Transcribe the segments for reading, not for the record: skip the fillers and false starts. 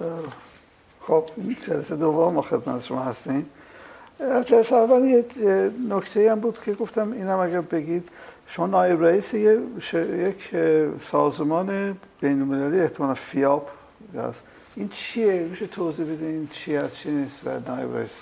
خب جلسه دوم ما خدمت شما هستیم. جلسه اول یه نکته هم بود که گفتم اینم اگر بگید، شما نایب رئیس یک سازمان بین‌المللی احتمالاً فیاپ هست، این چیه؟ میشه توضیح بدین این چی هست چی نیست و نایب رئیس؟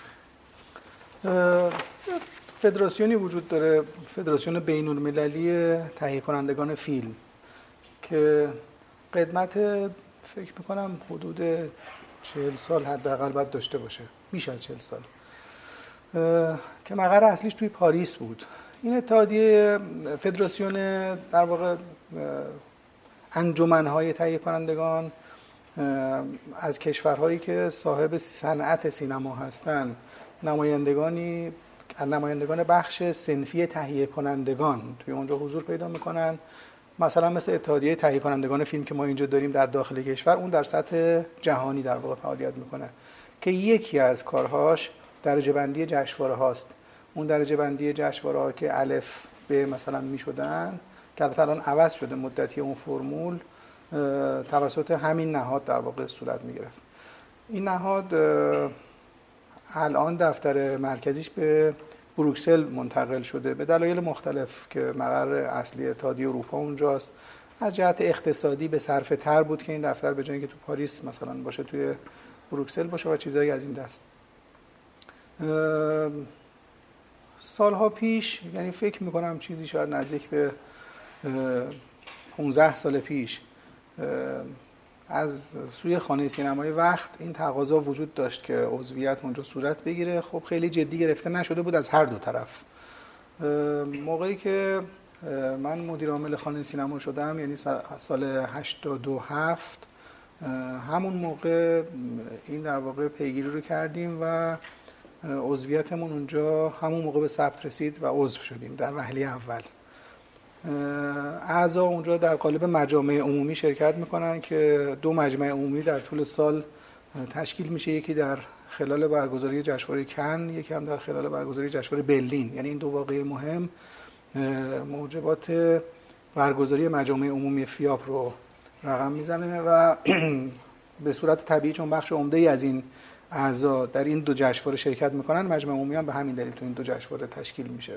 فدراسیونی وجود داره، فدراسیون بین‌المللی تهیه کنندگان فیلم که قدمت فکر میکنم حدود 40 سال حداقل باید داشته باشه، بیش از 40 سال، که مقر اصلیش توی پاریس بود. این اتحادیه فدراسیون در واقع انجمن‌های تهیه کنندگان از کشورهایی که صاحب صنعت سینما هستند، نمایندگان بخش صنفی تهیه کنندگان توی اونجا حضور پیدا میکنن. مثلا مثل اتحادیه تهیه کنندگان فیلم که ما اینجا داریم در داخل کشور، اون در سطح جهانی در واقع فعالیت میکنه که یکی از کارهاش درجه بندی جشنواره هاست. اون درجه بندی جشنواره ها که الف به مثلا میشدن، که البته الان عوض شده مدتی، اون فرمول توسط همین نهاد در واقع صورت میگرفت. این نهاد الان دفتر مرکزیش به بروکسل منتقل شده به دلایل مختلف که مقر اصلی اتحادیه اروپا اونجاست. از جهت اقتصادی به صرفه تر بود که این دفتر به جای اینکه تو پاریس مثلا باشه توی بروکسل باشه و چیزایی از این دست. سالها پیش، یعنی فکر میکنم چیزی شاید نزدیک به 15 سال پیش، از سوی خانه سینمای وقت این تقاضا وجود داشت که عضویت اونجا صورت بگیره. خب خیلی جدی گرفته نشده بود از هر دو طرف. موقعی که من مدیر عامل خانه سینما شدم، یعنی سال 87، همون موقع این در واقع پیگیری رو کردیم و عضویتمون اونجا همون موقع به ثبت رسید و عضو شدیم در وهله اول. اعضا اونجا در قالب مجامع عمومی شرکت میکنن که 2 مجمع عمومی در طول سال تشکیل میشه، یکی در خلال برگزاری جشنواره کن، یکی هم در خلال برگزاری جشنواره برلین. یعنی این 2 واقعه مهم موجبات برگزاری مجامع عمومی فیاپ رو رقم میزنه و به صورت طبیعی چون بخش عمده‌ای از این اعضا در این 2 جشنواره شرکت میکنن، مجمع عمومی هم به همین دلیل تو این 2 جشنواره تشکیل میشه.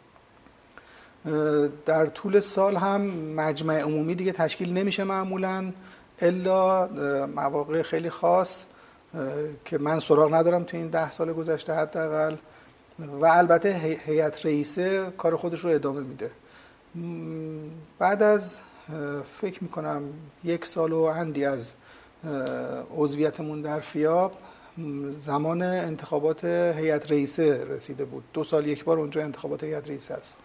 در طول سال هم مجمع عمومی دیگه تشکیل نمیشه معمولاً، الا مواقع خیلی خاص که من سراغ ندارم تو این 10 سال گذشته حداقل، و البته هیئت رئیسه کار خودش رو ادامه میده. بعد از فکر میکنم 1 سال و اندی از عضویتمون در فیاپ، زمان انتخابات هیئت رئیسه رسیده بود. 2 سال یک بار اونجا انتخابات هیئت رئیسه است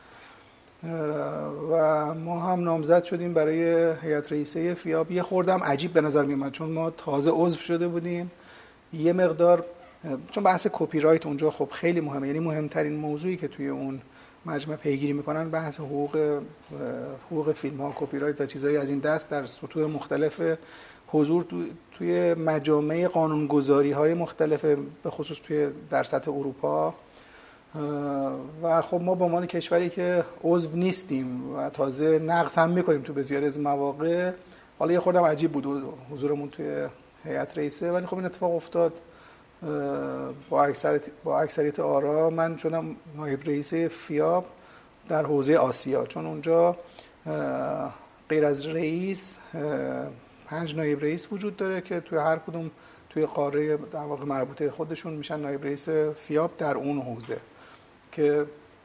و ما هم نامزد شدیم برای هیئت رئیسه فیاپ. یه خوردم عجیب به نظر میومد چون ما تازه عضو شده بودیم، یه مقدار چون بحث کپی رایت اونجا خب خیلی مهمه، یعنی مهمترین موضوعی که توی اون مجمع پیگیری میکنن بحث حقوق فیلم ها، کپی رایت و چیزایی از این دست در سطوح مختلف حضور توی مجامع قانونگذاری های مختلف، به خصوص در سطح اروپا. و خب ما به عنوان کشوری که عضو نیستیم و تازه نقض هم میکنیم تو بسیاری از مواقع، حالا یه خوردم عجیب بود حضورمون توی هیئت رئیسه، ولی خب این اتفاق افتاد. با اکثریت آرا من شدم نایب رئیس فیاپ در حوزه آسیا، چون اونجا غیر از رئیس 5 نایب رئیس وجود داره که توی هر کدوم توی قاره در واقع مربوطه خودشون میشن نایب رئیس فیاپ در اون حوزه، که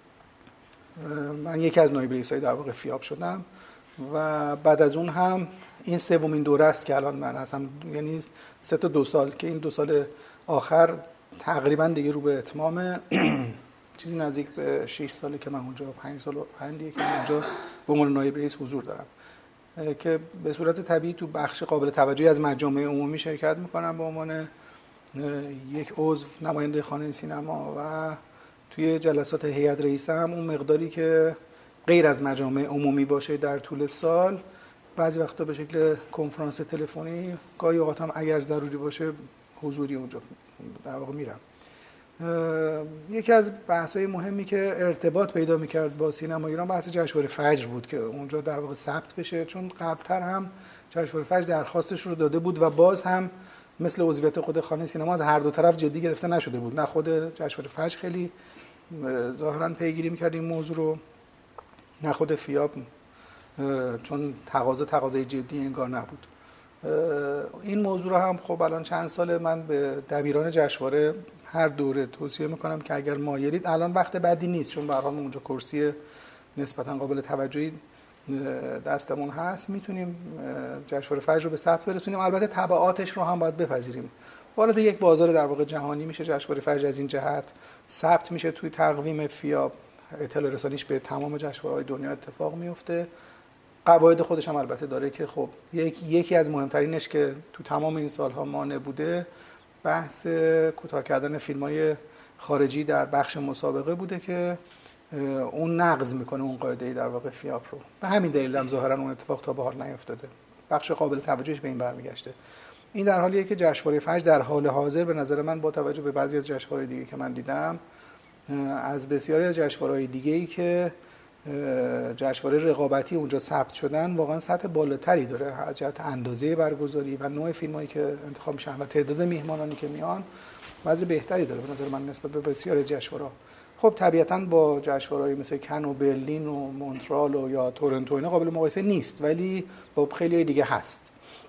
من یکی از نایب رئیسای در واقع فیاپ شدم. و بعد از اون هم این 3مین دوره است که الان من هستم، یعنی 3 تا 2 سال که این 2 سال آخر تقریبا دیگه رو به اتمام، چیزی نزدیک به 6 ساله که من اونجا، 5 سال و اندیه که من اونجا به عنوان نایب رئیس حضور دارم، که به صورت طبیعی تو بخش قابل توجهی از مجامع عمومی شرکت میکنم به عنوان یک عضو نماینده خانه سینما، و توی جلسات هیئت رئیسه هم اون مقداری که غیر از مجامع عمومی باشه در طول سال، بعضی وقتا به شکل کنفرانس تلفنی، گاهی اوقات هم اگر ضروری باشه حضوری اونجا در واقع میرم. یکی از بحث‌های مهمی که ارتباط پیدا می‌کرد با سینما ایران بحث جشنواره فجر بود که اونجا در واقع ثبت بشه، چون قبل‌تر هم جشنواره فجر درخواستش رو داده بود و باز هم مثل عضویت خود خانه سینما از هر دو طرف جدی گرفته نشده بود. نه خود جشنواره فجر خیلی ظاهرا پیگیری می‌کرد این موضوع رو، نه خود فیاب، چون تقاضای جدی انگار نبود. این موضوع رو هم خب الان چند ساله من به دبیران جشنواره هر دوره توصیه میکنم که اگر مایلید، الان وقت بدی نیست چون به هر حال اونجا کرسی نسبتا قابل توجهی دستمون هست، میتونیم جشنواره فجر رو به ثبت برسونیم. البته تبعاتش رو هم باید بپذیریم. وارد یک بازار در واقع جهانی میشه جشنواره فجر، از این جهت ثبت میشه توی تقویم فیاب، اطلاع رسانیش به تمام جشنواره‌های دنیا اتفاق میفته. قواعد خودش هم البته داره که خب یکی از مهمترینش که تو تمام این سالها مانع بوده بحث کوتاه کردن فیلم‌های خارجی در بخش مسابقه بوده که اون نقض میکنه اون قاعده در واقع فیاب رو. به همین دلیل هم ظاهرا اون اتفاق تا به حال نیفتاده. بخش قابل توجهش به این برمیگشته. این در حالیه که جشنواره فجر در حال حاضر به نظر من با توجه به بعضی از جشنواره‌های دیگه که من دیدم، از بسیاری از جشنواره‌های دیگه‌ای که جشنواره رقابتی اونجا ثبت شدن واقعا سطح بالاتری داره از جهت اندازه برگزاری و نوع فیلمایی که انتخاب میشن و تعداد میهمانانی که میان وضع بهتری داره به نظر من نسبت به بسیاری از جشنواره‌ها. خب طبیعتاً با جشنواره‌های مثل کن و برلین و مونترال و یا تورنتو اینا قابل مقایسه نیست، ولی با خیلی دیگه هست.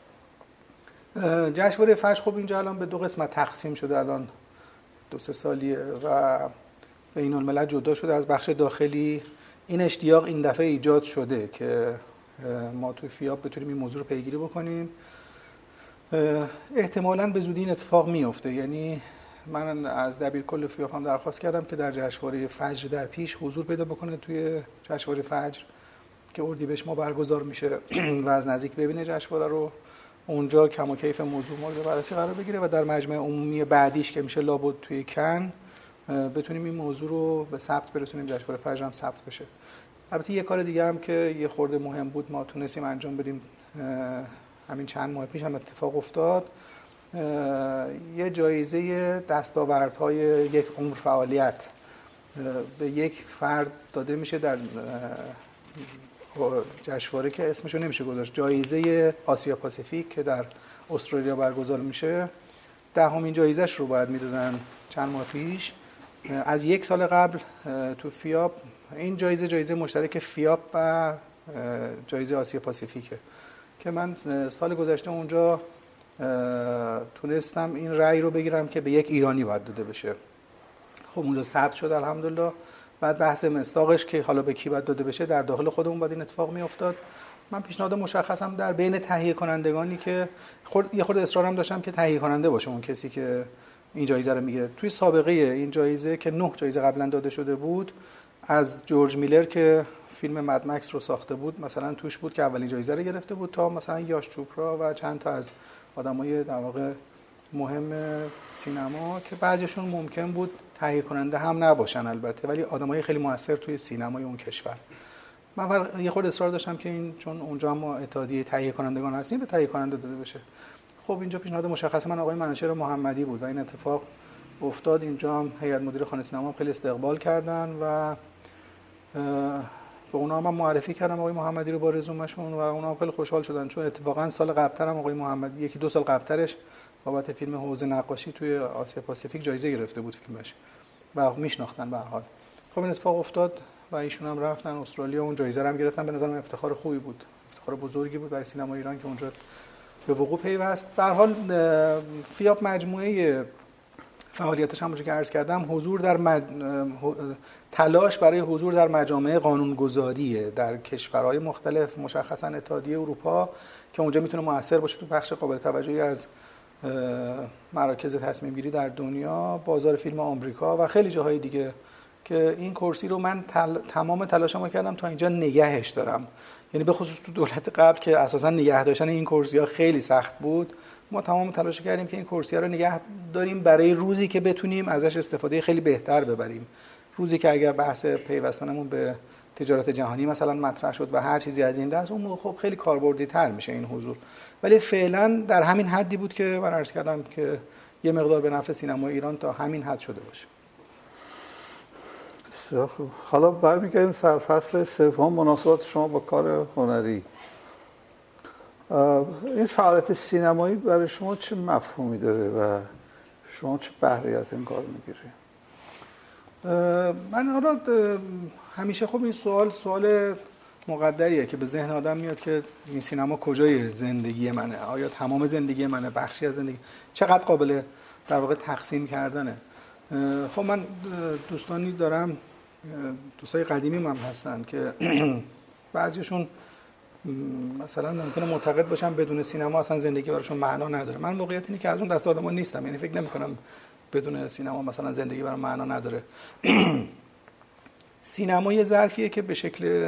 جشنواره فجر خب اینجا الان به دو قسمت تقسیم شده، الان 2-3 سالیه و بین الملل جدا شده از بخش داخلی. این اشتیاق این دفعه ایجاد شده که ما توی فیاب بتونیم این موضوع رو پیگیری بکنیم. احتمالاً به زودی این اتفاق میفته. یعنی من از دبیرکل فیاب هم درخواست کردم که در جشنواره فجر در پیش حضور پیدا بکنه توی جشنواره فجر که اردیبهشت ما برگزار میشه و از نزدیک ببینه جشنواره رو، اونجا کم و کیف موضوع مورد بررسی قرار بگیره و در مجمع عمومی بعدیش که میشه لابد توی کن بتونیم این موضوع رو به ثبت برسونیم، جشنواره فجر هم ثبت بشه. البته یه کار دیگه هم که یه خورده مهم بود ما تونستیم انجام بدیم، همین چند ماه پیش هم اتفاق افتاد، یه جایزه دستاوردهای یک عمر فعالیت به یک فرد داده میشه در جشنواره که اسمشو نمیشه گذاشت، جایزه آسیا پاسیفیک که در استرالیا برگزار میشه. 10مین جایزه‌اش رو باید میدادن چند ماه پیش. از 1 سال قبل تو فیاب این جایزه مشترک فیاب و جایزه آسیا پاسیفیکه که من سال گذشته اونجا تونستم این رأی رو بگیرم که به یک ایرانی باید داده بشه. خب اونجا ثبت شد الحمدلله. بعد بحث مصداقش که حالا به کی باید داده بشه در داخل خودمون باید این اتفاق میافتاد. من پیشنهاد مشخصم در بین تهیه کنندگانی که یه خورده اصرارم داشتم که تهیه کننده باشه اون کسی که این جایزه رو میگیره. توی سابقه این جایزه که 9 جایزه قبلا داده شده بود، از جورج میلر که فیلم مد مکس رو ساخته بود مثلا توش بود که اولین جایزه رو گرفته بود، تا مثلا یاش چوپرا و چند تا از آدمای در واقع مهم سینما که بعضیشون ممکن بود تهیه کننده هم نباشن البته، ولی آدمای خیلی موثر توی سینمای اون کشور. من یه خورده اصرار داشتم که این چون اونجا ما اتحادیه تهیه کنندگان هستیم به تهیه کننده داده بشه. خب اینجا پیشنهاد مشخص من آقای منوچهر محمدی بود و این اتفاق افتاد. اینجا هم هیئت مدیره خانه سینما خیلی استقبال کردن و به اونا هم معرفی کردم آقای محمدی رو با رزومه‌شون و اونا هم خیلی خوشحال شدن، چون اتفاقا سال قبل‌تر هم آقای محمدی 1-2 سال قبل‌ترش بابت فیلم حوض نقاشی توی آسیا پاسیفیک جایزه گرفته بود فیلمش و میشناختن به هر حال. خب این اتفاق افتاد و ایشون هم رفتن استرالیا اون جایزه رو هم گرفتن. به نظر من افتخار خوبی بود، افتخار بزرگی بود برای سینما ایران که اونجا به وقوع پیوست. به هر حال فیاب مجموعه فعالیتش هم که عرض کردم حضور در تلاش برای حضور در مجامع قانونگذاری در کشورهای مختلف، مشخصا اتحادیه اروپا که اونجا میتونه مؤثر باشه تو بخش قابل توجهی از مراکز تصمیم گیری در دنیا، بازار فیلم آمریکا و خیلی جاهای دیگه که این کرسی رو من تمام تلاشمو کردم تا اینجا نگهش دارم. یعنی به خصوص تو دولت قبل که اساسا نگه داشتن این کرسی‌ها خیلی سخت بود، ما تمام تلاش کردیم که این کرسی‌ها رو نگه داریم برای روزی که بتونیم ازش استفاده خیلی بهتر ببریم. روزی که اگر بحث پیوستنمون به تجارت جهانی مثلا مطرح شد و هر چیزی از این دست، اون خب خیلی کاربردی‌تر میشه این حضور. ولی فعلا در همین حدی بود که من عرض کردم که یه مقدار به نفع سینما ایران تا همین حد شده باشه. بسیار خوب. حالا برمیگردیم سرفصل سوم، مناسبات شما با کار هنری. این فعالیت سینمایی برای شما چه مفهومی داره و شما چه بهره‌ای از این کار میگیرید؟ من حالا همیشه خب این سوال مقدریه که به ذهن آدم میاد که این سینما کجای زندگی منه؟ آیا تمام زندگی منه؟ بخشی از زندگی؟ چقدر قابل در واقع تقسیم کردنه؟ خب من دوستانی دارم، دوستای قدیمی من هستن که بعضیشون مثلا ممکنه معتقد باشن بدون سینما اصلا زندگی براشون معنا نداره. من واقعیت اینه که از اون دسته آدما نیستم، یعنی فکر نمی‌کنم بدون سینما مثلا زندگی برام معنا نداره. سینما یه ظرفیه که به شکل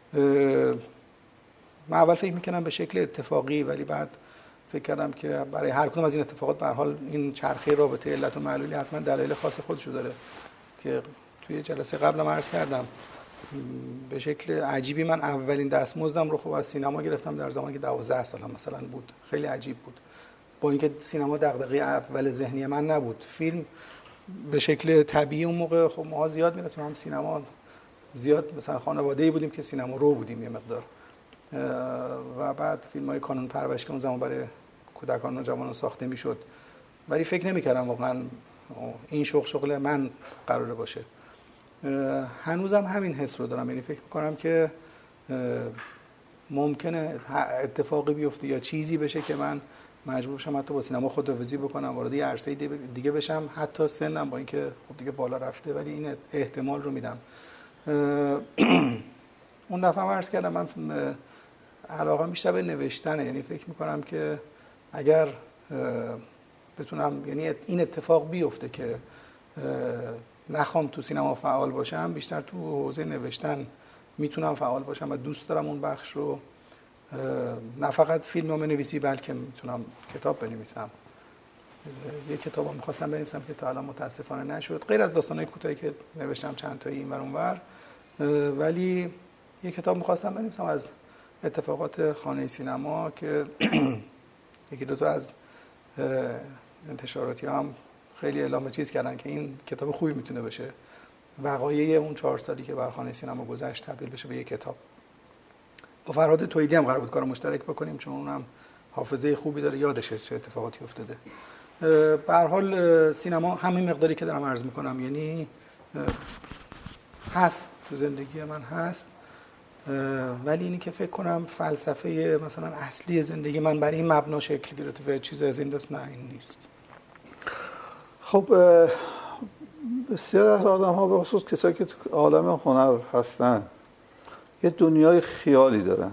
من اول فکر می‌کردم به شکل اتفاقی، ولی بعد فکر کردم که برای هر کدوم از این اتفاقات به هر حال این چرخه رابطه علت و معلولی حتما دلایل خاص خودشو داره که توی جلسه قبلم عرض کردم. به شکل عجیبی من اولین دستمزدم رو خب از سینما گرفتم در زمانی که 12 سالم مثلا بود. خیلی عجیب بود، با اینکه سینما دغدغه اول ذهنی من نبود. فیلم به شکل طبیعی اون موقع خب ما زیاد میرفتیم هم سینما، زیاد مثلا خانواده‌ای بودیم که سینما رو بودیم یه مقدار، و بعد فیلم‌های کانون پرورش که اون زمان برای کودکان و جوانان ساخته میشد، ولی فکر نمی‌کردم واقعا این شغل من قراره باشه. هنوزم همین حس رو دارم، یعنی فکر می‌کنم که ممکنه اتفاقی بیفته یا چیزی بشه که من مجبور بشم حتی با سینما خداحافظی بکنم، وارد یه عرصه دیگه بشم، حتی سنم با اینکه خب دیگه بالا رفته، ولی این احتمال رو میدم. اون دفعه هم عرض کردم من علاقه‌ام بیشتر به نوشتنه، یعنی فکر می‌کنم که اگر بتونم یعنی این اتفاق بیفته که نخوام تو سینما فعال باشم، بیشتر تو حوزه نوشتن میتونم فعال باشم و دوست دارم اون بخش رو. نه فقط فیلم بنویسی بلکه میتونم کتاب بنویسم. یک کتابم می‌خواستم بنویسم که تا الان متاسفانه نشد، غیر از داستان‌های کوتاهی که نوشتم چند تایی این ور اون ور، ولی یک کتاب می‌خواستم بنویسم از اتفاقات خانه سینما که یکی دو تا از انتشاراتی هم خیلی اعلام چیز کردن که این کتاب خوبی میتونه بشه. وقایع اون 4 سالی که بر خانه سینما گذشت تبدیل بشه به یک کتاب. با فرهاد توحیدی هم قرار بود کارو مشترک بکنیم، چون اونم حافظه خوبی داره، یادشه چه اتفاقاتی افتاده. به هر حال سینما همین مقداری که دارم عرض میکنم، یعنی هست تو زندگی من هست، ولی اینی که فکر کنم فلسفه مثلا اصلی زندگی من برای این مبنا شکل گرفته و چیز از این دست، نه این نیست. خب بسیار از آدم ها به خصوص کسایی که تو عالم هنر هستن یه دنیای خیالی دارن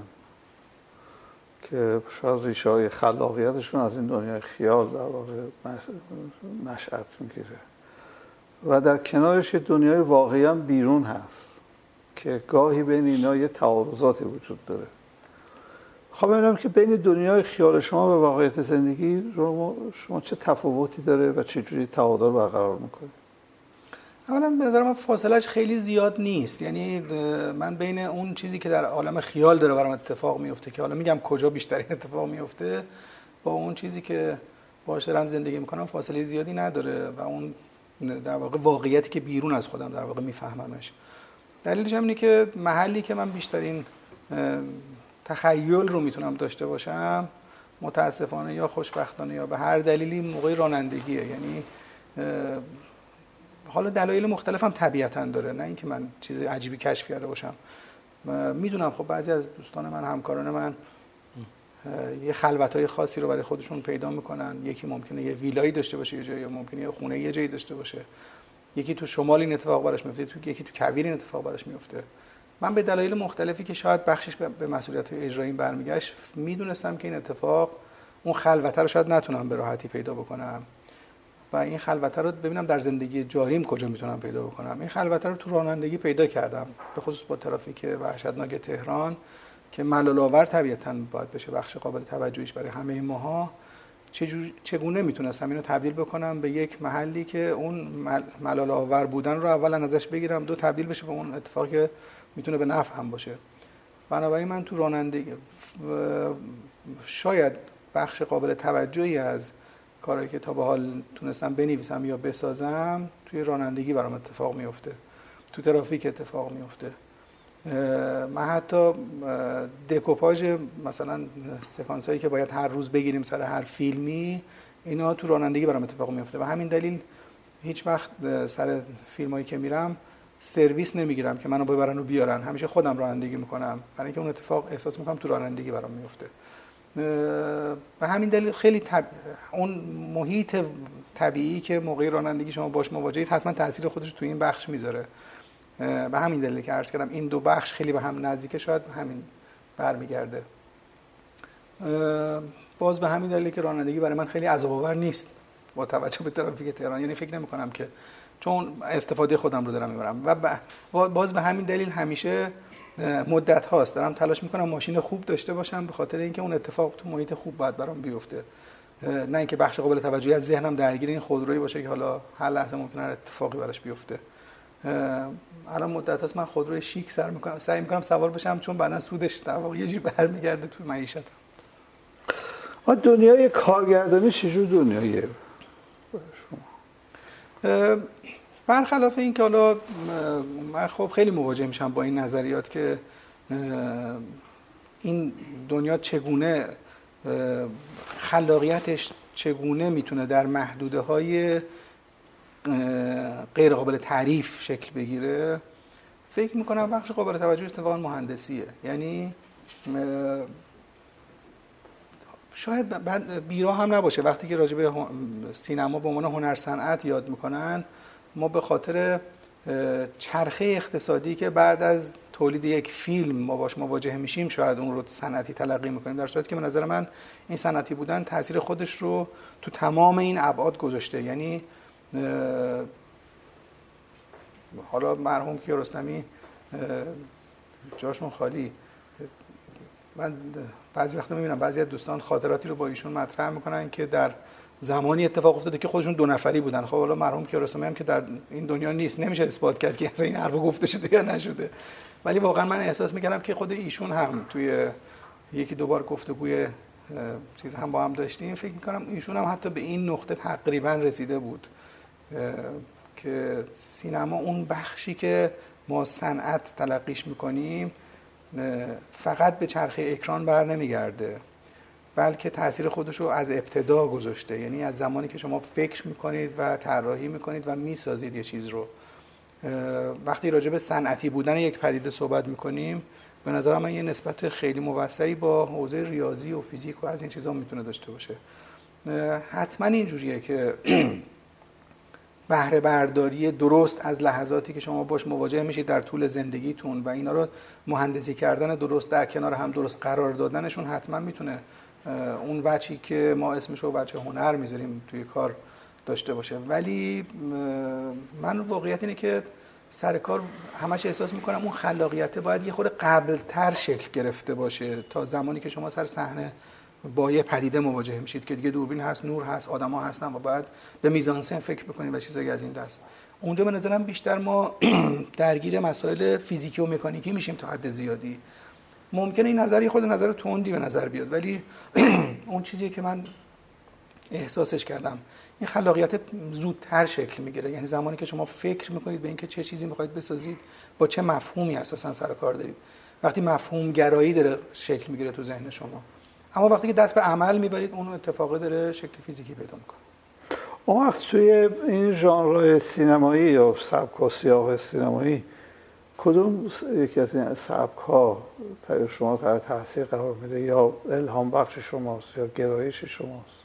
که شاید ریشه های خلاقیتشون از این دنیای خیال در واقع نشأت میگیره و در کنارش یه دنیای واقعی هم بیرون هست که گاهی بین اینا یه تعارضاتی وجود داره. خب ببینم که بین دنیای خیال شما و واقعیت زندگی شما چه تفاوتی داره و چه جوری تعادل برقرار میکنه؟ اولا به نظر من فاصلهش خیلی زیاد نیست، یعنی من بین اون چیزی که در عالم خیال داره برام اتفاق میفته که حالا میگم کجا بیشترین اتفاق میفته، با اون چیزی که باهاش دارم زندگی میکنم فاصله زیادی نداره و اون در واقع واقعیتی که بیرون از خودم در واقع میفهممش. دلیلش هم اینه که محلی که من بیشترین تخیل رو میتونم داشته باشم متاسفانه یا خوشبختانه یا به هر دلیلی موقع رانندگیه، یعنی حالا دلایل مختلف هم طبیعتاً داره، نه اینکه من چیز عجیبی کشف کرده باشم. میدونم خب بعضی از دوستان من، همکاران من یه خلوت‌های خاصی رو برای خودشون پیدا میکنن. یکی ممکنه یه ویلایی داشته باشه یه جایی، یا ممکنه یه خونه یه جایی داشته باشه. یکی تو شمال این اتفاق براش میفته، یکی تو کویر این اتفاق براش میفته. من به دلایل مختلفی که شاید بخشش به مسئولیت‌های اجرایی برمیگشت، میدونستم که این اتفاق اون خلوته رو شاید نتونم به راحتی پیدا بکنم و این خلوته رو ببینم در زندگی جاریم کجا میتونم پیدا بکنم. این خلوته رو تو رانندگی پیدا کردم، به خصوص با ترافیک وحشتناک تهران که ملال‌آور طبیعتاً باید بشه بخش قابل توجهیش برای همه ماها. چگونه میتونستم اینو تبدیل بکنم به یک محلی که اون ملال‌آور بودن رو اولا ازش بگیرم، دو تبدیل بشه به اون اتفاقی که میتونه به نفع هم باشه. بنابراین من تو رانندگی شاید بخش قابل توجهی از کارهایی که تا به حال تونستم بنویسم یا بسازم توی رانندگی برام اتفاق میفته، تو ترافیک اتفاق میفته. من حتی دکوپاژ مثلا سکانس هایی که باید هر روز بگیریم سر هر فیلمی، اینا تو رانندگی برام اتفاق میفته و همین دلیل هیچ وقت سر فیلم هایی که میرم سرویس نمیگیرم که منو ببرن و بیارن، همیشه خودم رانندگی میکنم، برای اینکه اون اتفاق احساس میکنم تو رانندگی برام میفته. و همین دلیل خیلی اون محیط طبیعی که موقع رانندگی شما باش مواجهید حتما تاثیر خودش تو این بخش میذاره. و همین دلیلی که عرض کردم این دو بخش خیلی به هم نزدیکه، شاید همین برمیگرده. باز به همین دلیلی که رانندگی برای من خیلی عذاب آور نیست با توجه به ترافیک تهران، یعنی فکر نمی کنم که، چون استفاده خودم رو دارم میبرم و باز به همین دلیل همیشه مدت هاست دارم تلاش میکنم ماشین خوب داشته باشم، به خاطر اینکه اون اتفاق تو محیط خوب باید برام بیفته، نه اینکه بخش قابل توجهی از ذهنم درگیر این خودرویی باشه که حالا هر لحظه ممکنه اتفاقی براش بیفته. الان مدت هاست من خودروی شیک سعی میکنم سوار بشم، چون بعداً سودش در واقع یه جوری برمیگرده تو معیشتم. دنیای کارگردانی چجور دنیاییه شما؟ برخلاف این که حالا من خب خیلی مواجه میشم با این نظریات که این دنیا چگونه خلاقیتش چگونه میتونه در محدوده‌های غیر قابل تعریف شکل بگیره. فکر میکنم بخش قابل توجه اتفاقا مهندسیه، یعنی شاید بیرا هم نباشه وقتی که راجع به سینما به عنوان هنر صنعت یاد میکنن، ما به خاطر چرخه اقتصادی که بعد از تولید یک فیلم ما باش مواجه میشیم شاید اون رو صنعتی تلقی میکنیم، در صورتی که به نظر من این صنعتی بودن تاثیر خودش رو تو تمام این ابعاد گذاشته. یعنی حالا مرحوم کیارستمی جاشون خالی، من بعضی وقتا میبینم بعضی از دوستان خاطراتی رو با ایشون مطرح میکنن که در زمانی اتفاق افتاده که خودشون دو نفری بودن. خب حالا مرحوم کیارستمی هم که در این دنیا نیست، نمیشه اثبات کرد که اصلا این حرفو گفته شده یا نشده، ولی واقعا من احساس میکردم که خود ایشون هم توی یکی دو بار گفتگوی چیز هم با هم داشتیم، فکر میکنم ایشون هم حتی به این نقطه تقریبا رسیده بود که سینما اون بخشی که ما صنعت تلقیش میکنیم فقط به چرخه اکران بر نمیگرده، بلکه تاثیر خودش رو از ابتدا گذاشته. یعنی از زمانی که شما فکر میکنید و طراحی میکنید و میسازید یه چیز رو، وقتی راجع به صنعتی بودن یک پدیده صحبت میکنیم، به نظر من یه نسبت خیلی موسعی با حوزه ریاضی و فیزیک و از این چیزا میتونه داشته باشه. حتما اینجوریه که بهره برداری درست از لحظاتی که شما باش مواجه میشید در طول زندگیتون و اینا رو مهندسی کردن درست در کنار هم درست قرار دادنشون حتما میتونه اون وجهی که ما اسمشو وجه هنر میذاریم توی کار داشته باشه. ولی من واقعیت اینه که سر کار همش احساس میکنم اون خلاقیت باید یه خورده قبلتر شکل گرفته باشه تا زمانی که شما سر صحنه با یه پدیده مواجه میشید که دیگه دوربین هست، نور هست، آدما هستن و باید به میزانسن فکر بکنید و چیزایی از این دست. اونجا به نظرم بیشتر ما درگیر مسائل فیزیکی و مکانیکی میشیم تا حد زیادی. ممکنه این نظری خود نظر تندی به نظر بیاد، ولی اون چیزیه که من احساسش کردم، این خلاقیت زودتر شکل میگیره. یعنی زمانی که شما فکر میکنید به اینکه چه چیزی میخواید بسازید، با چه مفهومی اساسا سر کار دارید، وقتی مفهوم گرایی داره شکل میگیره تو ذهن شما. اما وقتی که دست به عمل میبرید اون اتفاقی داره شکل فیزیکی پیدا میکنه. اون وقت توی این ژانر سینمایی یا سبک و سیاق سینمایی کدوم یکی از این سبک‌ها شما تحت تاثیر قرار میده یا الهام بخش شماست یا گرایش شماست؟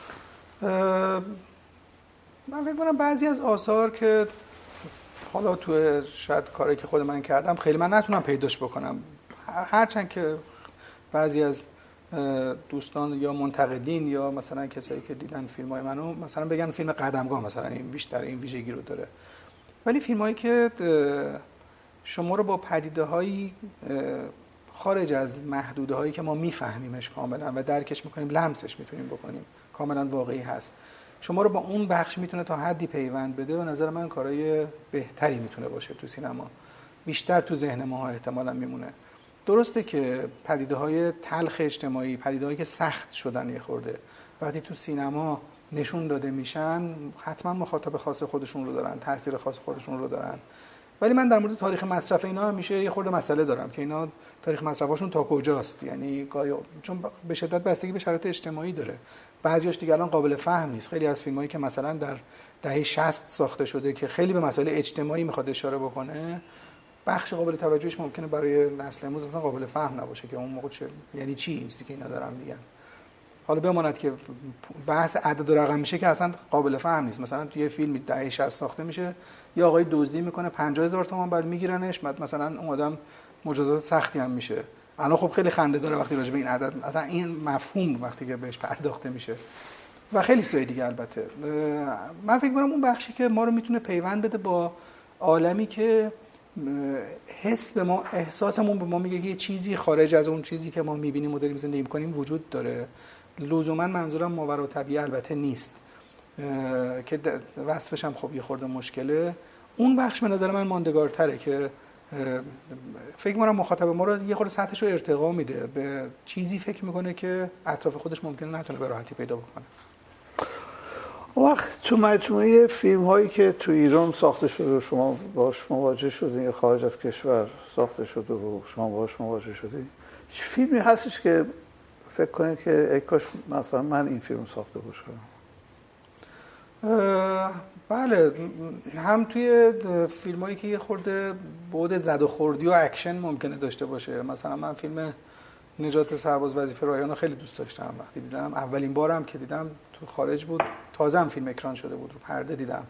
من فکر کنم بعضی از آثار که حالا تو شاید کاری که خود من کردم خیلی من نتونم پیداش بکنم، هرچند که بعضی از دوستان یا منتقدین یا مثلا کسایی که دیدن فیلم‌های منو مثلا بگن فیلم قدمگاه مثلا این بیشتر این ویژگی رو داره، ولی فیلم‌هایی که شما رو با پدیده‌هایی خارج از محدوده‌هایی که ما میفهمیمش کاملا و درکش می‌کنیم، لمسش می‌تونیم بکنیم، کاملا واقعی هست، شما رو با اون بخش میتونه تا حدی پیوند بده و نظر من کارهای بهتری میتونه باشه تو سینما، بیشتر تو ذهن ما احتمالاً میمونه. درسته که پدیده‌های تلخ اجتماعی، پدیده‌هایی که سخت شدن یه خورده، وقتی تو سینما نشون داده میشن حتما مخاطب خاص خودشون رو دارن، تاثیر خاص خودشون رو دارن. ولی من در مورد تاریخ مصرف اینا همیشه یه خورده مسئله دارم که اینا تاریخ مصرفاشون تا کجاست، یعنی چون به شدت بستگی به شرایط اجتماعی داره. بعضیاش دیگه الان قابل فهم نیست. خیلی از فیلمایی که مثلا در دهه 60 ساخته شده که خیلی به مسائل اجتماعی میخواد اشاره بکنه، بخش قابل توجهش ممکنه برای نسل امروز مثلا قابل فهم نباشه که اون موقع چه یعنی چی این چیزی که اینا دارن میگن. حالا بماند که بحث عدد و رقم میشه که اصلا قابل فهم نیست. مثلا توی یه فیلم دهه 60 ساخته میشه، یه آقای دزدی میکنه 50000 تومان، بعد میگیرنش، بعد مثلا اون آدم مجازات سختی هم میشه. الان خب خیلی خنده داره وقتی راجع به این عدد مثلا این مفهوم وقتی که بهش پرداخته میشه و خیلی چیزای دیگه. البته من فکر می‌کنم اون بخشی که ما رو میتونه پیوند بده با عالمی که حس به ما، احساسمون به ما میگه که یه چیزی خارج از اون چیزی که ما میبینیم و داریم زندگی می‌کنیم وجود داره. لزوما منظورم ماوراءالطبیعه البته نیست که وصفش هم خب یه خورده مشکله. اون بخش به نظر من ماندگارتره که فکر می‌کنم مخاطب ما رو یه خورده سطحش رو ارتقا میده، به چیزی فکر میکنه که اطراف خودش ممکنه نتونه به راحتی پیدا بکنه. وقت تو مجموعه فیلم هایی که تو ایران ساخته شده و شما باش مواجه شدین یا خارج از کشور ساخته شده و شما باش مواجه شدین، هیچ فیلمی هستش که فکر کنید که ای کاش مثلا من این فیلم ساخته باشم؟ بله، هم توی فیلمایی که یه خورده بعد زد و خوردی و اکشن ممکنه داشته باشه. مثلا من فیلم نجات سرباز وظیفه رایانه خیلی دوست داشتم. وقتی دیدم اولین بارم که دیدم تو خارج بود، تازه هم فیلم اکران شده بود، رو پرده دیدم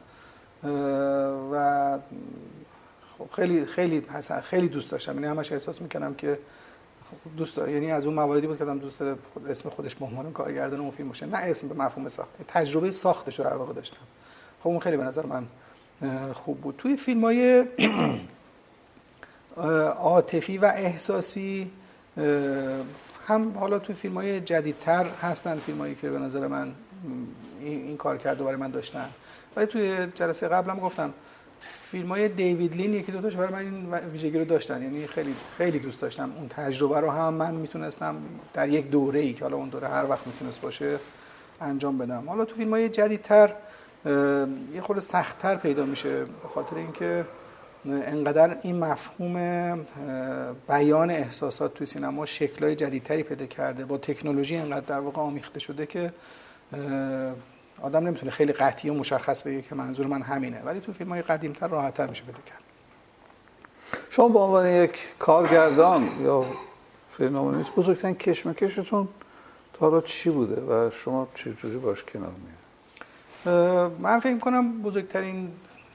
و خب خیلی دوست داشتم. یعنی همش احساس میکنم که دوست دارم، یعنی از اون مواردی بود که آدم دوست داره اسم خودش به عنوان کارگردان اون فیلم باشه، نه اسم به مفهوم ساخت، تجربه ساختش رو در واقع داشتم. خب اون خیلی به نظر من خوب بود. توی فیلم‌های عاطفی و احساسی هم حالا توی فیلم‌های جدیدتر هستن، فیلمایی که به نظر من این کار کرده برای من داشتن. ولی توی جلسه قبلم گفتم فیلم‌های دیوید لین یکی دو تاش برای من این ویژگی رو داشتن، یعنی خیلی دوست داشتم اون تجربه رو هم من میتونستم در یک دوره‌ای که حالا اون دوره هر وقت میتونست باشه انجام بدم. حالا تو فیلم‌های جدیدتر یه خورده سخت‌تر پیدا میشه به خاطر اینکه انقدر این مفهوم بیان احساسات توی سینما شکل‌های جدیدتری پیدا کرده، با تکنولوژی انقدر در واقع آمیخته شده که آدم نمیتونه خیلی قطعی و مشخص بگه که منظور من همینه. ولی تو فیلم‌های قدیم‌تر راحت‌تر میشه پیدا کرد. شما به عنوان یک کارگردان یا فیلمنامه‌نویس بزرگترین کشمکشتون تا حالا چی بوده و شما چجوری باش کنار میایید؟ من فکر می‌کنم بزرگترین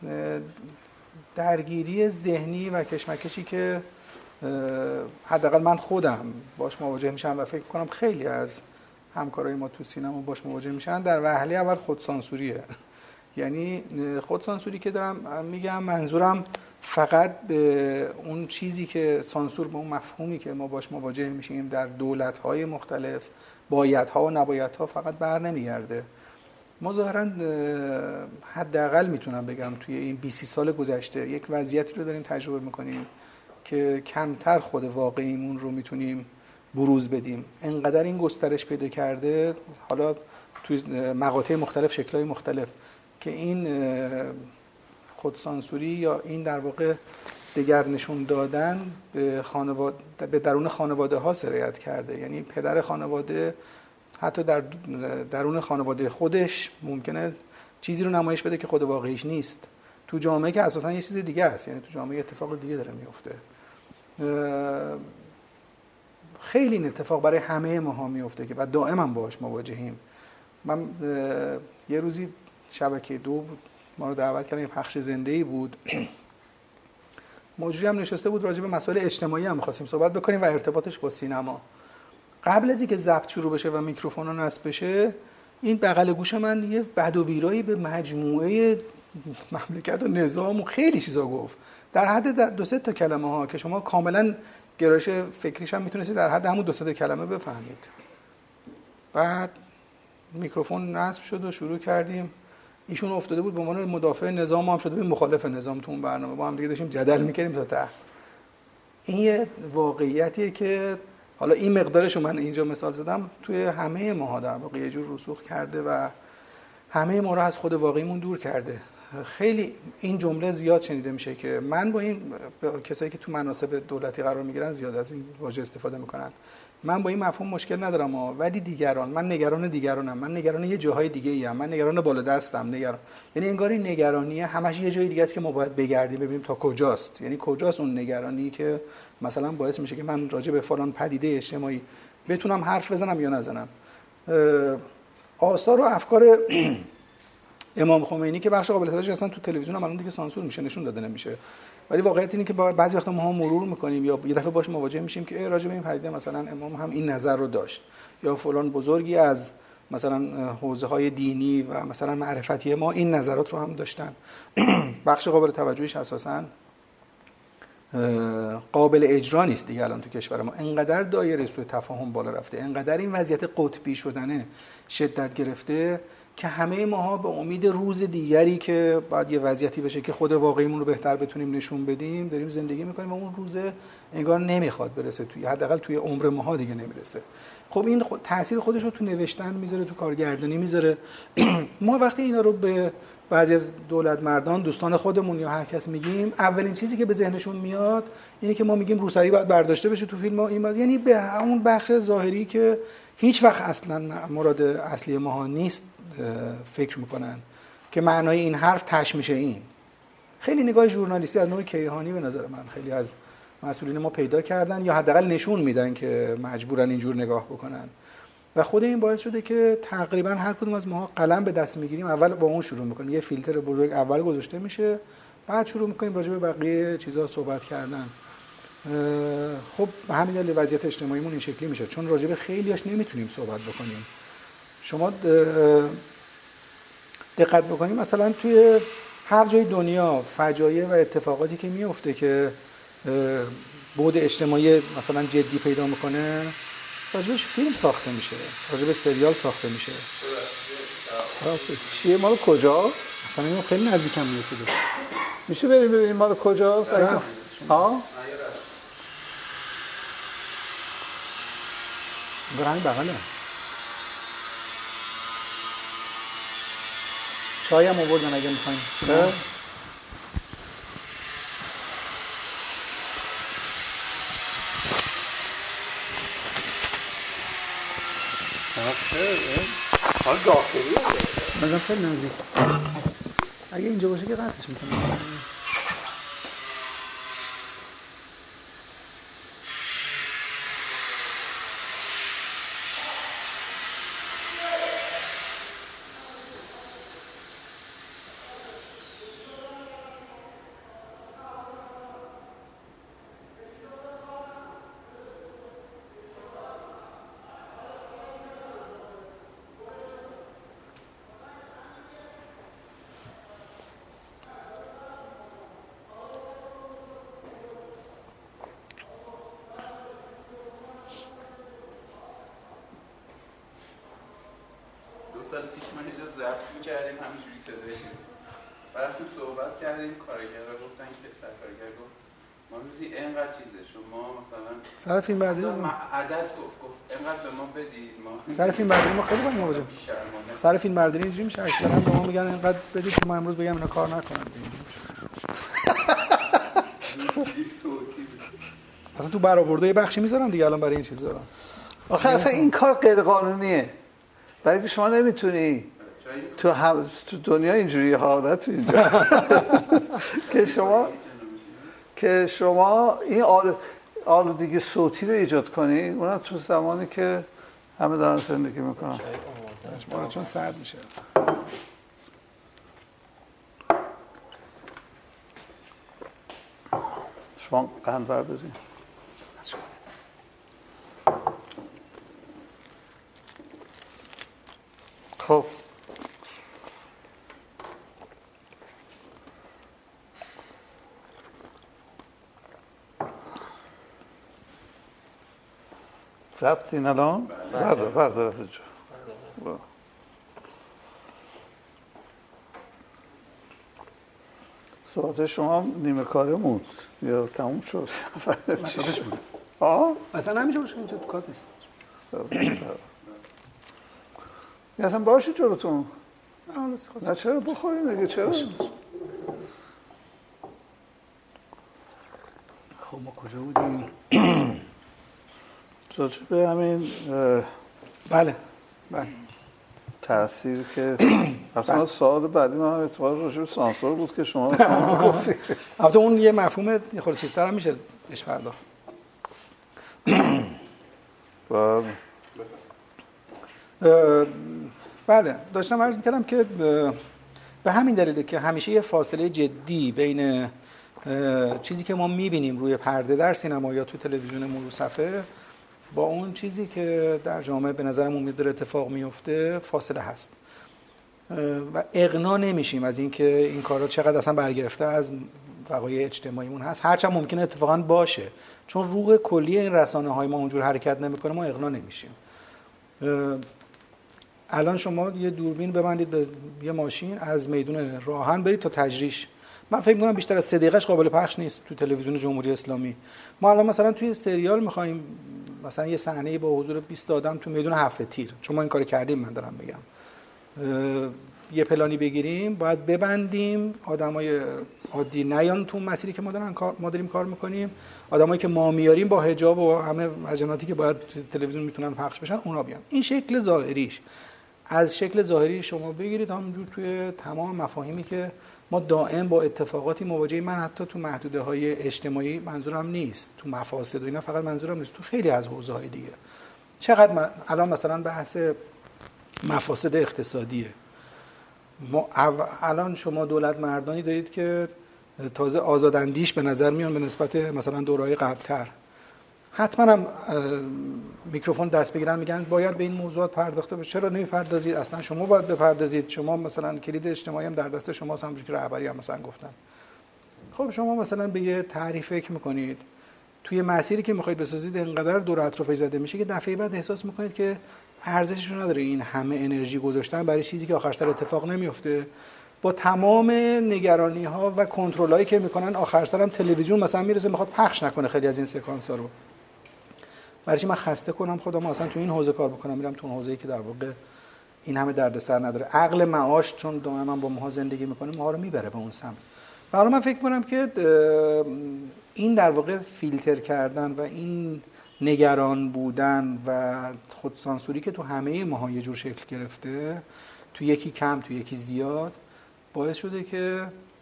درگیری ذهنی و کشمکشی که حداقل من خودم باش مواجه میشم و فکر کنم خیلی از همکارای ما تو سینما باش مواجه میشن، در وهله اول خودسانسوریه. یعنی خودسانسوری که دارم میگم منظورم فقط به اون چیزی که سانسور، به اون مفهومی که ما باش مواجه میشیم در دولت‌های مختلف، بایدها و نبایدها فقط بر نمیگرده. ما ظاهراً حداقل میتونم بگم توی این 20 سال گذشته یک وضعیتی رو داریم تجربه میکنیم که کمتر خود واقعیمون رو میتونیم بروز بدیم. انقدر این گسترش پیدا کرده، حالا توی مقاطع مختلف، شکل‌های مختلف، که این خودسانسوری یا این در واقع دگر نشون دادن به درون خانواده ها سرایت کرده. یعنی پدر خانواده حتی در درون خانواده خودش ممکنه چیزی رو نمایش بده که خود واقعیش نیست، تو جامعه که اساساً یه چیز دیگه است. یعنی تو جامعه اتفاق دیگه داره میفته. خیلی این اتفاق برای همه ماها میفته که و دائما باهاش مواجهیم. من یه روزی شبکه 2 بود، ما رو دعوت کردن، یه پخش زنده‌ای بود، مجری هم نشسته بود، راجع به مسائل اجتماعی هم می‌خواستیم صحبت بکنیم و ارتباطش با سینما. قبل از اینکه ضبط شروع بشه و میکروفون نصب بشه، این بغل گوش من یه بد و بیرایی به مجموعه مملکت و نظام و خیلی چیزا گفت، در حد 2-3 تا کلمه ها که شما کاملا گرایش فکریش هم میتونستید در حد همون 2-3 تا کلمه بفهمید. بعد میکروفون نصب شد و شروع کردیم. ایشون افتاده بود به عنوان مدافع نظام، ما هم شده بودیم مخالف نظام تو اون برنامه، با هم دیگه داشتیم جدل می‌کردیم تا ته. این یه واقعیتیه که حالا این مقدارشو من اینجا مثال زدم، توی همه ماها در واقع یه جور رسوخ کرده و همه ما رو از خود واقعیمون دور کرده. خیلی این جمله زیاد شنیده میشه که من با این کسایی که تو مناصب دولتی قرار میگیرن زیاد از این واژه استفاده میکنن، من با این مفهوم مشکل ندارم ولی دیگران، من نگران دیگرانم، من نگران یه جاهای دیگه ایم، من نگران بالا دستم، یعنی انگار این نگرانیه همش یه جای دیگه است که ما باید بگردیم ببینیم تا کجاست، یعنی کجاست اون نگرانی که مثلا باعث میشه که من راجع به فلان پدیده اجتماعی بتونم حرف بزنم یا نزنم. آثار و افکار امام خمینی که بخش قابل توجهی اصلا تو تلویزیون هم الان دیگه سانسور میشه، نشون داده نمیشه، ولی واقعیت اینه که بعضی وقتا ما مرور میکنیم یا یه دفعه باش مواجه میشیم که راجع به این پدیده مثلا امام هم این نظر رو داشت یا فلان بزرگی از مثلا حوزه‌های دینی و مثلا معرفتی ما این نظرات رو هم داشتن. بخش قابل توجهیش اساساً قابل اجرا نیست دیگه الان تو کشور ما، انقدر دایره سوء تفاهم بالا رفته، انقدر این وضعیت قطبی شدنه شدت گرفته که همه ماها به امید روز دیگری که بعد یه وضعیتی بشه که خود واقعیمون رو بهتر بتونیم نشون بدیم داریم زندگی میکنیم و اون روز انگار نمیخواد برسه، توی حداقل توی عمر ماها دیگه نمیرسه. خب این تاثیر خودش رو تو نوشتن میذاره، تو کارگردانی میذاره. ما وقتی اینا رو به بعضی از دولت مردان دوستان خودمون یا هر کس میگیم، اولین چیزی که به ذهنشون میاد اینه که ما میگیم روسری باید برداشته بشه تو فیلم ها، یعنی به اون بخش ظاهری که هیچ وقت اصلا مراد اصلی ما نیست فکر میکنن که معنای این حرف تشمیشه. این خیلی نگاه ژورنالیستی از نوع کیهانی به نظر من خیلی از مسئولین ما پیدا کردن یا حداقل نشون میدن که مجبورن اینجور نگاه بکنن و خود این باعث شده که تقریبا هر کدوم از ما قلم به دست میگیریم اول با اون شروع میکنیم، یه فیلتر بزرگ اول گذاشته میشه، بعد شروع میکنیم راجع به بقیه چیزا صحبت کردن. خب به همین دلیل وضعیت اجتماعیمون این شکلی میشه، چون راجع به خیلیاش نمیتونیم صحبت بکنیم. شما دقت بکنیم مثلا توی هر جای دنیا فجایع و اتفاقاتی که میفته که بعد اجتماعی مثلا جدی پیدا میکنه راجبش فیلم ساخته میشه، راجبش سریال ساخته میشه. چیه مال کجا؟ اصلا اینو خیلی نزدیکم میاد. میشه بریم ببینیم مال کجاست؟ ها؟ برای بغله. چای هم آوردن اگه میخواین. حال داخلیه مثلا خیلی نزدیک. اگه اینجا باشه که قطعش میکنم. سال پیش ما اینجا ضبط می‌کردیم همینجوری صدای شد. رفتیم صحبت کردیم، کارگرها گفتن که سرکارگر گفت ما روزی اینقدر چیزه شما مثلا سر فیلم برداری عدد گفت اینقدر به ما بدید ما سر فیلم برداری ما خیلی باید مواجه سر فیلم برداری اینجوری میشه اکثرا به ما میگن اینقدر بدید که ما امروز بگم اینا کار نکنن. اصلا تو برآورده یه بخشی میذارن دیگه الان برای این چیزا. آخه اصلا این کار غیر قانونیه. برای که شما نمیتونی تو دنیا اینجوری حالت اینجا که شما این آلودگی صوتی رو ایجاد کنی، اونم تو زمانی که همه دارن زندگی میکنن چون سرد میشه. شما قند بردارین. خب ضبط این الان بردار از اینجا. صحبت شما نیمه کاره موند یا تموم شد؟ مسافش بود. مثلا همینجا باشه، اینجا تو کار نیست. اصلا باشی جلوتون. نه چرا بخورین دیگه، چرا؟ ما کجا بودیم؟ راجع به همین بله تأثیر که اصلا سوال بعدی من اتفاقا راجع به سانسور بود که شما گفتید. البته اون یه مفهوم یه خورده چیزتر هم میشه بهش پرداخت. بله داشتم عرض میکردم که به همین دلیله که همیشه یه فاصله جدی بین چیزی که ما میبینیم روی پرده در سینما یا تو تلویزیون مرور صفحه با اون چیزی که در جامعه به نظرمون میاد اتفاق میفته فاصله هست و اغنا نمیشیم از اینکه این کارا چقدر اصلا برگرفته از وقایع اجتماعیمون هست، هرچند ممکنه اتفاقا باشه، چون روح کلی این رسانه‌های ما اونجور حرکت نمیکنه، ما اغنا نمیشیم. الان شما یه دوربین ببندید به یه ماشین از میدون راهن برید تا تجریش، من فکر می‌کنم بیشتر از 3 دقیقه‌اش قابل پخش نیست تو تلویزیون جمهوری اسلامی. ما الان مثلا توی سریال می‌خوایم مثلا یه صحنه با حضور 20 آدم تو میدون هفت تیر، چون ما این کارو کردیم، من دارم میگم یه پلانی بگیریم، باید ببندیم، آدمای عادی نیان تو مسیری که ما داریم کار می‌کنیم، آدمایی که ما میاریم با حجاب و همه وجناتی که باید تلویزیون میتونن پخش بشن اونا بیان. این شکل ظاهریش. از شکل ظاهری شما بگیرید همونجور توی تمام مفاهیمی که ما دائم با اتفاقاتی مواجهیم، من حتی تو محدوده‌های اجتماعی منظورم نیست، تو مفاسد و اینا فقط منظورم نیست، تو خیلی از حوزه‌های دیگه. چقدر الان مثلا بحث مفاسد اقتصادیه. ما الان شما دولت مردانی دارید که تازه آزاداندیش به نظر میان به نسبت مثلا دوره‌های قبل‌تر. حتما هم میکروفون دست بگیرن میگن باید به این موضوعات پرداخته بشه، چرا نمیپردازید؟ اصلا شما باید بپردازید، شما مثلا کلید اجتماعی هم در دست شماست، همونجوری که رهبری هم مثلا گفتن. خب شما مثلا به یه تعریف فکر میکنید، توی مسیری که میخواید بسازید انقدر دور اطرافش زده میشه که دفعه بعد احساس میکنید که ارزشش رو نداره این همه انرژی گذاشتن برای چیزی که آخر سر اتفاق نمیفته. با تمام نگرانی ها و کنترل هایی که میکنن آخر سر هم تلویزیون مثلا میرسه میخواد پخش نکنه خیلی از این سکانس ها رو. برای چی من خسته کنم خودم اصلا تو این حوزه کار بکنم، میرم تو اون حوزه‌ای که در واقع این همه دردسر نداره. عقل معاش چون دائما با ماها زندگی میکنه ماها رو میبره به اون سمت. برای من فکر کنم که این در واقع فیلتر کردن و این نگران بودن و خودسانسوری که تو همه ماها یه جور شکل گرفته، تو یکی کم تو یکی زیاد، باعث شده که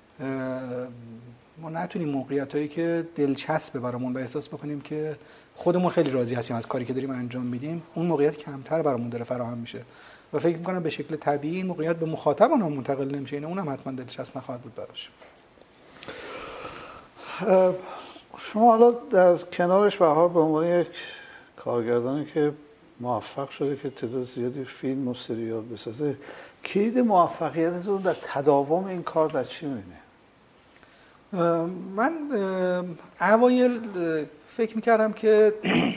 ما نتونیم موقعیتایی که دلچسبه برامون و احساس بکنیم که خودمون خیلی راضی هستیم از کاری که داریم انجام میدیم، اون موقعیت کمتر برامون داره فراهم میشه و فکر میکنم به شکل طبیعی این موقعیت به مخاطبان هم منتقل نمیشه، این اونم حتما دلچسب نخواهد بود براش. شما حالا در کنارش به حال به عنوان یک کارگردانی که موفق شده که تعداد زیادی فیلم و سریال بسازه، کلید موفقیتتون در تداوم این کار در چی می‌بینه؟ من اوایل فکر میکردم که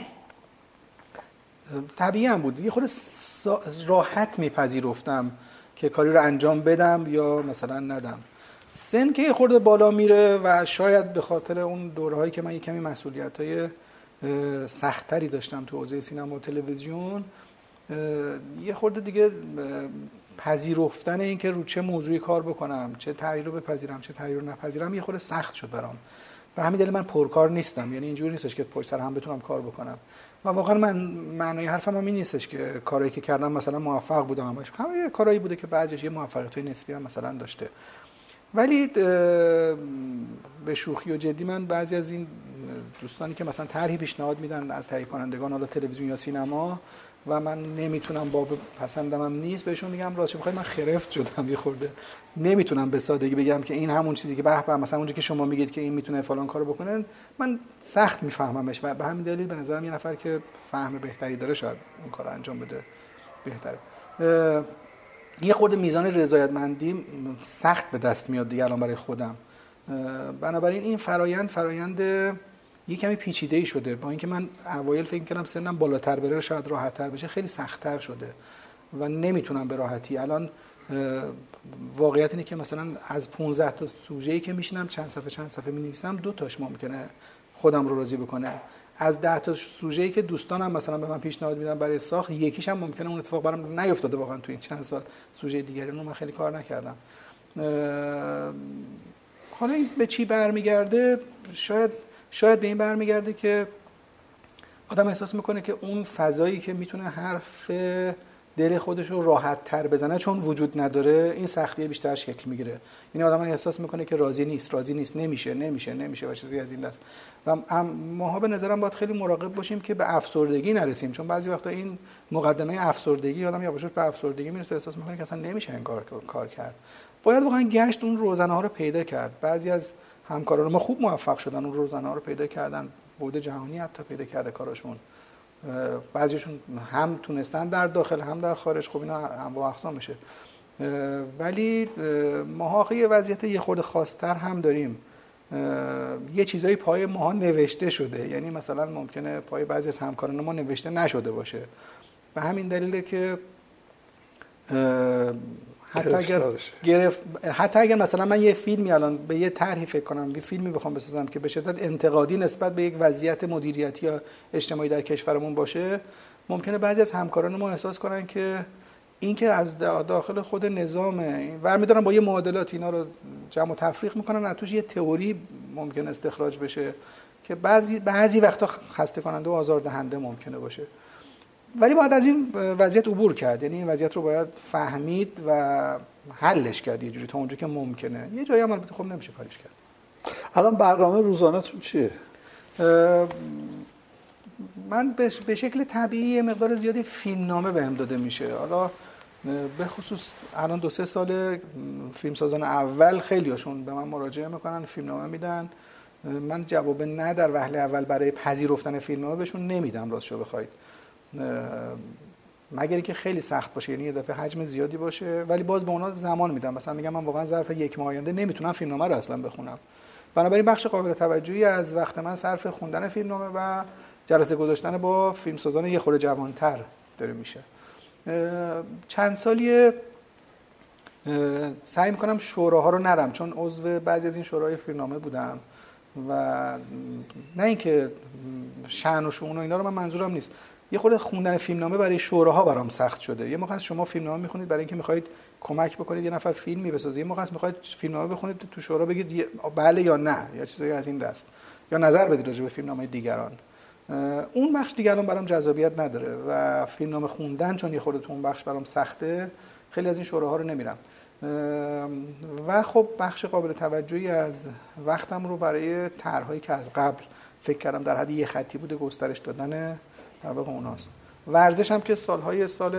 طبیعی هم بود، یه خورده راحت میپذیرفتم که کاری رو انجام بدم یا مثلا ندم. سن که یه خورده بالا میره و شاید به خاطر اون دورهایی که من یه کمی مسئولیت‌های سخت‌تری داشتم تو حوزه سینما و تلویزیون، یه خورده دیگه پذیرفتن این که رو چه موضوعی کار بکنم، چه تغییر رو بپذیرم چه تغییر رو نپذیرم یه خورده سخت شد برام. به همین دلیل من پرکار نیستم، یعنی اینجوری نیستش که پشت سر هم بتونم کار بکنم و واقعا من معنای حرفم هم این نیستش که کارایی که کردم مثلا موفق بودم همه کارایی بوده که بعضیش یه موفقیت‌های نسبی هم مثلا داشته. ولی به شوخی و جدی من بعضی از این دوستانی که مثلا طرحی پیشنهاد میدن از تهیه کنندگان حالا تلویزیون یا سینما و من نمیتونم باب پسندم هم نیست، بهشون میگم راستش بخوای من خرفت شدم یه خورده، نمیتونم به سادگی بگم که این همون چیزی که به به مثلا اونجا که شما میگید که این میتونه فلان کارو بکنه، من سخت میفهممش و به همین دلیل به نظرم یه نفر که فهم بهتری داره شاید اون کارو انجام بده بهتره. یه خورده میزان رضایتمندی سخت به دست میاد دیگه الان برای خودم، بنابراین این فرایند یه کمی پیچیده‌ای شده. با اینکه من اوایل فکر می‌کردم سنم بالاتر بره شاید راحت‌تر بشه، خیلی سخت‌تر شده و نمیتونم به راحتی. الان واقعیت اینه که مثلا از 15 تا سوژه‌ای که میشینم چند صفحه می‌نویسم 2 تاش ممکنه خودم رو راضی بکنه. از 10 تا سوژه‌ای که دوستانم مثلا به من پیشنهاد میدن برای ساخت، یکیش هم ممکنه اون اتفاق برام نیفتاده واقعا تو این چند سال. سوژه دیگری رو من خیلی کار نکردم. حالا این به چی برمیگرده؟ شاید به این برمیگرده که آدم احساس میکنه که اون فضایی که میتونه حرف دل خودش رو راحت تر بزنه چون وجود نداره، این سختی بیشتر شکل میگیره. این آدم احساس میکنه که راضی نیست، نمیشه و چیزی از این دست. و ماها به نظرم باید خیلی مراقب باشیم که به افسردگی نرسیم، چون بعضی وقتا این مقدمه افسردگی آدم یواش به افسردگی میرسه، احساس میکنه که اصلا نمیشه این کار کرد. باید واقعا گشت اون روزنه ها رو پیدا کرد. بعضی از همکاران ما خوب موفق شدن، اون روزنه ها رو پیدا کردن، بعد جهانی حتی پیدا کرده کارشون. بعضیشون هم تونستن در داخل هم در خارج، خب اینا انواع اقسام میشه. ولی ماها یه وضعیت یه خورده خاص‌تر هم داریم. یه چیزایی پای ماها نوشته شده، یعنی مثلا ممکنه پای بعضی از همکاران ما نوشته نشده باشه. به همین دلیله که حتی اگر مثلا من یه فیلمی الان به یه طرحی فکر کنم، یه فیلمی بخوام بسازم که به شدت انتقادی نسبت به یک وضعیت مدیریتی یا اجتماعی در کشورمون باشه، ممکنه بعضی از همکاران ما احساس کنن که این که از داخل خود نظامه برمی‌دارن با یه معادلات اینا رو جمع و تفریق میکنن، از توش یه تئوری ممکن استخراج بشه که بعضی وقتا خسته کننده و آزاردهنده ممکنه باشه. ولی باید از این وضعیت عبور کرد، یعنی این وضعیت رو باید فهمید و حلش کرد یه جوری تا اونجا که ممکنه. یه جایی هم البته خب نمیشه کارش کرد. الان برنامه روزانه‌تون چیه؟ من به شکل طبیعی یه مقدار زیادی فیلمنامه بهم داده میشه. حالا به خصوص الان 2-3 سال فیلمسازان اول خیلیاشون به من مراجعه میکنن، فیلمنامه میدن. من جواب نه در وهله اول برای پذیرفتن فیلمنامه بهشون نمیدم راستشو بخواید، مگر اینکه خیلی سخت باشه، یعنی یه دفعه حجم زیادی باشه، ولی باز به اونا زمان میدم. مثلا میگم من واقعا ظرف 1 ماه آینده نمیتونم فیلمنامه رو اصلا بخونم، بنابراین بخش قابل توجهی از وقت من صرف خوندن فیلمنامه و جلسه گذاشتن با فیلمسازان یه خورده جوان‌تر داره میشه. چند سالیه سعی میکنم شوراها رو نرم، چون عضو بعضی از این شورای فیلمنامه بودم و نه اینکه شأن و شؤون و اینا رو من منظورم نیست، یه خورده خوندن فیلمنامه برای شوراها برام سخت شده. یه موقع شما فیلمنامه میخونید برای اینکه میخواید کمک بکنید یه نفر فیلمی بسازه، یه موقع میخواید فیلمنامه بخونید تو شورا بگید بله یا نه یا چیزی از این دست، یا نظر بدید راجع به فیلمنامه دیگران. اون بخش دیگه الان برام جذابیت نداره و فیلمنامه خوندن چون یه خورده تو اون بخش برام سخته، خیلی از این شوراها رو نمیرم. و خب بخش قابل توجهی از وقتم رو برای طرح‌هایی که از قبل فکر کردم در حد یه خطی بوده گسترش دادن در واقع اوناست. ورزش هم که سالهای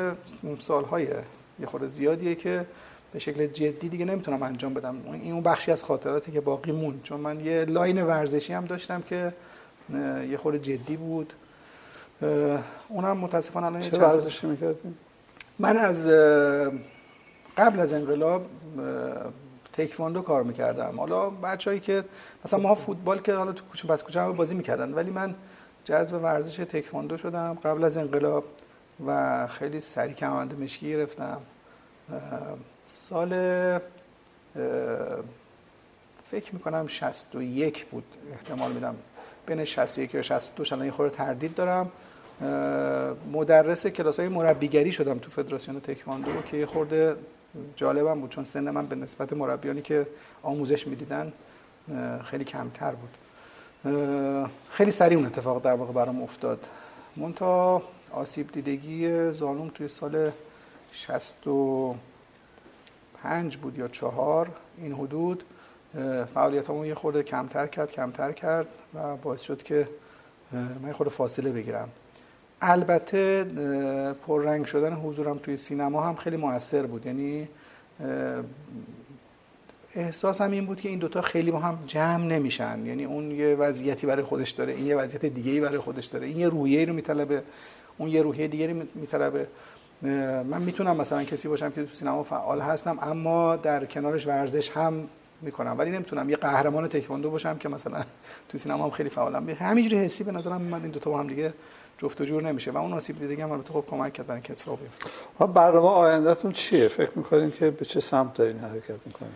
یه خورده زیادیه که به شکل جدی دیگه نمیتونم انجام بدم. این اون بخشی از خاطراتی که باقی موند، چون من یه لاین ورزشی هم داشتم که یه خورده جدی بود. اونم متاسفانه الان چه ورزشی می‌کردین؟ من از قبل از انقلاب تکواندو کار می‌کردم. حالا بچه‌ای که مثلا ما فوتبال که حالا تو کوچه بس کوچه هم بازی می‌کردن، ولی من جذب ورزش تکواندو شدم قبل از انقلاب و خیلی سریع کمانده مشکی گرفتم. سال فکر می‌کنم 61 بود، احتمال میدم بین 61 و 62 الان یه خورده تردید دارم. مدرس کلاس‌های مربیگری شدم تو فدراسیون تکواندو که یه خورده جالبم بود، چون سن من به نسبت مربیانی که آموزش میدیدن خیلی کمتر بود. خیلی سریع اون اتفاق در واقع برام افتاد. منتها آسیب دیدگی زانوم توی سال 65 بود یا 4 این حدود، فعالیتامو یه خورده کمتر کرد و باعث شد که من یه خورده فاصله بگیرم. البته پررنگ شدن حضورم توی سینما هم خیلی مؤثر بود، یعنی احساسم این بود که این دوتا خیلی با هم جمع نمیشن، یعنی اون یه وضعیتی برای خودش داره، این یه وضعیت دیگه‌ای برای خودش داره، این یه روحیه‌ای رو میطلبه، اون یه روحیه دیگه‌ای میطلبه. من میتونم مثلا کسی باشم که تو سینما فعال هستم اما در کنارش ورزش هم میکنم، ولی نمیتونم یه قهرمان تکواندو باشم که مثلا تو سینما هم خیلی فعالم. همینجوری حسی به نظرم من این دوتا با هم دیگه جفت و جور نمیشه و اون آسیب دیدگی هم البته خب کمک کرد برای اینکه اتفاق بیفته. برنامه آیندهتون چیه؟ فکر میکنین که به چه سمت دارین حرکت میکنین؟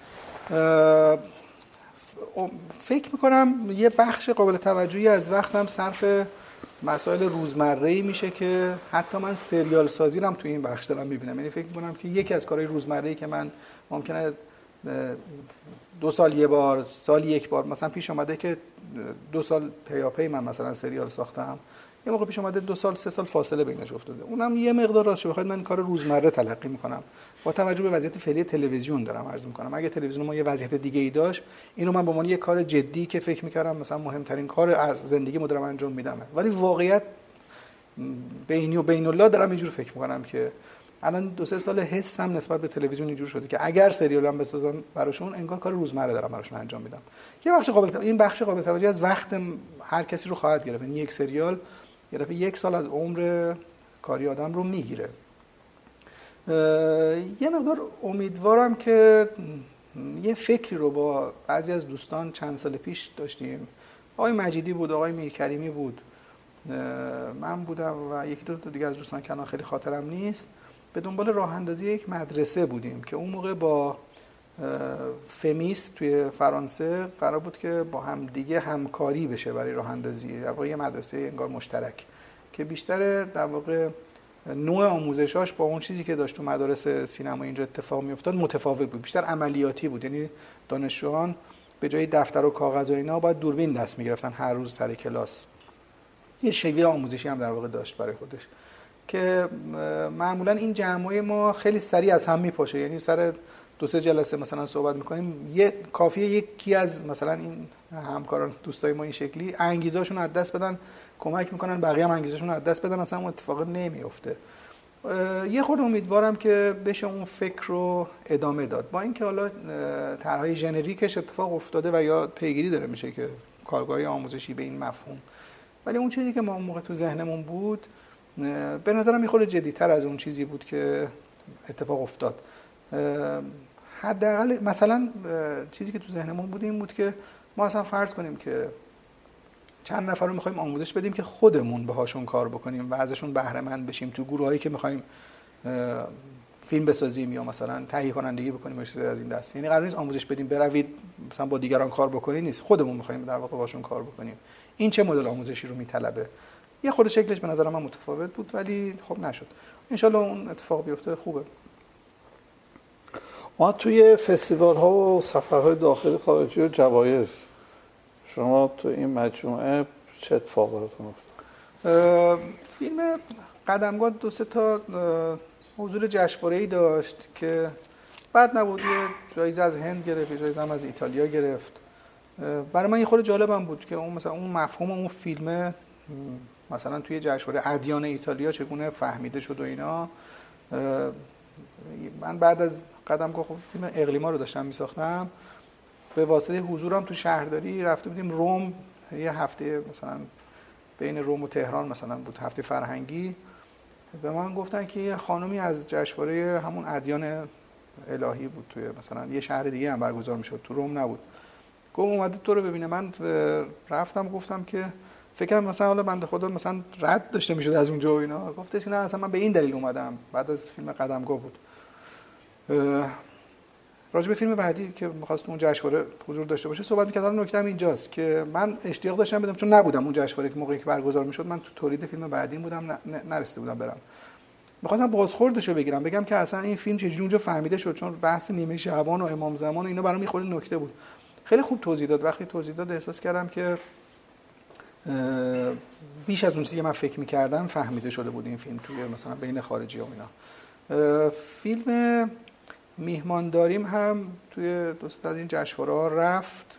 فکر میکنم یه بخش قابل توجهی از وقتم صرف مسائل روزمره‌ای میشه که حتی من سریال سازی رو هم تو این بخش دارم میبینم. یعنی فکر میکنم که یکی از کارهای روزمره‌ای که من ممکنه 2 سال یه بار، سال یک بار مثلا پیش اومده که 2 سال پیاپی من مثلا سریال ساختم، یه موقع پیش اومده 2 سال 3 سال فاصله بینش افتاده. اونم یه مقدار راستش بخواید من کار روزمره تلقی میکنم با توجه به وضعیت فعلی تلویزیون دارم عرض میکنم. اگه تلویزیون ما یه وضعیت دیگه ای داشت، اینو من به عنوان یه کار جدی که فکر میکردم مثلا مهمترین کار از زندگی دارم انجام میدم، ولی واقعیت بینی و بین الله دارم اینجور فکر میکنم که الان 2-3 سال حسم نسبت به تلویزیون اینجور شده که اگر سریالم بسازم براشون انگار کار روزمره دارم براشون انجام میدم. یه بخش این بخش قابل توجهی از وقت هر کسی رو خواهد گرفت. یعنی یک سریال یه دفعه 1 سال از عمر کاری آدم رو میگیره. یه مقدار امیدوارم که یه فکری رو با بعضی از دوستان چند سال پیش داشتیم. آقای مجیدی بود، آقای میرکریمی بود، من بودم و یکی دو تا دیگه از دوستان که الان خیلی خاطرم نیست. به دنبال راه اندازی یک مدرسه بودیم که اون موقع با فمیس توی فرانسه قرار بود که با هم دیگه همکاری بشه برای راه اندازی در واقع یه مدرسه انگار مشترک که بیشتر در واقع نوع آموزشاش با اون چیزی که داشت تو مدارس سینما اینجا اتفاق میافتاد متفاوت بود، بیشتر عملیاتی بود. یعنی دانشجویان به جای دفتر و کاغذ و اینا باید دوربین دست میگرفتن هر روز سر کلاس. یه شیوه آموزشی هم در واقع داشت برای خودش که معمولا این جمعای ما خیلی سریع از هم میپاشه. یعنی سر 2-3 جلسه مثلا صحبت میکنیم، کافیه یکی از مثلا این همکاران دوستای ما این شکلی انگیزه‌شون از دست بدن، کمک میکنن بقیه هم انگیزه‌شون از دست بدن، اصلا اون اتفاق نمیفته. یه خورده امیدوارم که بشه اون فکر رو ادامه داد، با اینکه حالا طرحهای ژنریکش اتفاق افتاده و یا پیگیری داره میشه که کارگاه آموزشی به این مفهوم، ولی اون چیزی که ما اون موقع تو ذهنمون بود به نظرم میخوره جدی‌تر از اون چیزی بود که اتفاق افتاد. حداقل مثلا چیزی که تو ذهنمون بود این بود که ما اصلا فرض کنیم که چند نفر رو می‌خوایم آموزش بدیم که خودمون باهاشون کار بکنیم و ازشون بهره مند بشیم تو گروهایی که می‌خوایم فیلم بسازیم یا مثلا تهیه کنندگی بکنیم و چیزی از این دست. یعنی قرار نیست آموزش بدیم بروید مثلا با دیگران کار بکنید، نیست، خودمون می‌خوایم در واقع باهاشون کار بکنیم. این چه مدل آموزشی رو میطلبه؟ یه خورده شکلش به نظر من متفاوت بود ولی خب نشد. ان شاءالله اون اتفاق بیفته خوبه. ما توی فستیوال ها و سفرهای داخلی خارجی و جوایز، شما تو این مجموعه چه اتفاقاتون افتاد؟ فیلم قدمگاه 2-3 تا حضور جشنواره‌ای داشت که بعد نبود، یه جایزه از هند گرفت، جایزه هم از ایتالیا گرفت. برای من یه خورده جالبم بود که اون مثلا اون مفهوم اون فیلم مثلا توی جشنواره ادیان ایتالیا چگونه فهمیده شد و اینا. من بعد از قدمگاه خب فیلم اقلیما رو داشتم میساختم، به واسطه حضورم تو شهرداری رفته بودیم روم، یه هفته مثلا بین روم و تهران مثلا بود، هفته فرهنگی. به من گفتن که یه خانومی از جشنواره همون ادیان الهی بود توی مثلا یه شهر دیگه هم برگزار میشد، تو روم نبود. گفت اومده تو رو ببینه. من رفتم گفتم که فکرم مثلا حالا بنده خدا مثلا رد داشته میشد از اونجا و اینا. گفتش نه اصلا من به این دلیل اومدم. بعد از فیلم قدمگاه بود. راجع به فیلم بعدی که می‌خواست اون جشنواره حضور داشته باشه صحبت می‌کرد. حالا نکته‌ام اینجاست که من اشتیاق داشتم بدم، چون نبودم اون جشنواره که موقعی که برگزار میشد، من تو تولید فیلم بعدی بودم، نرسیده بودم برم. می‌خواستم بازخوردشو بگیرم، بگم که اصلا این فیلم چجوری اونجا فهمیده شد، چون بحث نیمه شعبان و امام زمان و اینا برام می‌خورد نکته بود. خیلی خوب توضیح داد. وقتی توضیح داد احساس کردم که بیش از اون چیزی که من فکر می‌کردم فهمیده شده بود این فیلم توی مثلا بین خارجی‌ها و اینا. فیلم میهمانداریم هم توی دوست از این جشنواره‌ها رفت،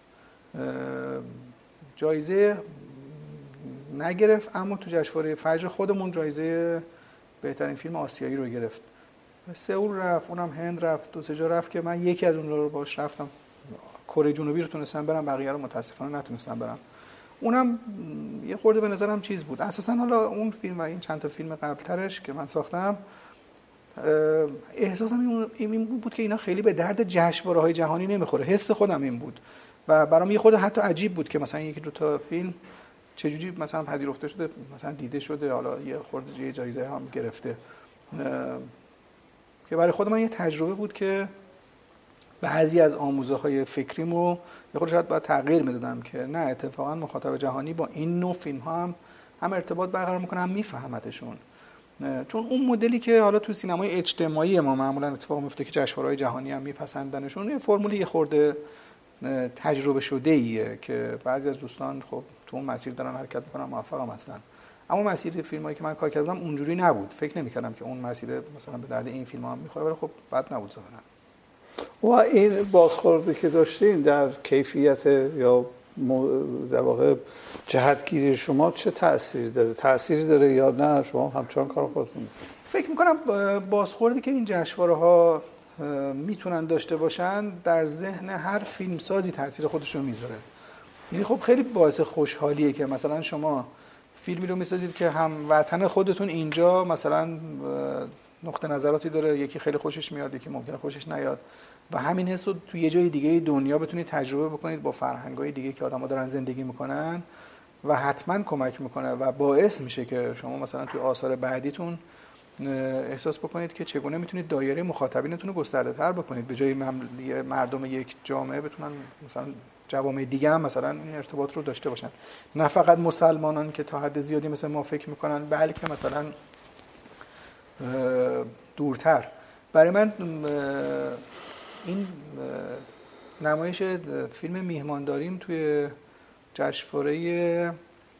جایزه نگرفت، اما تو جشنواره فجر خودمون جایزه بهترین فیلم آسیایی رو گرفت. سئول رفت، اونم هند رفت، 2-3 جا رفت که من یکی از اون رو باش رفتم. کره جنوبی رو تونستم برم، بقیه رو متاسفانه نتونستم برم. اونم یه خورده به نظرم چیز بود. اساسا حالا اون فیلم و این چند تا فیلم قبل‌ترش که من ساختم، احساسم این بود که اینا خیلی به درد جشنواره‌های جهانی نمیخوره. حس خودم این بود و برام یه خورده حتی عجیب بود که مثلا یکی دو تا فیلم چجوری مثلا پذیرفته شده، مثلا دیده شده، حالا یه خورده یه جایزه هم گرفته، که برای خود من یه تجربه بود که بعضی از آموزه‌های فکریمو یه خورده شاید باید تغییر میدادم که نه، اتفاقا مخاطب جهانی با این نوع فیلم‌ها هم ارتباط برقرار میکنه، هم میفهمتشون. چون اون مدلی که حالا تو سینمای اجتماعی ما معمولا اتفاق میفته که جشنواره‌های جهانی هم میپسندنشون، یه فرمولی یه خورده تجربه شده ایه که بعضی از دوستان خب تو اون مسیر دارن حرکت میکنن، موفق هم هستن. اما مسیر فیلمایی که من کار کردم اونجوری نبود. فکر نمی‌کردم که اون مسیر مثلا به درد این فیلم‌ها هم می‌خوره، ولی خب بد نبود ظاهرا. و این بازخوردی که داشتین در کیفیت یا در واقع جهتگیری شما چه تأثیری داره؟ تأثیری داره یا نه شما همچنان کار خودتون؟ فکر می‌کنم بازخوردی که این جشنواره‌ها میتونن داشته باشن در ذهن هر فیلمسازی تاثیر خودش رو میذاره. یعنی خب خیلی باعث خوشحالیه که مثلا شما فیلمی رو میسازید که هم وطن خودتون اینجا مثلا نقطه نظراتی داره، یکی خیلی خوشش میاد، یکی ممکنه خوشش نیاد، و همین حس رو تو یه جای دیگه دنیا بتونید تجربه بکنید با فرهنگ‌های دیگه که آدم‌ها دارن زندگی میکنن و حتما کمک میکنه و باعث میشه که شما مثلا توی آثار بعدیتون احساس بکنید که چگونه میتونید دایره مخاطبینتون رو گسترده‌تر بکنید، به جای مردم یک جامعه بتونن مثلا جوامع دیگه هم مثلا این ارتباط رو داشته باشن، نه فقط مسلمانان که تا حد زیادی مثل ما فکر میکنن، بلکه مثلا دورتر. برای من این نمایش فیلم میهمانداریم توی جشنواره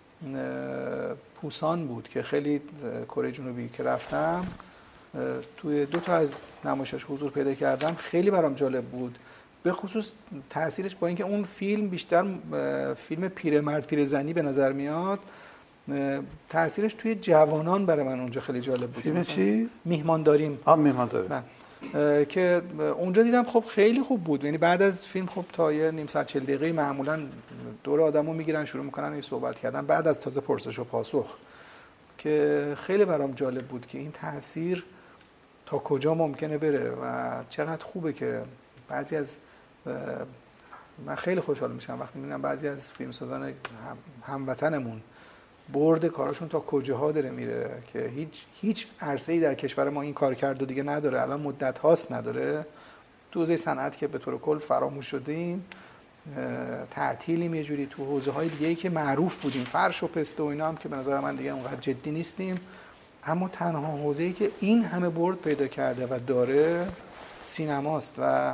پوسان بود که خیلی کره جنوبی که رفتم، توی 2 تا از نمایشش حضور پیدا کردم، خیلی برام جالب بود، به خصوص تاثیرش با اینکه اون فیلم بیشتر فیلم پیرمرد پیرزنی به نظر میاد، تاثیرش توی جوانان برای من اونجا خیلی جالب بود. فیلم چی؟ میهمانداریم. میهمانداریم. که اونجا دیدم خب خیلی خوب بود. یعنی بعد از فیلم خب تا یه نیم ساعت 40 دقیقه معمولا دور آدمو میگیرن شروع میکنن این صحبت کردن بعد از تازه پرسش و پاسخ، که خیلی برام جالب بود که این تاثیر تا کجا ممکنه بره و چقدر خوبه که بعضی از من خیلی خوشحال میشم وقتی میبینم بعضی از فیلمسازان هموطنمون برد کاراشون تا کجاها داره میره که هیچ عرصه‌ای در کشور ما این کار کرده دیگه نداره، الان مدت هاست نداره. تو حوزه صنعت که به طور کل فراموش شدیم، تعطیلیم یه جوری، تو حوزه‌های دیگه‌ای که معروف بودیم، فرش و پسته و اینا هم که به نظر من دیگه اونقدر جدی نیستیم، اما تنها حوزه‌ای که این همه برد پیدا کرده و داره سینماست. و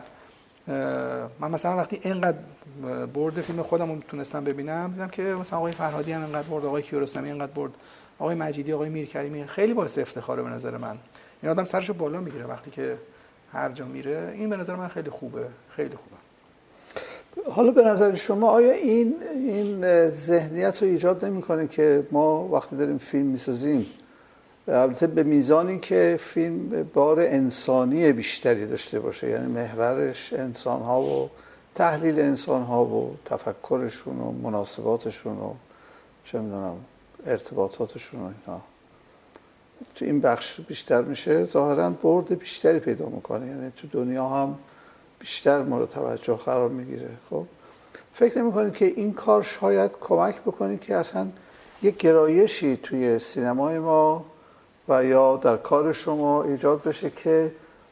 من مثلا وقتی اینقدر برد فیلم خودم رو تونستم ببینم، دیدم که مثلا آقای فرهادی هم اینقدر برد، آقای کیارستمی اینقدر برد، آقای مجیدی، آقای میرکریمی، خیلی باعث افتخاره به نظر من. این آدم سرشو بالا میگیره وقتی که هر جا میره. این به نظر من خیلی خوبه، خیلی خوبه. حالا به نظر شما آیا این ذهنیت رو ایجاد نمی‌کنه که ما وقتی داریم فیلم می‌سازیم، البته به میزانی که فیلم بار انسانی بیشتری داشته باشه، یعنی محورش انسان‌ها و تحلیل انسان‌ها و تفکرشون و مناسباتشون و چه می‌دونم ارتباطاتشون و اینا، تو این بخش بیشتر میشه، ظاهراً برد بیشتری پیدا میکنه، یعنی تو دنیا هم بیشتر مورد توجه قرار میگیره. خب فکر نمی‌کنید که این کار شاید کمک بکنه که اصلا یک گرایشی توی سینمای ما و یا در کار شما ایجاد بشه که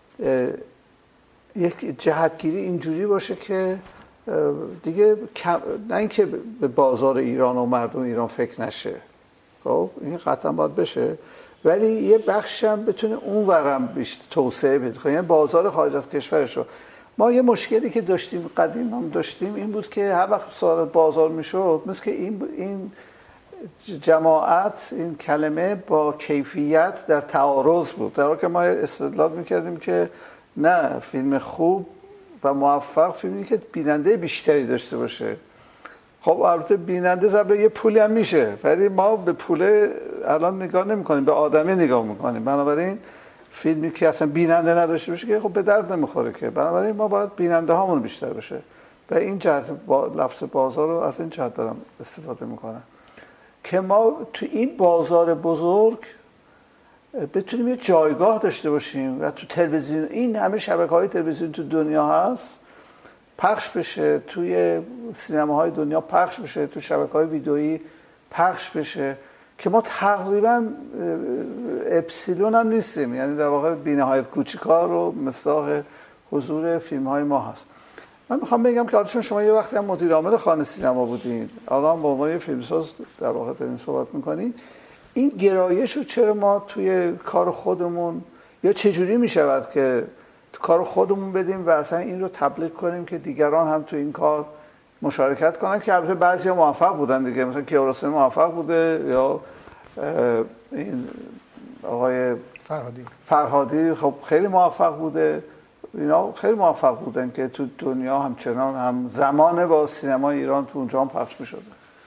یک جهتگیری اینجوری باشه که دیگه نه اینکه به بازار ایران و مردم ایران فکر نشه، خب این قطعا باید بشه، ولی یه بخش هم بتونه اون ورم بیشتر توسعه بده، یعنی بازار خارج از کشورشو. ما یه مشکلی که داشتیم قدیم هم داشتیم این بود که هر وقت سوال بازار میشد مثل که این جماعت، این کلمه با کیفیت در تعارض بود، در حالی که ما استدلال میکردیم که نه، فیلم خوب و موفق فیلمی که بیننده بیشتری داشته باشه. خب البته بیننده ضرب یه پولی هم میشه، ولی ما به پول الان نگاه نمی‌کنیم، به آدمی نگاه می‌کنیم. بنابراین فیلمی که اصلا بیننده نداشته باشه که خب به درد نمیخوره که، بنابراین ما باید بیننده هامون بیشتر باشه. و این جهت لفظ بازار رو از این جهت دارم استفاده میکنم که ما تو این بازار بزرگ بتونیم یه جایگاه داشته باشیم و تو تلویزیون، این همه شبکه‌های تلویزیون تو دنیا هست، پخش بشه، توی سینماهای دنیا پخش بشه، تو شبکه‌های ویدئویی پخش بشه، که ما تقریبا اپسیلون هم نیستیم، یعنی در واقع بی‌نهایت کوچیک‌ها رو مصداق حضور فیلم‌های ما هست. من میخوام بگم که چون شما یه وقتی هم مدیر عامل خانه سینما بودین، الان با عنوان فیلمساز در واقع دارین صحبت میکنین، این گرایش رو چرا ما توی کار خودمون یا چجوری میشود که تو کار خودمون بدیم و اصلا این رو تبلیغ کنیم که دیگران هم تو این کار مشارکت کنن، که البته بعضیا موفق بودن دیگه، مثلا کیارستمی موفق بوده یا این آقای فرهادی خب خیلی موفق بوده، اینا خیلی موفق بودن که تو دنیا همچنان هم زمان با سینما ایران تو اونجا هم پخش می‌شد.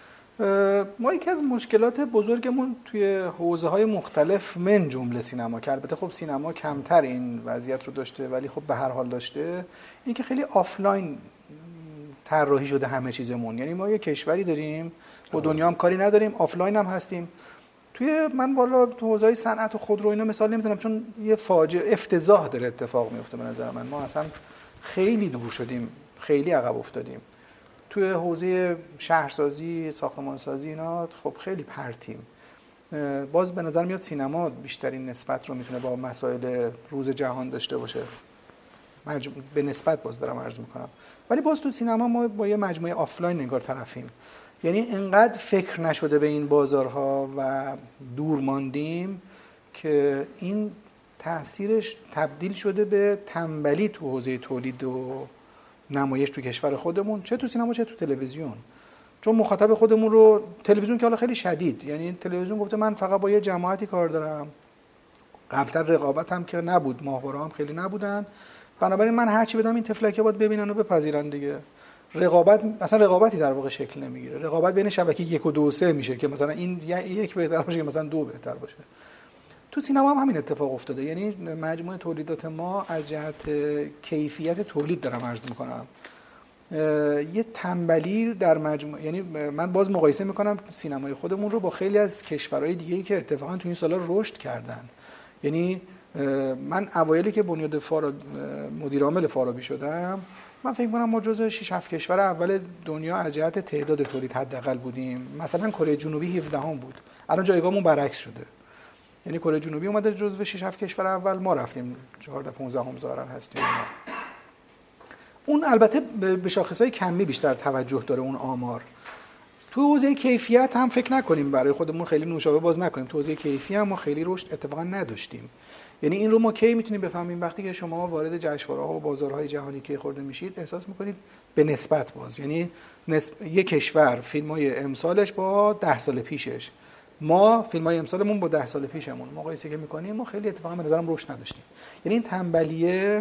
ما یکی از مشکلات بزرگمون توی حوزه‌های مختلف من جمله سینما، که البته خب سینما کمتر این وضعیت رو داشته ولی خب به هر حال داشته، این که خیلی آفلاین طراحی شده همه چیزمون. یعنی ما یه کشوری داریم با دنیا هم کاری نداریم، آفلاین هم هستیم. من بالا تو حوزه‌های صنعت و خودرو اینا مثال نمیزنم چون یه فاجعه افتضاح داره اتفاق میفته به نظر من. ما اصلا خیلی دور شدیم، خیلی عقب افتادیم. توی حوزه شهرسازی، ساختمانسازی اینا خب خیلی پرتیم. باز به نظر میاد سینما بیشترین نسبت رو میتونه با مسائل روز جهان داشته باشه. به نسبت باز دارم عرض میکنم. ولی باز تو سینما ما با یه مجموعه آفلاین انگار طرفیم. یعنی انقدر فکر نشده به این بازارها و دور ماندیم که این تأثیرش تبدیل شده به تنبلی تو حوزه تولید و نمایش تو کشور خودمون، چه تو سینما چه تو تلویزیون. چون مخاطب خودمون رو تلویزیون که حالا خیلی شدید، یعنی تلویزیون گفته من فقط با یه جماعتی کار دارم. قبلتر رقابت هم که نبود، ماهواره هم خیلی نبودن، بنابراین من هر چی بدم این تفلکه باید ببینن و بپذیرن دیگه. رقابت اصلا رقابتی در واقع شکل نمیگیره. رقابت بین شبکه 1 و 2 و 3 میشه که مثلا این یک بهتر باشه که مثلا 2 بهتر باشه. تو سینما هم همین اتفاق افتاده. یعنی مجموعه تولیدات ما از جهت کیفیت تولید دارم عرض میکنم یه تنبلی در مجموعه، یعنی من باز مقایسه میکنم سینمای خودمون رو با خیلی از کشورهای دیگه‌ای که اتفاقا تو این سالا رشد کردن. یعنی من اوایلی که بنیاد مدیر عامل فارابی شدم، من فکر می‌کنم ما جزو 6 7 کشور اول دنیا از جهت تعداد تولید حداقل بودیم. مثلا کره جنوبی 17ام بود، الان جایگاهمون برعکس شده. یعنی کره جنوبی اومده جزو 6 7 کشور اول، ما رفتیم 14 15ام ظاهرا هستیم. اون البته به شاخص‌های کمی بیشتر توجه داره اون آمار. تو حوزه کیفیت هم فکر نکنیم برای خودمون خیلی نوشابه باز نکنیم. تو حوزه کیفیت هم ما خیلی رشد اتفاقا نداشتیم. یعنی این رو ما کی میتونیم بفهمیم؟ وقتی که شما وارد جشنواره‌ها و بازارهای جهانی که خورده میشید احساس میکنید به نسبت باز، یعنی یک کشور فیلم‌های امسالش با 10 سال پیشش، ما فیلم‌های امسالمون با 10 سال پیشمون مقایسه که می‌کنیم، ما خیلی اتفاقا به نظرم رشد نداشتیم. یعنی این تنبلیه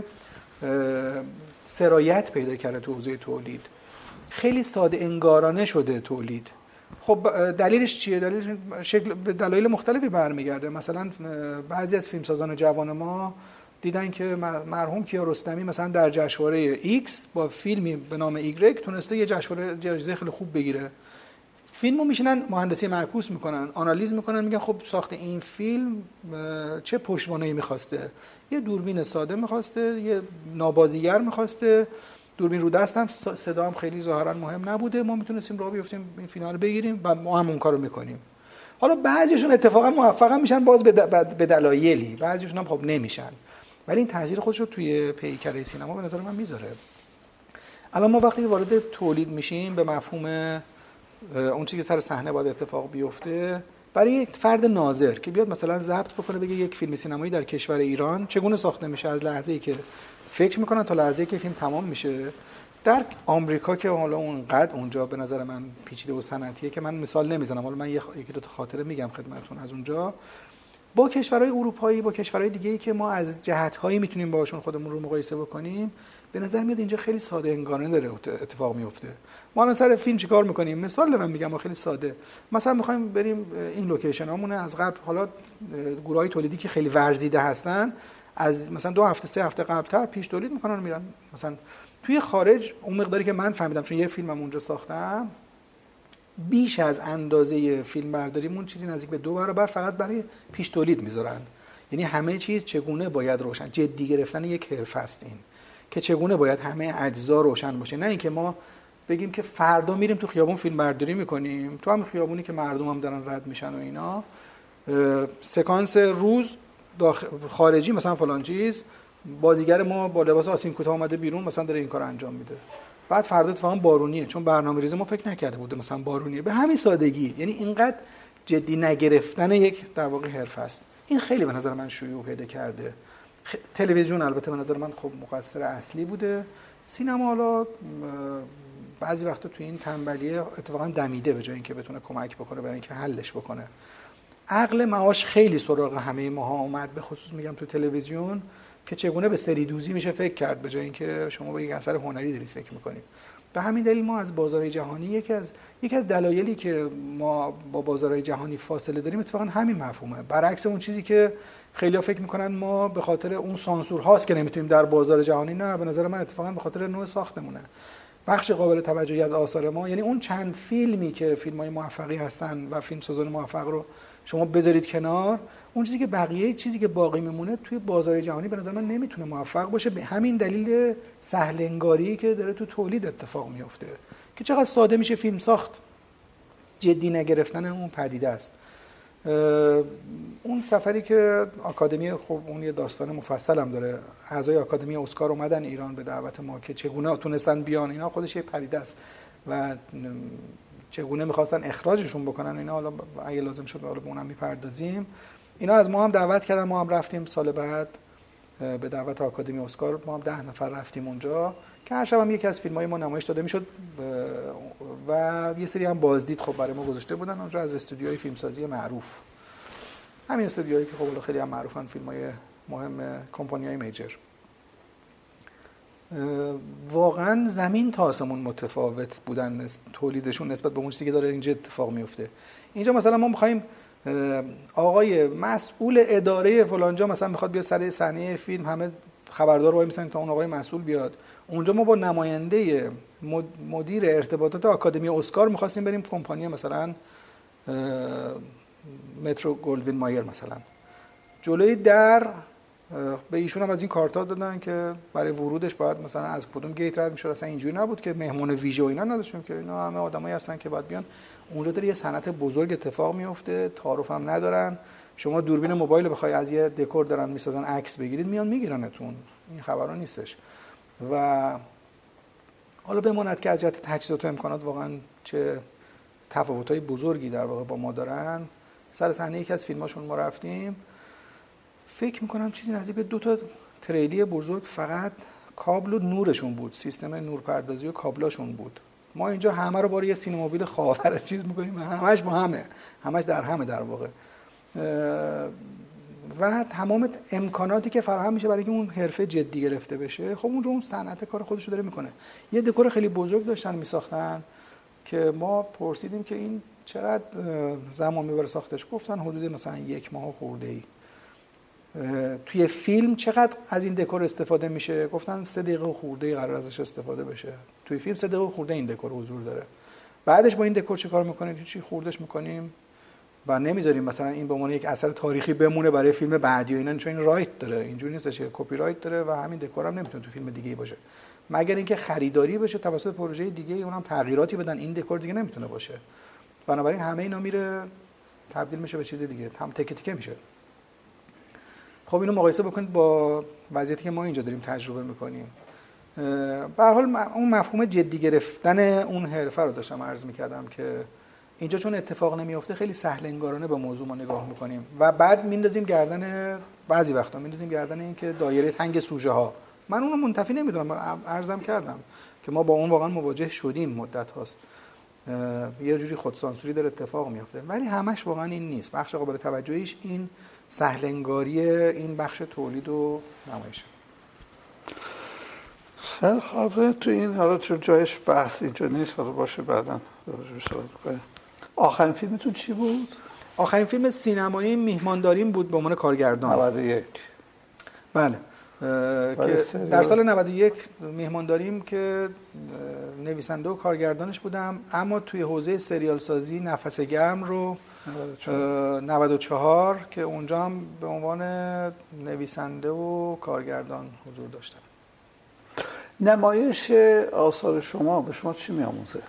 سرایت پیدا کرده تو حوزه تولید. خیلی ساده انگارانه شده تولید. خب دلیلش چیه؟ دلیلش به دلایل مختلفی برمیگرده. مثلا بعضی از فیلمسازان جوان ما دیدن که مرحوم کیارستمی مثلا در جشنواره X با فیلمی به نام Y تونسته یه جایزه خیلی خوب بگیره. فیلمو میشینن مهندسی معکوس میکنن، آنالیز میکنن، میگن خب ساخت این فیلم چه پشتوانه‌ای میخواسته؟ یه دوربین ساده میخواسته، یه نابازیگر میخواسته، دوربین رو دستم، صدا هم خیلی ظاهرا مهم نبوده، ما میتونستیم راه بیفتیم این فینال بگیریم و ما هم اون کارو میکنیم. حالا بعضیشون اتفاقا موفق میشن باز به دلایلی، بعضیشون هم خب نمیشن، ولی این تاثیر خودش رو توی پیکره سینما به نظر من میذاره. الان ما وقتی وارد تولید میشیم به مفهوم اون چیزی که سر صحنه باید اتفاق بیفته، برای یک فرد ناظر که بیاد مثلا ضبط بکنه بگه یک فیلم سینمایی در کشور ایران چگونه ساخته میشه از لحظه‌ای که فکر میکنن تا لحظه‌ای که فیلم تمام میشه. در آمریکا که حالا اونقدر اونجا به نظر من پیچیده و صنعتیه که من مثال نمیزنم، حالا من یکی دو تا خاطره میگم خدمتتون از اونجا، با کشورهای اروپایی، با کشورهای دیگه‌ای که ما از جهت‌هایی میتونیم باهاشون خودمون رو مقایسه بکنیم، به نظر میاد اینجا خیلی ساده انگارانه داره اتفاق میفته. ما الان سر فیلم چیکار میکنیم؟ مثال دارم میگم، خیلی ساده. مثلا میخوایم بریم این لوکیشنامونه از قبل، حالا گروهای تولیدی که خیلی ورزیده هستن از مثلا 2 هفته 3 هفته قبل‌تر پیش تولید میکنن میرن. مثلا توی خارج اون مقداری که من فهمیدم چون یه فیلمم اونجا ساختم، بیش از اندازه فیلم برداریمون چیزی نزدیک به 2 برابر فقط برای پیش تولید میذارن. یعنی همه چیز چگونه باید روشن، جدی گرفتن یک حرفه است این که چگونه باید همه اجزا روشن باشه، نه اینکه ما بگیم که فردا میریم تو خیابون فیلم برداری میکنیم، تو هم خیابونی که مردم هم دارن رد میشن و اینا، سکانس روز خارجی مثلا فلان چیز، بازیگر ما با لباس آستین کوتاه اومده بیرون مثلا داره این کار انجام میده، بعد فردا اتفاقا بارونیه چون برنامه‌ریزی ما فکر نکرده بوده مثلا بارونیه، به همین سادگی. یعنی اینقدر جدی نگرفتن یک در واقع حرفه است. این خیلی به نظر من شیوع پیدا کرده. تلویزیون البته به نظر من خب مقصر اصلی بوده. سینما حالا بعضی وقتا تو این تنبلیه اتفاقا دمیده به جای اینکه بتونه کمک بکنه برای اینکه حلش بکنه. عقل معاش خیلی سراغ همه ماها اومد، به خصوص میگم تو تلویزیون، که چگونه به سری دوزی میشه فکر کرد به جای اینکه شما به یک اثر هنری دارید فکر میکنید. به همین دلیل ما از بازار جهانی یکی از دلایلی که ما با بازارهای جهانی فاصله داریم اتفاقا همین مفهومه. برعکس اون چیزی که خیلی‌ها فکر میکنن ما به خاطر اون سانسور هاست که نمیتونیم در بازار جهانی، نه، به نظر من اتفاقا به خاطر نوع ساختمونه. بخش قابل توجهی از آثار ما، یعنی اون چند فیلمی که فیلم‌های موفقی هستن و فیلمسازان موفق رو شما بذارید کنار، اون چیزی که باقی میمونه توی بازار جهانی به نظر من نمیتونه موفق باشه، به همین دلیل سهل انگاری که داره تو تولید اتفاق میفته که چقدر ساده میشه فیلم ساخت. جدی نگرفتن اون پدیده است. اون سفری که آکادمی، خب اون یه داستان مفصل هم داره، اعضای آکادمی اسکار اومدن ایران به دعوت ما که چگونه تونستن بیان، اینا خودش یه پدیده است و چگونه می‌خواستن اخراجشون بکنن اینا، حالا اگه لازم شد حالا به اونم می‌پردازیم. اینا از ما هم دعوت کردن، ما هم رفتیم سال بعد به دعوت آکادمی اسکار، ما هم 10 نفر رفتیم اونجا که هر شب هم یکی از فیلم‌های ما نمایش داده میشد و یه سری هم بازدید خب برای ما گذاشته بودن اونجا از استودیوهای فیلمسازی معروف، همین استودیوهایی که خب خیلی هم معروفن، فیلم‌های مهم کمپانی‌های میجر. واقعا زمین تا آسمون متفاوت بودن تولیدشون نسبت به اون چیزی که داره اینجا اتفاق میفته. اینجا مثلا ما می‌خوایم آقای مسئول اداره فلانجا مثلا میخواد بیاد سر صحنه فیلم، همه خبردار وای میسن تا اون آقای مسئول بیاد اونجا. ما با نماینده مدیر ارتباطات آکادمی اسکار می‌خواستیم بریم کمپانی مثلا مترو گلدوین مایر مثلا، جلوی در به ایشون هم از این کارتا دادن که برای ورودش باید مثلا از کدوم گیت رد میشد. اصلا اینجوری نبود که مهمون ویژه و اینا نداشتیم که اینا همه آدمایی هستن که باید بیان اونجا. داره یه صنعت بزرگ اتفاق میفته، تعارف هم ندارن. شما دوربین موبایل بخوای از یه دکور دارن میسازن عکس بگیرید، میان میگیرنتون، این خبرا نیستش. و حالا بماند که از جهت تجهیزات و امکانات واقعا چه تفاوت‌های بزرگی در واقع با ما دارن. سر صحنه یکی از فیلماشون ما رفتیم، فکر میکنم چیزی نزدیک به 2 تا تریلی بزرگ فقط کابل و نورشون بود، سیستم نورپردازی و کابلاشون بود. ما اینجا همه رو با یه سینمابیل خاور چیز میکنیم، همش با همه، همش در همه در واقع، و تمام امکاناتی که فراهم میشه برای اینکه اون حرفه جدی گرفته بشه، خب اونجا اون صنعت کار خودش رو داره میکنه. یه دکور خیلی بزرگ داشتن میساختن که ما پرسیدیم که این چقدر زمان میبره ساختش، گفتن حدود مثلا 1 ماه خورده‌ای. توی فیلم چقدر از این دکور استفاده میشه؟ گفتن 3 دقیقه خورده قرار ازش استفاده بشه. توی فیلم 3 دقیقه خورده این دکور حضور داره. بعدش با این دکور چه کار میکنیم؟ چی خوردش میکنیم و نمیذاریم مثلا این به عنوان یک اثر تاریخی بمونه برای فیلم بعدی و اینا، چون این رایت داره، اینجوری نیستش که کپی رایت داره و همین دکور هم نمیتونه تو فیلم دیگه‌ای باشه مگر اینکه خریداری بشه توسط پروژه دیگه، اونم تغییراتی بدن، این دکور دیگه نمیتونه باشه. بنابراین همه اینا میره تبدیل میشه به چیز دیگه، هم تکه تکه میشه. خب اینو مقایسه بکنید با وضعیتی که ما اینجا داریم تجربه میکنیم. به هر حال اون مفهوم جدی گرفتن اون حرفه رو داشتم عرض میکردم که اینجا چون اتفاق نمیفته خیلی سهل انگارانه به موضوع ما نگاه میکنیم و بعد میندازیم گردن، بعضی وقتا میندازیم گردن این که دایره تنگ سوژه ها. من اونو منتفی نمیدونم، عرضم کردم که ما با اون واقعا مواجه شدیم مدت هاست، یه جوری خودسانسوری داره اتفاق میفته، ولی همش واقعا این نیست. بخش قابل توجهیش این سهل انگاری این بخش تولید و نمایشه. خیلی خوبه. تو این حالا چون جایش بحث اینجا نیست، حالا باشه بعداً راجعش صحبت کنیم. آخرین فیلمتون چی بود؟ آخرین فیلم سینمایی میهمانداریم بود به عنوان کارگردان. 91. بله. که در سال 91 میهمانداریم که نویسنده و کارگردانش بودم، اما توی حوزه سریال سازی نفس گرم رو 94 که اونجا هم به عنوان نویسنده و کارگردان حضور داشتم. نمایش آثار شما به شما چی می‌آموزه؟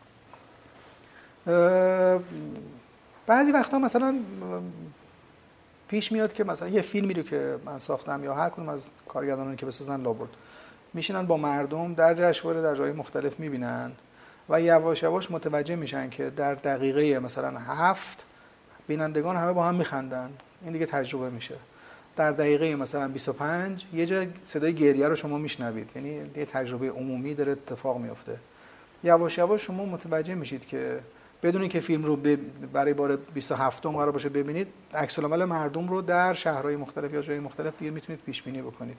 بعضی وقتا مثلا پیش میاد که مثلا یه فیلمی رو که من ساختم یا هر کدوم از کارگردانانی که بسازن لابد میشینن با مردم در جشنواره در جای مختلف میبینن و یواش یواش متوجه میشن که در دقیقه مثلا 7 بینندگان همه با هم میخندن، این دیگه تجربه میشه. در دقیقه مثلا 25 یه جا صدای گریه رو شما میشنوید، یعنی یه تجربه عمومی داره اتفاق میفته. یواش یواش شما متوجه میشید که بدون اینکه فیلم رو برای بار 27م قرار باشه ببینید، عکس العمل مردم رو در شهرهای مختلف یا جای مختلف دیگه میتونید پیش بینی بکنید.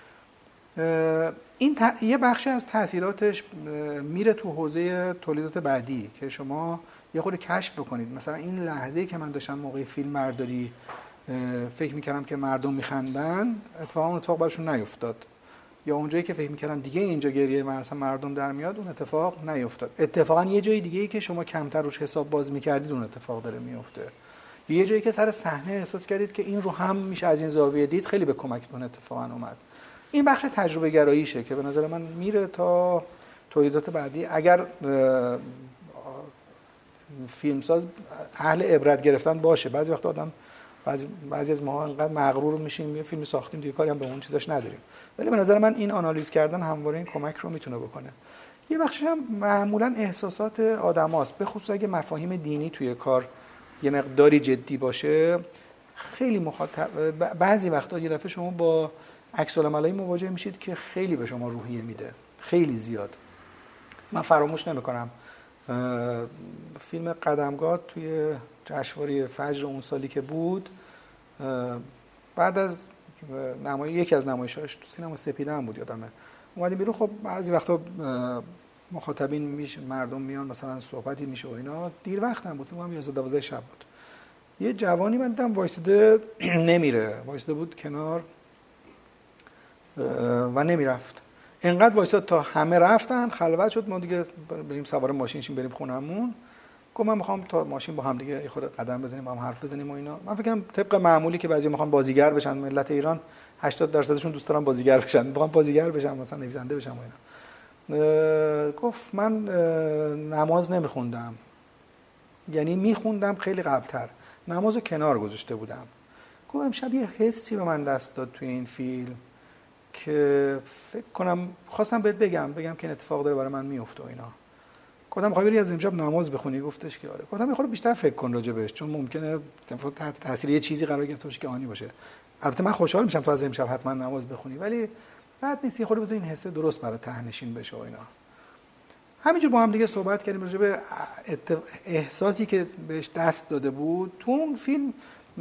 این یه بخشی از تاثیراتش میره تو حوزه تولیدات بعدی که شما یه خورده کشف بکنید. مثلا این لحظه‌ای که من داشتم موقع فیلم برداری فکر میکردم که مردم میخندن، اتفاق براشون نیفتاد. یا اونجایی که فکر میکردم دیگه اینجا گریه مثلا مردم در میاد، اون اتفاق نیفتاد. اتفاقا یه جای دیگه‌ای که شما کمتر روش حساب باز میکردید اون اتفاق داره میفته. یه جایی که سر صحنه احساس کردید که این رو هم میشه از این زاویه دید، خیلی به کمکتون اتفاقا اومد. این بخش تجربه گراییشه که به نظر من میره تا تولیدات بعدی. اگر فیلمساز اهل عبرت گرفتن باشه، بعضی وقت آدم بعضی از ما انقدر مغرور میشیم یه فیلم ساختیم دیگه کاری هم به اون چیزاش نداریم، ولی به نظر من این آنالیز کردن همواره این کمک رو میتونه بکنه. یه بخشش هم معمولا احساسات آدماست، به خصوص اگه مفاهیم دینی توی کار یه مقداری جدی باشه. خیلی بعضی وقتا یه دفعه شما با عکس العملایی مواجه میشید که خیلی به شما روحیه میده، خیلی زیاد. من فراموش نمیکنم فیلم قدمگاه توی جشنواره فجر اون سالی که بود، بعد از یکی از نمایش‌هاش تو سینما سپیده هم بود یادمه، اومدیم بیرون. خب بعضی وقتا مخاطبین میشه، مردم میان مثلا صحبتی میشه و اینا، دیر وقت هم بود، فیلمم 11-12 شب بود. یه جوانی من دیدم وایساده نمیره، وایساده بود کنار و نمیرفت. انقدر وایساد تا همه رفتن، خلوت شد، ما دیگه بریم سوار ماشین شیم بریم خونمون. گفت من میخوام تا ماشین با هم دیگه یه خورده قدم بزنیم، با هم حرف بزنیم و اینا. من فکر کنم طبق معمولی که بعضی میخوان بازیگر بشن، ملت ایران 80% دوست دارن بازیگر بشن، میخوان بازیگر بشن، مثلا نویسنده بشن و اینا. گفت من نماز نمیخوندم، یعنی میخوندم خیلی قبلتر، نمازو کنار گذاشته بودم. گفت امشب یه حسی به من دست داد توی این فیلم که فکر کنم خواستم بهت بگم که این اتفاق داره برای من میفته و اینا. گفتم می‌خوای بری از امشب نماز بخونی؟ گفتش که آره. گفتم می‌خوام بیشتر فکر کن راجع بهش، چون ممکنه تحت تاثیر یه چیزی قرار گرفته باشه که آنی باشه. البته من خوشحال میشم تو از امشب حتما نماز بخونی، ولی بعد نیست یه خورده بذار این حسه درست برای تهنشین بشه و اینا. همینجور با هم دیگه صحبت کردیم راجع به احساسی که بهش دست داده بود. تو اون فیلم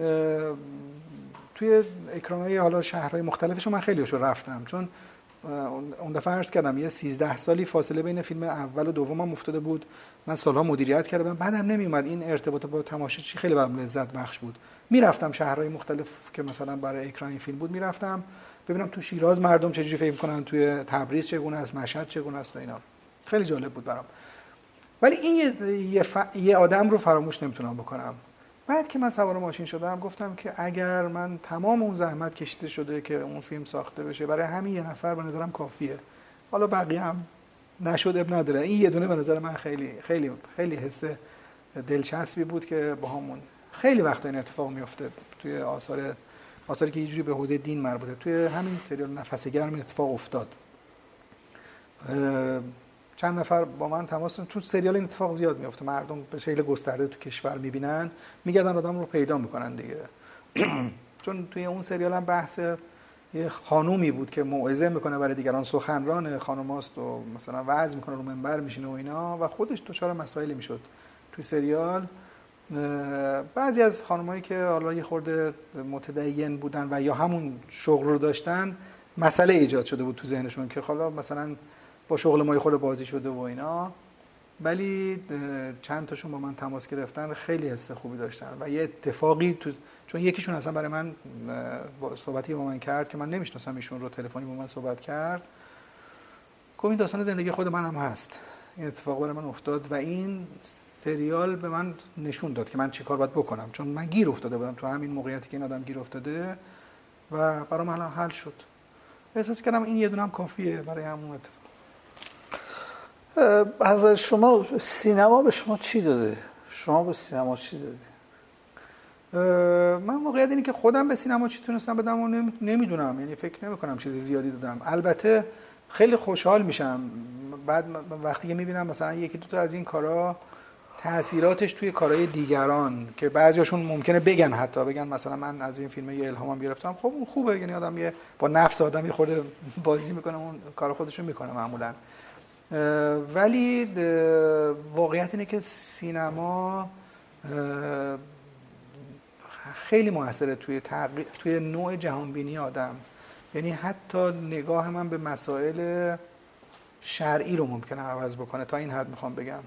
توی اکران‌های حالا شهرهای مختلفش من خیلی‌هاشو رفتم، چون اون دفعه عرض کردم یه 13 سالی فاصله بین فیلم اول و دومم افتاده بود. من سالها مدیریت کردم، بعدم نمیومد این ارتباط با تماشاچی خیلی برام لذت بخش بود. میرفتم شهرهای مختلف که مثلا برای اکران این فیلم بود، میرفتم ببینم تو شیراز مردم چجوری فکر می‌کنن، توی تبریز چگونه است، مشهد چگونه است و اینا. خیلی جالب بود برام. ولی این یه آدم رو فراموش نمیتونم بکنم. بعد که من سوار ماشین شدم گفتم که اگر من تمام اون زحمت کشیده شده که اون فیلم ساخته بشه برای همین یه نفر، به نظرم کافیه. حالا بقیه هم نشد اب نداره، این یه دونه به نظر من خیلی خیلی خیلی حس دلچسبی بود که باهامون خیلی وقتا این اتفاق میفته توی آثاری که یه جوری به حوزه دین مربوطه. توی همین سریال نفس گرم اتفاق افتاد. چند نفر با من تماس داشتن، تو سریال این اتفاق زیاد میفته، مردم به شکل گسترده تو کشور میبینن، میگردن آدم رو پیدا میکنن دیگه. چون توی اون سریال هم بحث یه خانومی بود که موعظه میکنه برای دیگران، سخنران خانوماست و مثلا وعظ میکنه رو منبر میشینه و اینا، و خودش دچار مسائلی میشد توی سریال. بعضی از خانمایی که حالا یه خورده متدین بودن و یا همون شغل رو داشتن، مسئله ایجاد شده بود تو ذهنشون که حالا مثلا با شغل ما یه خورده بازی شده و اینا. ولی چند تاشون با من تماس گرفتن، خیلی حس خوبی داشتن و یه اتفاقی چون یکیشون اصلا برای من صحبتی با من کرد که من نمیشناسم ایشون رو، تلفنی با من صحبت کرد، گفت این داستان زندگی خود من هم هست، این اتفاق برای من افتاد و این سریال به من نشون داد که من چیکار باید بکنم، چون من گیر افتاده بودم تو همین موقعیتی که این آدم گیر افتاده و برام الان حل شد. احساس کردم این یه دونه هم کافیه برای همون اتفاق. از شما سینما به شما چی داده؟ شما به سینما چی دادی؟ من واقعیت اینه که خودم به سینما چی تونستم بدم و نمیدونم، یعنی فکر نمی‌کنم چیز زیادی دادم. البته خیلی خوشحال میشم بعد وقتی که میبینم مثلا یکی دو تا از این کارا تأثیراتش توی کارهای دیگران که بعضیاشون ممکنه بگن، حتی بگن مثلا من از این فیلم یه الهامم گرفتم، خب اون خوبه، یعنی آدم یه با نفس آدم یه خورده بازی میکنه، اون کار خودشون میکنه معمولا. ولی واقعیت اینه که سینما خیلی موثره توی نوع جهانبینی آدم. یعنی حتی نگاه من به مسائل شرعی رو ممکنه عوض بکنه، تا این حد میخوام بگم.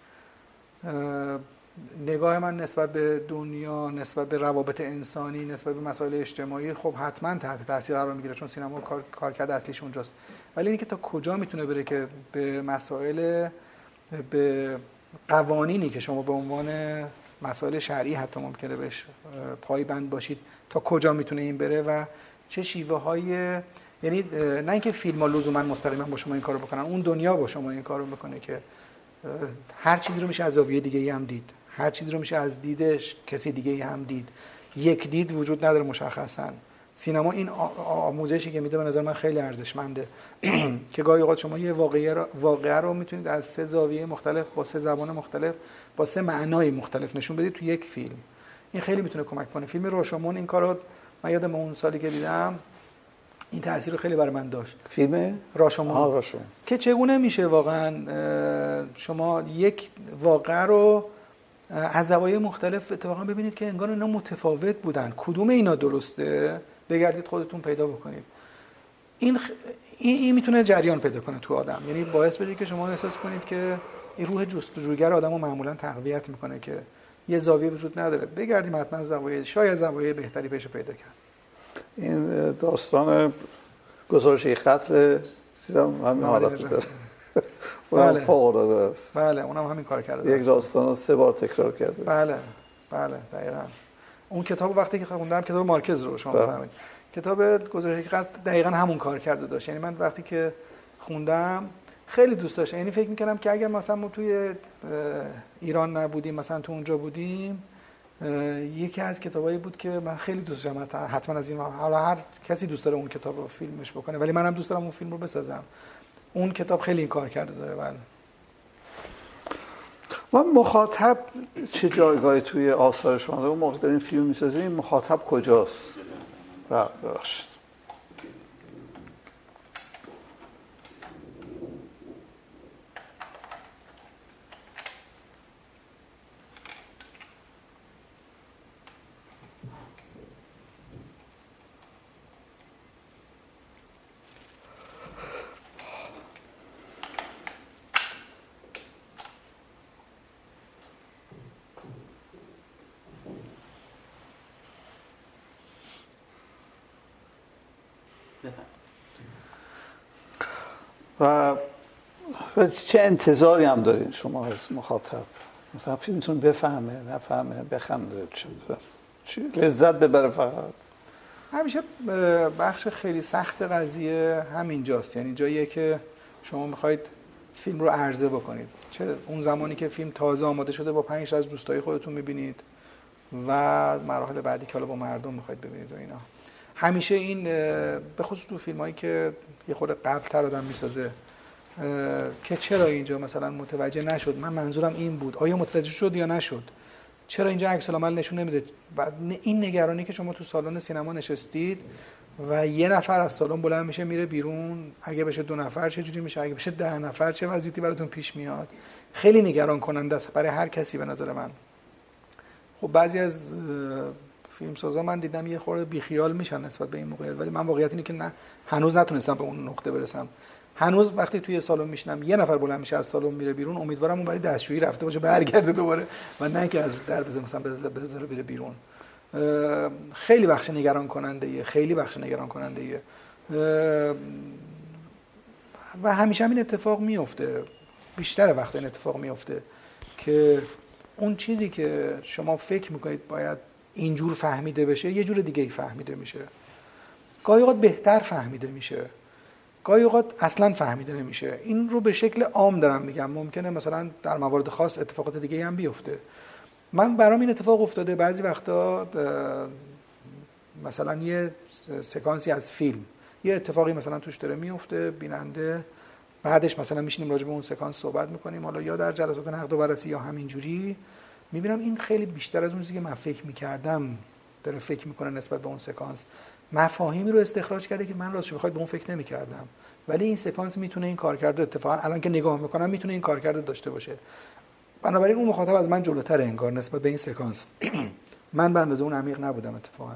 نگاه من نسبت به دنیا، نسبت به روابط انسانی، نسبت به مسائل اجتماعی خب حتما تحت تاثیر قرار میگیره، چون سینما کارکرد اصلیش اونجاست. ولی اینکه تا کجا میتونه بره که به مسائل، به قوانینی که شما به عنوان مسائل شرعی حتی ممکنه بهش پایبند باشید، تا کجا میتونه این بره و چه شیوه های، یعنی نه اینکه فیلم‌ها لزوما مستقیما با شما این کارو بکنن، اون دنیا با شما این کارو میکنه که هر چیزی رو میشه از زاویه دیگه‌ای هم دید، هر چیزی رو میشه از دیدش کسی دیگه‌ای هم دید، یک دید وجود نداره مشخصاً. سینما این آموزشی که میده به نظر من خیلی ارزشمنده که گاهی اوقات شما یه واقعه رو میتونید از 3 زاویه مختلف، با 3 زبان مختلف، با 3 معنای مختلف نشون بدید تو یک فیلم. این خیلی میتونه کمک کنه. فیلم راشمون این کارو من یادم اون سالی که دیدم این تاثیر رو خیلی برای من داشت. فیلم راشمون که چگونه میشه واقعا شما یک واقعه رو از زوایای مختلف اتفاقا ببینید که انگار اینا متفاوت بودن، کدوم اینا درسته بگردید خودتون پیدا بکنید. این میتونه جریان پیدا کنه تو آدم، یعنی باعث بشه که شما احساس کنید که این روح جستجوگر آدمو معمولا تقویت میکنه که یه زاویه وجود نداره، بگردیم حتما زاویه، شاید زاویه بهتری بشه پیدا کرد. این داستان گزارش خط چیزام همین حالت داره. بله. فوق العاده است. بله، اونم همین کار کرده. یک داستان رو 3 بار تکرار کرده. بله دقیقاً. اون کتاب وقتی که خوندم، کتاب مارکز رو شما بفهمید، کتاب گزارش خط دقیقاً همون کار کرده داشت. یعنی من وقتی که خوندم خیلی دوست داشتم، یعنی فکر می‌کردم که اگر مثلا ما توی ایران نبودیم، مثلا تو اونجا بودیم، یکی از کتابایی بود که من خیلی دوست داشتم، حتما از این، حالا هر کسی دوست داره اون کتاب رو فیلمش بکنه، ولی منم دوست دارم اون فیلم رو بسازم. اون کتاب خیلی این کار کرده داره. بله. و مخاطب چه جایگاهی توی آثار شما داره؟ اون موقع دارین فیلم می‌سازین، مخاطب کجاست؟ ببخشید. و چه انتظاری هم دارین شما از مخاطب؟ مثلا فیلمتون بفهمه، نفهمه، بخنده، چه لذت ببره؟ فقط همیشه بخش خیلی سخت قضیه همینجاست، یعنی جاییه که شما میخواید فیلم رو عرضه بکنید، چه اون زمانی که فیلم تازه آماده شده با 5 از دوستای خودتون میبینید و مراحل بعدی که حالا با مردم میخواید ببینید و اینا. همیشه این به خصوص تو فیلمایی که یه خورده قبل‌تر آدم میسازه که چرا اینجا مثلا متوجه نشد، من منظورم این بود، آیا متوجه شد یا نشد، چرا اینجا عکس العمل نشون نمیده. بعد این نگرانی که شما تو سالن سینما نشستید و یه نفر از سالن بلند میشه میره بیرون، اگه بشه 2 نفر چه جوری میشه، اگه بشه 10 نفر چه وضعیتی براتون پیش میاد، خیلی نگران کننده است برای هر کسی به نظر من. خب بعضی از فیلمسازا من دیدم یه خورده بیخیال میشن نسبت به این موقعیت، ولی من واقعیت اینه که نه، هنوز نتونستم به اون نقطه برسم. هنوز وقتی توی سالن میشنم یه نفر بلند میشه از سالن میره بیرون، امیدوارم اون برای دستشویی رفته باشه برگرده دوباره و نه اینکه از در بزنه مثلا بذاره بره بیرون. خیلی بخش نگران کننده ایه، خیلی بخش نگران کننده ایه و همیشه این اتفاق میفته، بیشتر وقت این اتفاق میفته که اون چیزی که شما فکر میکنید باید اینجور فهمیده بشه یه جور دیگه ای فهمیده میشه، گاهی اوقات بهتر فهمیده میشه، گاهی اوقات اصلا فهمیده نمیشه. این رو به شکل عام دارم میگم، ممکنه مثلا در موارد خاص اتفاقات دیگه هم بیفته. من برام این اتفاق افتاده بعضی وقتا، مثلا یه سکانسی از فیلم یه اتفاقی مثلا توش داره میفته، بیننده بعدش مثلا میشینیم راجع به اون سکانس صحبت میکنیم، حالا یا در جلسات نقد و بررسی یا همینجوری، میبینم این خیلی بیشتر از اون چیزی که من فکر میکردم داره فکر میکنه نسبت به اون سکانس، مفاهیمی رو استخراج کرده که من راستش بخوام به اون فکر نمیکردم، ولی این سکانس میتونه این کارکرد اتفاقا الان که نگاه میکنم میتونه این کارکرد داشته باشه. بنابراین اون مخاطب از من جلوتر انگار نسبت به این سکانس. من به اندازه اون عمیق نبودم اتفاقا.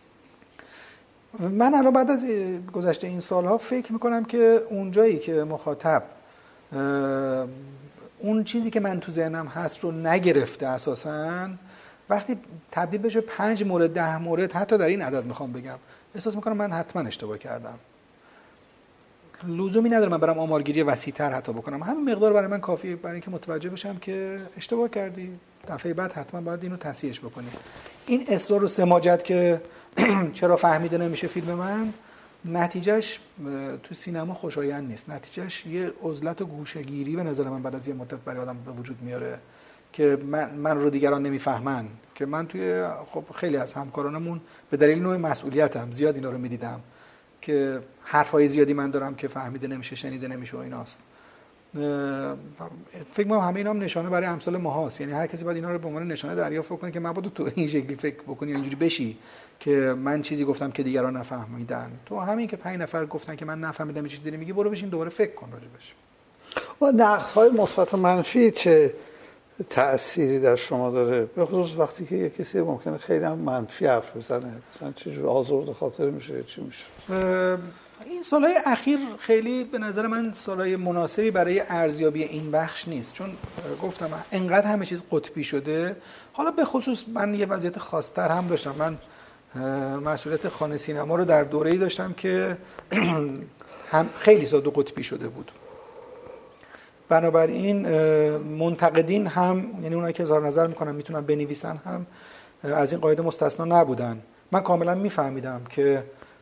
من الان بعد از گذشته این سالها فکر میکنم که اون جایی که مخاطب اون چیزی که من تو ذهنم هست رو نگرفته اساساً، وقتی تبدیل بشه 5 مورد 10 مورد حتی در این عدد میخوام بگم، احساس میکنم من حتما اشتباه کردم. لزومی نداره من برم آمارگیری وسیع‌تر حتی بکنم، همین مقدار برای من کافیه برای اینکه متوجه بشم که اشتباه کردی، دفعه بعد حتما باید اینو تصحیحش بکنی. این اصرار و سماجت که چرا فهمیده نمیشه فیلم من، نتیجهش تو سینما خوشایند نیست، نتیجهش یه عزلت و گوشه‌گیری به نظر من بعد از یه مدت برای آدم به وجود میاره که من رو دیگران نمیفهمن، که من توی خب خیلی از همکارانمون به دلیل نوع مسئولیتم زیاد اینا رو میدیدم که حرفای زیادی من دارم که فهمیده نمیشه، شنیده نمیشه و ایناست. فکر می‌کنم همه اینا هم نشانه برای امثال ماهاست، یعنی هر کسی باید اینا رو به عنوان نشانه دریافت کنه که مبادا تو این شکلی فکر بکنی یا اینجوری بشی که من چیزی گفتم که دیگران نفهمیدن. تو همین که 5 نفر گفتن که من نفهمیدم چه چیزی داری میگی، برو بشین دوباره فکر کن راجبش. و نقدهای مثبت و منفی چه تأثیری در شما داره؟ به خصوص وقتی که یک کسی ممکنه خیلی هم منفی حرف بزنه، مثلا چیزی آزرده خاطر میشه، چی میشه؟ این سالهای اخیر خیلی به نظر من سالهای مناسبی برای ارزیابی این بخش نیست، چون گفتم انقدر همه چیز قطبی شده. حالا به خصوص من یه وضعیت خاص‌تر هم داشتم، من مسئولیت خانه سینما رو در دوره‌ای داشتم که هم خیلی زیاد قطبی شده بود. بنابراین منتقدین هم، یعنی اونایی که اظهار نظر میکنن میتونن بنویسن، هم از این قاعده مستثنا نبودن. من کاملا میفهمیدم که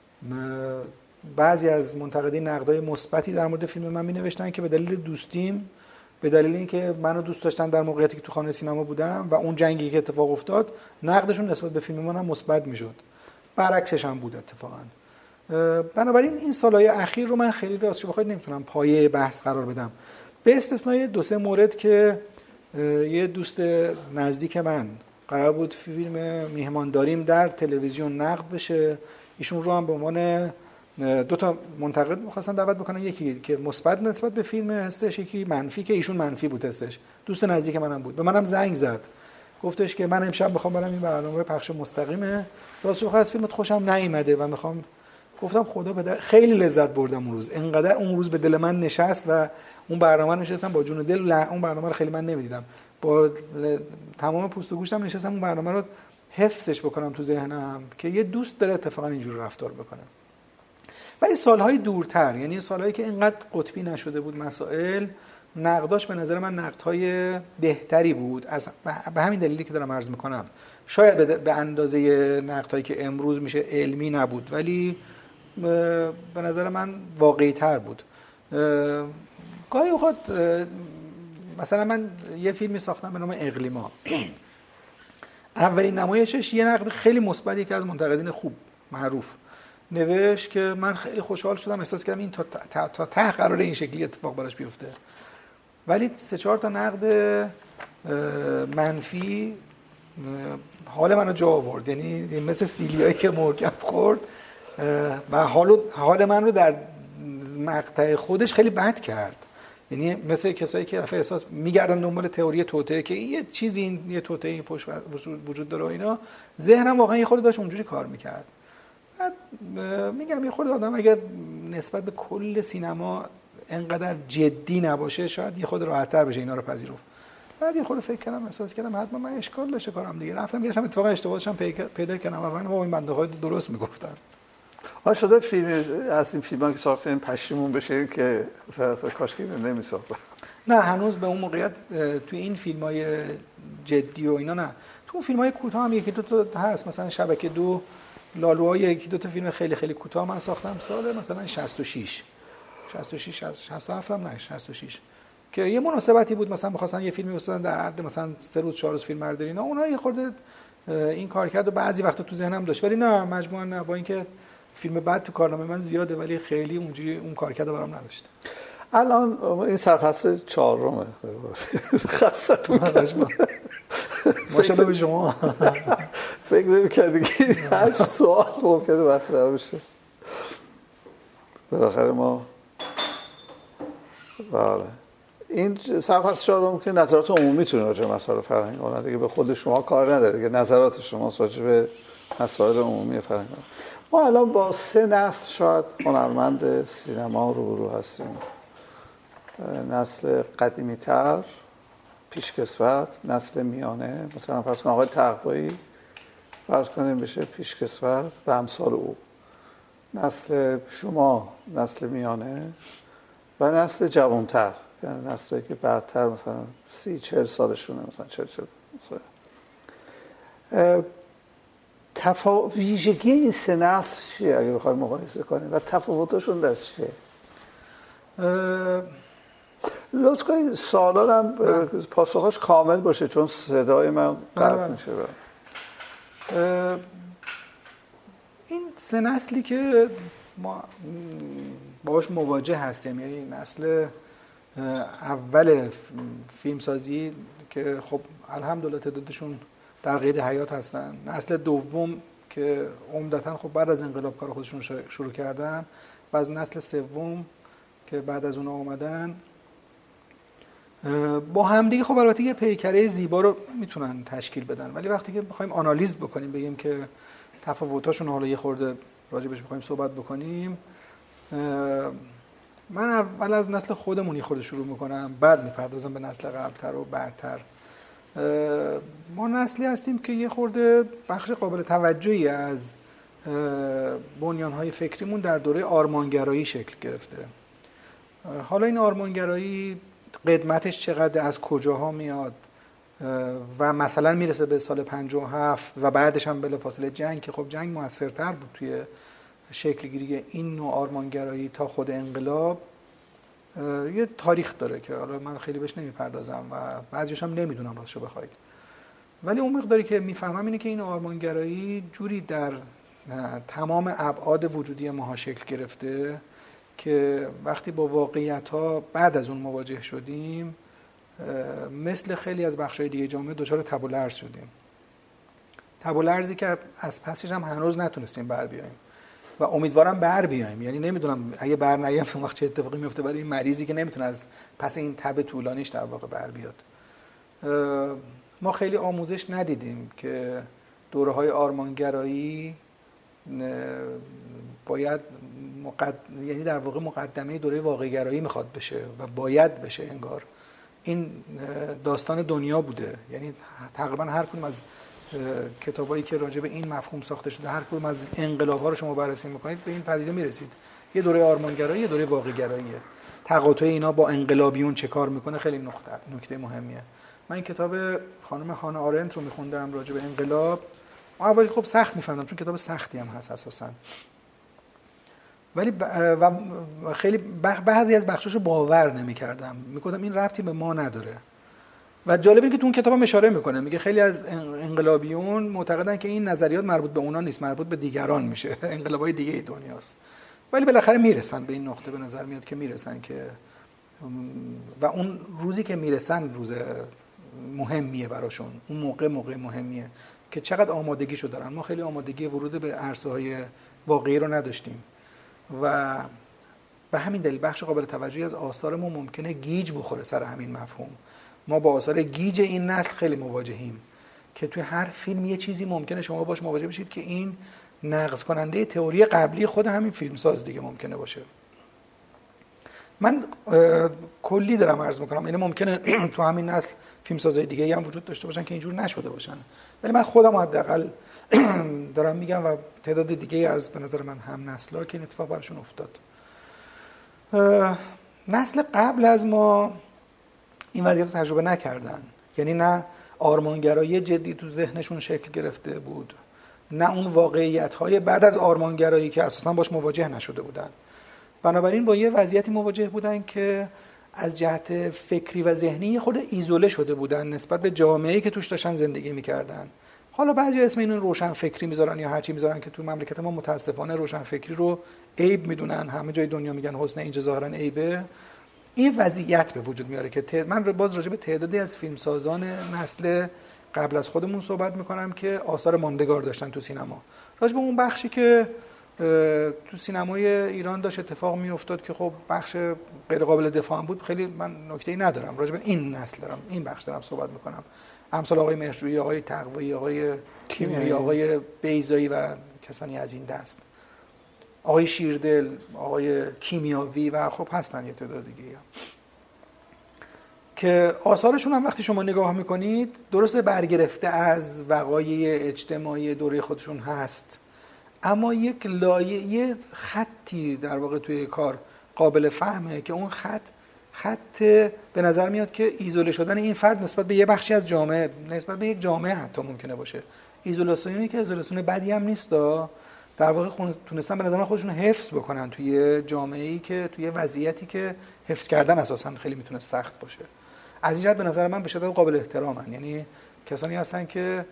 بعضی از منتقدین نقدای مثبتی در مورد فیلم من مینوشتن که به دلیل دوستیم، به دلیل اینکه منو دوست داشتن در موقعیتی که تو خانه سینما بودم و اون جنگی که اتفاق افتاد، نقدشون نسبت به فیلم من هم مثبت میشد. برعکسش هم بود اتفاقا. بنابراین این سالهای اخیر رو من خیلی راستش بخواید نمیتونم پایه بحث قرار بدم، به استثنای 2-3 مورد که یه دوست نزدیک من قرار بود فیلم میهمانداریم در تلویزیون نقد بشه، ایشون رو هم به عنوان 2 تا منتقد می‌خواستن دعوت بکنن، یکی که مثبت نسبت به فیلم هستش، یکی منفی که ایشون منفی بود هستش. دوست نزدیک منم بود، به منم زنگ زد، گفتش که من امشب می‌خوام برم این برنامه پخش مستقیمه، راستش بخوام از فیلمت خوشم نیومده و می‌خوام. گفتم خدا بده، خیلی لذت بردم اون روز، انقدر اون روز به دل من نشست و اون برنامه رو نشستم با جون و دل، اون برنامه رو خیلی من نمی‌دیدم، با تمام پوست و گوشتم نشستم اون برنامه رو حفظش بکنم تو ذهنم که یه دوست داره اتفاقا اینجور رفتار بکنه. ولی سالهای دورتر، یعنی سالهایی که اینقدر قطبی نشده بود مسائل، نقداش به نظر من نقدهای بهتری بود، از به همین دلیلی که دارم عرض میکنم شاید به اندازه نقدهایی که امروز میشه علمی نبود، ولی به نظر من واقعی تر بود. گاهی اوقات مثلا من یه فیلمی ساختم به نام اقلیما، اولین نمایشش یه نقد خیلی مثبتی که از منتقدین خوب معروف نوشت که من خیلی خوشحال شدم، احساس کردم این تا ته قرار این شکلی اتفاق براش بیفته. ولی 3-4 تا نقد منفی حال منو جا آورد، یعنی مثل سیلیایی که محکم خورد و حال من رو در مقطع خودش خیلی بد کرد. یعنی مثل کسایی که دفعه احساس میگردن دنبال تئوری توطئه که یه چیزی، یه توطئه پشت وجود داره و اینا، ذهنم واقعا یه خورده داشت اونجوری کار میکرد. بعد میگم یه خورده آدم اگر نسبت به کل سینما انقدر جدی نباشه شاید یه خورده راحت‌تر بشه اینا رو پذیرفت. بعد یه خورده فکر کردم، احساس کردم حتما من اشکال داشته کارم دیگه، رفتم گشتم اتفاقا اشتباهشم پیدا کردم و فهمیدم این بنده‌ها درست میگفتن. آ شده فیلم از این فیلم‌ها که ساختین پشیمون بشه که کاش که نمی‌ساختم؟ نه هنوز به اون موقعیت تو این فیلم‌های جدی و اینا نه. تو اون فیلم‌های کوتاه هم 1-2 تا هست، مثلا شبکه 2 لالوهای 1-2 تا فیلم خیلی خیلی کوتاه من ساختم سال مثلا 66 67 هم نه 66 که یه مناسبتی بود، مثلا می‌خواستن یه فیلمی بسازن در عرض مثلا 3 روز 4 روز فیلم برداری، اینا اونها یه خورده این کار کرد و بعضی وقتا تو ذهنم داشت، ولی نه مجموعاً نه، با اینکه فیلم بعد تو کارنامه من زیاده ولی خیلی اونجوری اون کارکرد برام نداشت. الان این سرفصل 4 خستتون کردم ماشاءالله به شما. فکر نمی‌کردی که هر سوال ممکنه مطرح بشه. بالاخره ما بله این سرفصل 4 که نظرات عمومی تونه راجع به مسائل فرهنگ اون دیگه به خود شما کار نداره دیگه، نظرات شما راجع به مسائل عمومی فرهنگ. ما الان با 3 نسل شاید هنرمند سینما روبرو هستیم. نسل قدیمی‌تر، پیشکسوت، نسل میانه، مثلا فرض کنیم آقای تقوایی فرض کنیم بشه پیشکسوت و امثال او، نسل شما نسل میانه و نسل جوان‌تر، یعنی نسلی که بعدتر مثلا 30-40 سالشونه، مثلا 40 سال. ویژگی این 3 نسل چیه اگه بخوایم مقایسه کنیم و تفاوتشون در چیه؟ لطف کنید سوالانم پاسخش کامل باشه چون صدای من قطع میشه. این 3 نسلی که ما باهاش مواجه هستیم، یعنی نسل اول فیلمسازی که خب الحمدلله تعدادشون در قید حیات هستن، نسل دوم که عمدتاً خب بعد از انقلاب کار خودشون شروع کردن و از نسل سوم که بعد از اونها اومدن، با همدیگه خب البته یه پیکره زیبا رو میتونن تشکیل بدن، ولی وقتی که بخوایم آنالیز بکنیم بگیم که تفاوتاشون حالا یه خورده راجبش بخوایم صحبت بکنیم، من اول از نسل خودمون یه خورده شروع میکنم، بعد میپردازم به نسل قبلتر و بعدتر. ما نسلی هستیم که یه خورده بخش قابل توجهی از بنیانهای فکریمون در دوره آرمانگرایی شکل گرفته. حالا این آرمانگرایی قدمتش چقدر، از کجاها میاد و مثلا میرسه به سال 57 و بعدش هم بلافاصله جنگ که خب جنگ موثرتر بود توی شکل گیری این نوع آرمانگرایی تا خود انقلاب، یه تاریخ داره که حالا من خیلی بهش نمیپردازم و بعضیش هم نمیدونم راستشو بخواید، ولی اون مقداری که میفهمم اینه که این آرمانگرایی جوری در تمام ابعاد وجودی ماها شکل گرفته که وقتی با واقعیت‌ها بعد از اون مواجه شدیم مثل خیلی از بخش‌های دیگه جامعه دچار تب و لرز شدیم. تب و لرزی که از پسش هم هنوز نتونستیم بر بیاییم و امیدوارم بر بیاییم. یعنی نمیدونم اگه بر نیام اون وقت چه اتفاقی میفته برای این مریضی که نمیتونه از پس این تب طولانیش در واقع بر بیاد. ما خیلی آموزش ندیدیم که دوره‌های آرمانگرایی باید یعنی در واقع مقدمه دوره واقع‌گرایی میخواد بشه و باید بشه. انگار این داستان دنیا بوده، یعنی تقریبا هر کدوم از کتابایی که راجع به این مفهوم ساخته شده، هر کدوم از انقلاب‌ها رو شما بررسی میکنید به این پدیده میرسید. یه دوره آرمانگرایی، یه دوره واقع‌گراییه. تقاطع اینا با انقلابیون چه کار میکنه خیلی نکته مهمیه. من این کتاب خانم هانا آرنت رو میخوندم راجع به انقلاب. اولی خب سخت میفهمم چون کتاب سختی هم هست اساساً، ولی و خیلی بعضی از بخشاشو باور نمی‌کردم، میگفتم این ربطی به ما نداره. و جالب اینه که تو اون کتابم اشاره میکنه، میگه خیلی از انقلابیون معتقدن که این نظریات مربوط به اونا نیست، مربوط به دیگران میشه، انقلاب‌های دیگه دنیاست. ولی بالاخره میرسن به این نقطه، به نظر میاد که میرسن که و اون روزی که میرسن روز مهمیه براشون، اون موقع مهمیه که چقدر آمادگیشو دارن. ما خیلی آمادگی ورود به عرصه‌های واقعی رو نداشتیم و به همین دلیل بخش قابل توجهی از آثارمون ممکنه گیج بخوره سر همین مفهوم. ما با آثار گیج این نسل خیلی مواجهیم که توی هر فیلم یه چیزی ممکنه شما باش مواجه بشید که این نقض کننده تئوری قبلی خود همین فیلمساز دیگه ممکنه باشه. من کلی دارم عرض میکنم، یعنی ممکنه تو همین نسل فیلمسازهای دیگه هم وجود داشته باشن که اینجور نشده باشن، ولی من خودم حداقل دارم میگم و تعداد دیگه از به نظر من هم نسل‌ها که این اتفاق براشون افتاد. نسل قبل از ما این وضعیت رو تجربه نکردن، یعنی نه آرمانگرایی جدی تو ذهنشون شکل گرفته بود، نه اون واقعیت‌های بعد از آرمانگرایی که اساساً باش مواجه نشده بودن. بنابراین با یه وضعیتی مواجه بودن که از جهت فکری و ذهنی خود ایزوله شده بودن نسبت به جامعه‌ای که توش داشتن زندگی می‌کردن. حالا بعضی اسم اینو روشن فکری میذارن یا هر چی میذارن که تو مملکت ما متاسفانه روشن فکری رو عیب میدونن، همه جای دنیا میگن حسن، اینجا ظاهرا عیبه. این وضعیت به وجود میاره که من باز راجع به تعدادی از فیلمسازان نسل قبل از خودمون صحبت میکنم که آثار ماندگار داشتن تو سینما. راجع به اون بخشی که تو سینمای ایران داشت اتفاق میافتاد که خب بخش غیر قابل دفاع بود، خیلی من نکته‌ای ندارم. راجع به این نسل دارم، این بخش دارم صحبت میکنم. امثال آقای مهرجویی، آقای تقوایی، آقای کیمیایی، آقای بیضایی و کسانی از این دست، آقای شیردل، آقای کیمیاوی و خب هستن یه تعداد دیگه که آثارشون هم وقتی شما نگاه میکنید درسته برگرفته از وقایع اجتماعی دوره خودشون هست، اما یک لایه، یه خطی در واقع توی کار قابل فهمه که اون خط به نظر میاد که ایزوله شدن این فرد نسبت به یه بخشی از جامعه، نسبت به یک جامعه حتی ممکنه باشه. ایزولیشنی که ایزولیشن بدی هم نیست، در واقع تونستن به نظر من خودشون حفظ بکنن توی جامعه‌ای که توی وضعیتی که حفظ کردن اساساً خیلی میتونه سخت باشه. از این جهت به نظر من به شدت قابل احترامن، یعنی کسانی هستن که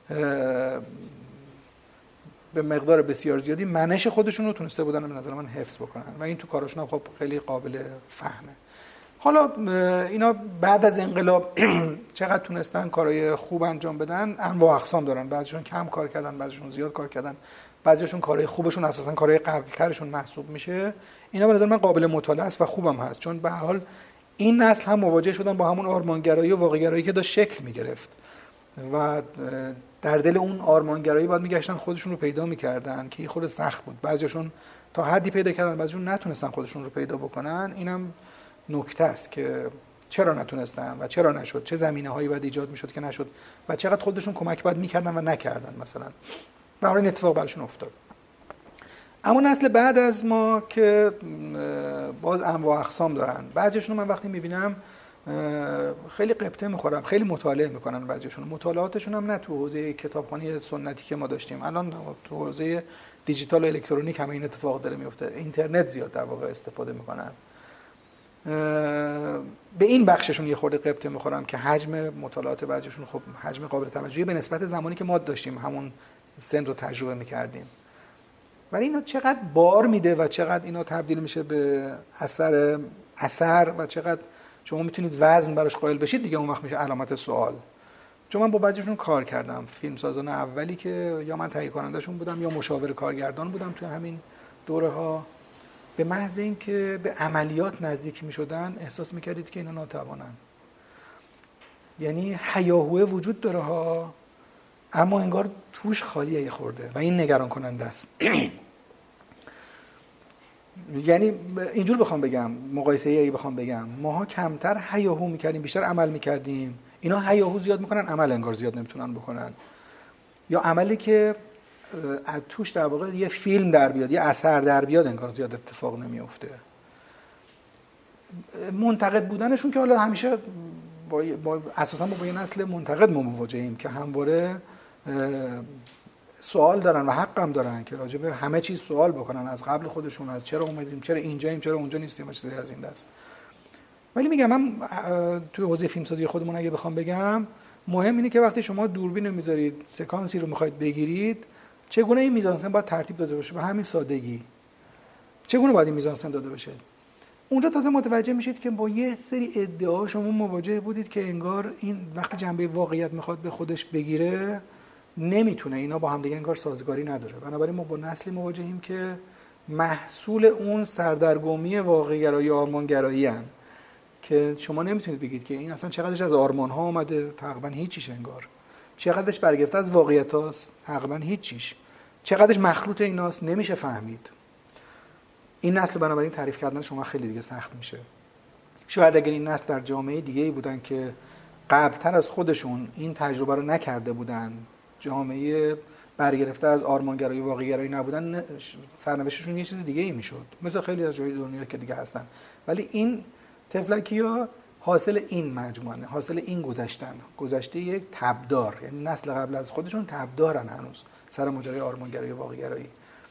به مقدار بسیار زیادی منش خودشون رو تونسته بودن به نظر من حفظ بکنن و این تو کاراشون هم خب خیلی قابل فهمه. حالا اینا بعد از انقلاب چقدر تونستن کارهای خوب انجام بدن انواع اقسام دارن، بعضیشون کم کار کردن، بعضیشون زیاد کار کردن، بعضیشون کارهای خوبشون اساسا کارهای قبل‌ترشون محسوب میشه. اینا به نظر من قابل مطالعه است و خوبم هست، چون به هر حال این نسل هم مواجه شدن با همون آرمانگرایی و واقع‌گرایی که داشت شکل میگرفت و در دل اون آرمانگرایی باید میگشتن خودشون رو پیدا میکردن که خود سخت بود. بعضیشون تا حدی پیدا کردن، بعضیشون نتونستن خودشون رو پیدا بکنن. اینم نکته است که چرا نتونستن و چرا نشد، چه زمینه‌هایی باید ایجاد میشد که نشد و چقدر خودشون کمک باید میکردن و نکردن مثلا. برای این اتفاق براشون افتاد. اما نسل بعد از ما که باز انواع اقسام دارن، بعضیشون من وقتی میبینم خیلی قبطه میخورم، خیلی مطالعه میکنن. بعضیشون مطالعاتشون هم نه تو حوزه کتابخوانی سنتی که ما داشتیم، الان تو حوزه دیجیتال و الکترونیک هم این اتفاق داره میفته. اینترنت زیاد در واقع استفاده میکنن. به این بخششون یه خورده قبطه میخورم که حجم مطالعات بعضیشون خب حجم قابل توجهی به نسبت زمانی که ما داشتیم همون سن رو تجربه میکردیم. ولی اینا چقدر بار میده و چقدر اینا تبدیل میشه به اثر و چقدر شما میتونید وزن براش قائل بشید، دیگه اون وقت میشه علامت سوال. چون من با بعضیشون کار کردم، فیلمسازان اولی که یا من تهیه کنندهشون بودم یا مشاور کارگردان بودم توی همین دوره ها، به محض اینکه به عملیات نزدیک میشدن احساس میکردید که اینا ناتوانن. یعنی هیاهوی وجود داره ها، اما انگار توش خالیه یه خورده و این نگران کننده است. یعنی اینجور بخوام بگم، مقایسه‌ای اگه بخوام بگم، ماها کمتر هیاهو میکردیم، بیشتر عمل میکردیم. اینا هیاهو زیاد میکنن، عمل انگار زیاد نمیتونن بکنن. یا عملی که از توش در واقع یه فیلم در بیاد، یه اثر در بیاد، انگار زیاد اتفاق نمیفته. منتقد بودنشون که حالا همیشه اساسا با یه نسل منتقد ما مواجهیم که همواره سوال دارن و حق هم دارن که راجع به همه چیز سوال بکنن، از قبل خودشون، از چرا اومدیم، چرا اینجاییم، چرا اونجا نیستیم و چیزایی از این دست. ولی میگم من توی حوزه فیلمسازی خودمون اگه بخوام بگم، مهم اینه که وقتی شما دوربین رو میذارید، سکانسی رو میخواید بگیرید، چگونه این میزانسن باید ترتیب داده بشه. به همین سادگی چگونه باید این میزانسن داده بشه. اونجا تازه متوجه میشید که با یه سری ادعا شما مواجه بودید که انگار این وقتی جنبه واقعیت میخواد به خودش بگیره نمیتونه، اینا با هم دیگه انگار سازگاری نداره. بنابراین ما با نسلی مواجهیم که محصول اون سردرگمی واقع‌گرایی و آرمان‌گرایی ان که شما نمیتونید بگید که این اصلا چقدرش از آرمان‌ها اومده، تقریبا هیچیش انگار. چقدرش برگرفته از واقعیت‌هاست، تقریبا هیچیش. چقدرش مخلوط ایناست، نمیشه فهمید. این نسل بنابراین تعریف کردن شما خیلی دیگه سخت میشه. شاید اگر این نسل در جامعه دیگه‌ای بودن که قبل‌تر از خودشون این تجربه رو نکرده بودن، جامعه برگرفته از آرمانگرایی و واقع‌گرایی نبودن، سرنوشتشون یه چیز دیگه‌ای میشد، مثل خیلی از جای دنیا که دیگه هستن. ولی این تفلکی‌ها حاصل این مجموعه، حاصل این گذشته یک تبدار، یعنی نسل قبل از خودشون تبدارن هنوز سر ماجرای آرمانگرایی و واقع‌گرایی.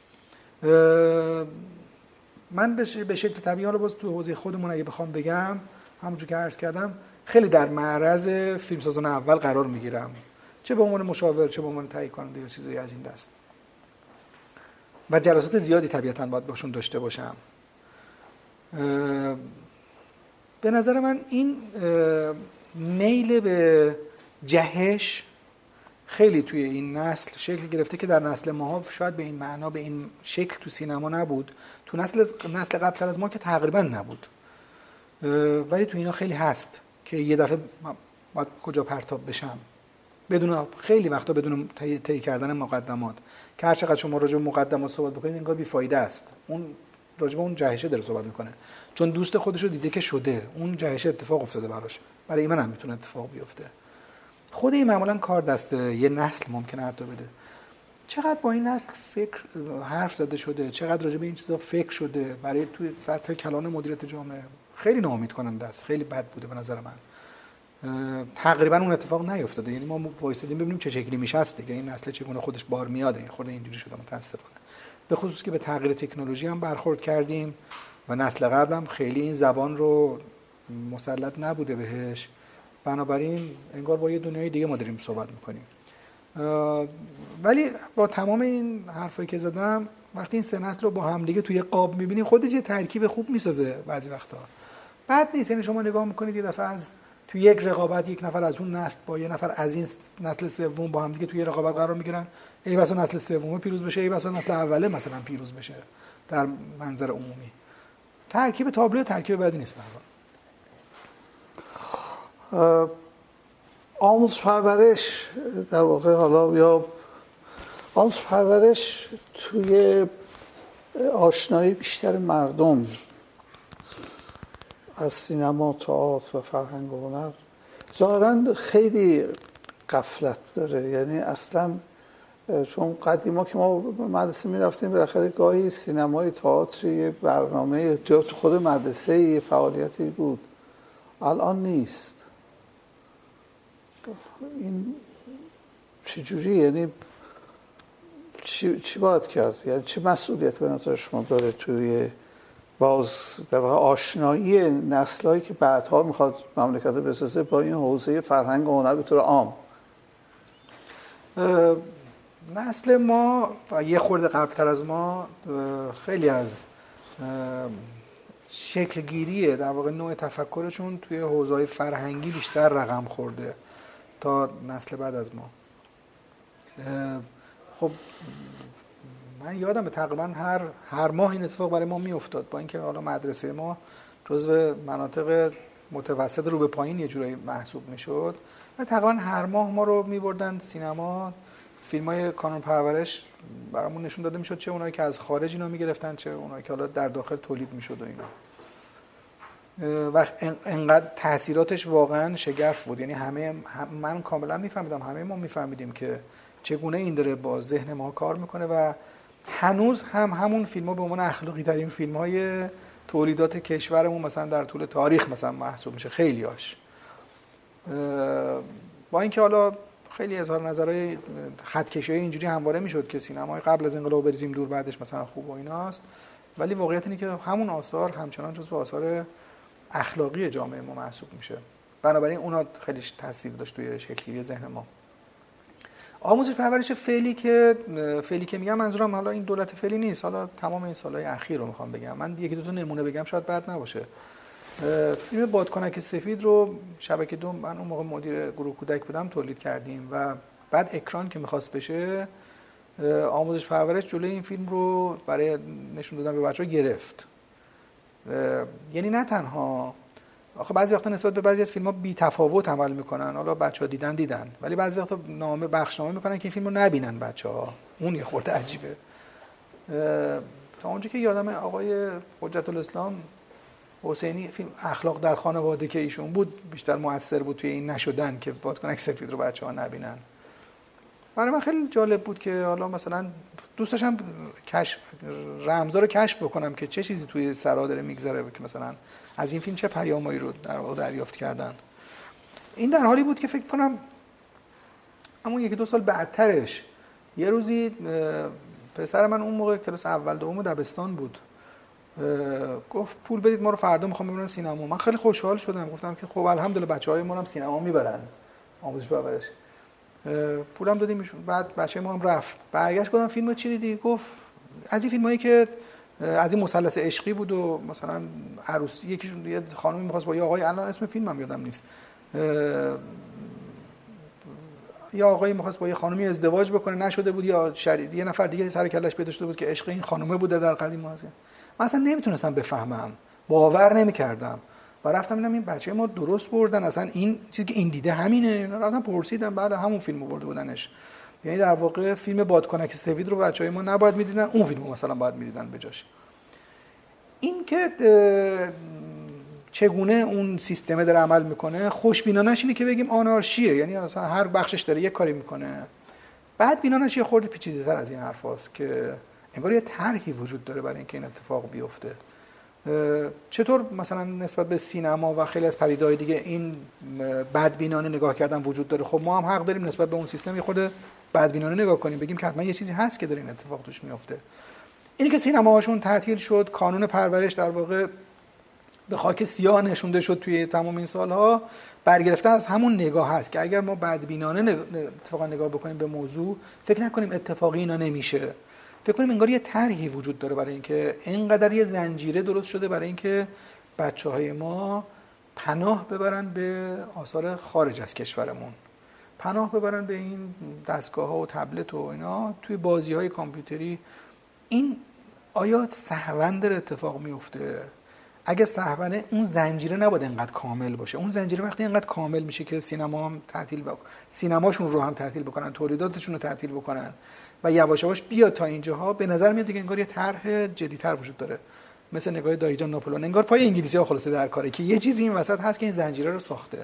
من به شکل طبیعی رو باز تو حوزه خودمون اگه بخوام بگم، همونجوری که عرض کردم، خیلی در معرض فیلمسازان اول قرار میگیرم، چه به عنوان مشاور، چه به عنوان تهیه کننده یا چیزایی از این دست. و جلسات زیادی طبیعتاً باید باشون داشته باشم. به نظر من این میل به جهش خیلی توی این نسل شکل گرفته که در نسل ما شاید به این معنا به این شکل تو سینما نبود، تو نسل قبل‌تر از ما که تقریبا نبود، ولی تو اینا خیلی هست که یه دفعه باید کجا پرتاب بشم بدون خیلی وقتا بدون طی کردن مقدمات، که هر چقدر شما راجع به مقدمات صحبت بکنید انگار بی‌فایده است. اون راجع به اون جهشه داره صحبت میکنه، چون دوست خودش رو دیده که شده، اون جهشه اتفاق افتاده براش، برای من هم میتونه اتفاق بیفته. خود این معمولا کار دست یه نسل ممکنه حتی بده. چقدر با این نسل فکر حرف زده شده، چقدر راجع به این چیزا فکر شده برای توی سطح کلان مدیریت جامعه، خیلی ناامید کننده است، خیلی بد بوده به نظر من. تقریبا اون اتفاق نیفتاده، یعنی ما وایسادیم ببینیم چه شکلی میشه است دیگه، این نسل چگونه خودش بار میاد، خود اینجوری شده متاسفانه. به خصوص که به تغییر تکنولوژی هم برخورد کردیم و نسل قبل هم خیلی این زبان رو مسلط نبوده بهش، بنابراین انگار با یه دنیای دیگه ما داریم صحبت میکنیم. ولی با تمام این حرفایی که زدم، وقتی این سه نسل رو با هم دیگه توی قاب میبینیم خودش یه ترکیب خوب میسازه بعضی وقتا. بد نیست، یعنی شما نگاه میکنید یه دفعه از توی یک رقابت یک نفر از اون نسل با یه نفر از این نسل سوم با هم دیگه توی رقابت قرار میگیرن، ای بسا نسل سوم پیروز بشه، ای بسا نسل اوله مثلا پیروز بشه در منظر عمومی. ترکیب تابلو ترکیب بدی نیست. آموزش پرورش در واقع حالا یا آموزش پرورش توی آشنایی بیشتر مردم از سینما، تئاتر و فرهنگ و هنر ظاهراً خیلی غفلت داره. یعنی اصلا چون قدیما که ما مدرسه میرفتیم بالاخره گاهی سینمای تئاتر یه برنامه یا تو خود مدرسه یه فعالیتی بود، الان نیست. این چجوری، یعنی چی باید کرد؟ یعنی چه مسئولیت به نظر شما داره توی باز در واقع آشنایی نسل‌هایی که بعدها میخواد مملکت رو بسازه با این حوزه فرهنگ و هنر به طور عام؟ نسل ما و یه خورده قبلتر از ما خیلی از شکلگیریه در واقع نوع تفکرشون توی حوزه‌های فرهنگی بیشتر رقم خورده تا نسل بعد از ما. خب من یادم تقریبا هر ماه این اتفاق برای ما میافتاد، با اینکه حالا مدرسه ما جزو مناطق متوسط رو به پایین یه جورایی محسوب میشد، و تقریبا هر ماه ما رو میبردن سینما، فیلمای کانون پرورش برامون نشون داده میشد، چه اونایی که از خارج اینا میگرفتن چه اونایی که حالا در داخل تولید میشد و اینا. و انقدر تاثیراتش واقعا شگرف بود. یعنی من کاملا میفهمیدم، همه ما میفهمیدیم که چگونه این داره با ذهن ما کار میکنه و هنوز هم همون فیلم‌ها به عنوان اخلاقی ترین فیلم‌های تولیدات کشورمون مثلا در طول تاریخ مثلا محسوب میشه خیلی‌هاش. با اینکه حالا خیلی اظهار نظرهای خطکشی اینجوری همواره میشد که سینمای قبل از انقلاب بریزیم دور بعدش مثلا خوب و ایناست، ولی واقعیت اینه که همون آثار همچنان جزو آثار اخلاقی جامعه ما محسوب میشه. بنابراین اونا خیلی تاثیر داشت توی شکل‌گیری ذهن ما. آموزش پرورش فعلی که میگم منظورم حالا این دولت فعلی نیست، حالا تمام این سالهای اخیر رو میخوام بگم. من یکی دو تا نمونه بگم شاید بد نباشه. فیلم بادکنک سفید رو شبکه 2 من اون موقع مدیر گروه کودک بودم تولید کردیم و بعد اکران که میخواست بشه آموزش پرورش جلوی این فیلم رو برای نشون دادن به بچه‌ها گرفت. یعنی نه تنها آخه بعضی وقتا نسبت به بعضی از فیلم‌ها بی‌تفاوت عمل میکنن، حالا بچه‌ها دیدن، ولی بعضی وقتا بخشنامه میکنن که این فیلمو نبینن بچه‌ها. اون یه خورده عجیبه. تا اونجا که یادم آقای حجت الاسلام حسینی فیلم اخلاق در خانواده که ایشون بود بیشتر مؤثر بود توی این نشدن که بادکنک سفید رو بچه‌ها نبینن. برای من خیلی جالب بود که حالا مثلا دوست داشتم رمزا رو کشف بکنم که چه چیزی توی سرا داره میگذره، که مثلا از این فیلم چه پیامایی رو در واقع دریافت کردن. این در حالی بود که فکر کنم همون 1-2 سال بعدترش یه روزی پسر من اون موقع کلاس اول دوم دبستان بود، گفت پول بدید ما رو فردا میخوام ببرن سینما. من خیلی خوشحال شدم، گفتم که خب الحمدلله بچهای ما هم سینما میبرن آموزش پرورش. پولم دادیم ایشون. بعد بچه ما هم رفت، برگشت گفتم فیلمو چی دیدی؟ گفت از این فیلمایی که از این مثلث عشقی بود و مثلا عروسی یکیشون یه خانمی می‌خواست با یه آقای، الان اسم فیلمم یادم نیست، یا آقایی می‌خواست با یه خانمی ازدواج بکنه نشده بود، یا یه نفر دیگه سر کلهش پیدا شده بود که عشق این خانومه بوده در قدیم ماضی. من اصلا نمیتونستم بفهمم، باور نمی‌کردم و رفتم دیدم این بچه ما درست بردن، اصلا این چیزی که این دیده همینه. اینا اصلا پرسیدم، بعد همون فیلمو برده بودنش. یعنی در واقع فیلم بادکنک سفید رو بچهای ما نباید می‌دیدن، اون فیلمو مثلا باید می‌دیدن بجاش. این که چگونه اون سیستم داره عمل میکنه، خوشبینانش اینه که بگیم آنارشیه، یعنی مثلا هر بخشش داره یه کاری میکنه. بعد بینانش یه خورده پیچیده‌تر از این حرفاست که انگار یه طرحی وجود داره برای اینکه این اتفاق بیفته. چطور مثلا نسبت به سینما و خیلی از پدیده‌های دیگه این بدبینانه نگاه کردن وجود داره، خب ما هم حق داریم نسبت به اون سیستم یه خورده بدبینانه نگاه کنیم، بگیم که حتما یه چیزی هست که داره این اتفاق توش میفته. اینی که سینماهاشون تعطیل شد، کانون پرورش در واقع به خاک سیاه نشونده شد توی تمام این سالها، برگرفته از همون نگاه هست که اگر ما بدبینانه اتفاقا نگاه بکنیم به موضوع، فکر نکنیم اتفاقی اینا نمیشه، فکر کنیم انگار یه طرحی وجود داره برای اینکه اینقدر یه زنجیره درست شده برای اینکه بچه‌های ما پناه ببرن به آثار خارج از کشورمون، پناه ببرن به این دستگاه‌ها و تبلت و اینا توی بازی‌های کامپیوتری. این آیا سهواً داره اتفاق میفته؟ اگه سهوانه، اون زنجیره نباید انقدر کامل باشه. اون زنجیره وقتی انقدر کامل میشه که سینما هم تعطیل سینماشون رو هم تعطیل بکنن، تولیداتشون رو تعطیل بکنن و یواش یواش بیاد تا اینجاها، به نظر میاد دیگه انگار یه طرح جدی‌تر وجود داره، مثل نگاه دایجان ناپولون، انگار پای انگلیسی‌ها خلاصه در کاره که یه چیزی این وسط هست که این زنجیره رو ساخته.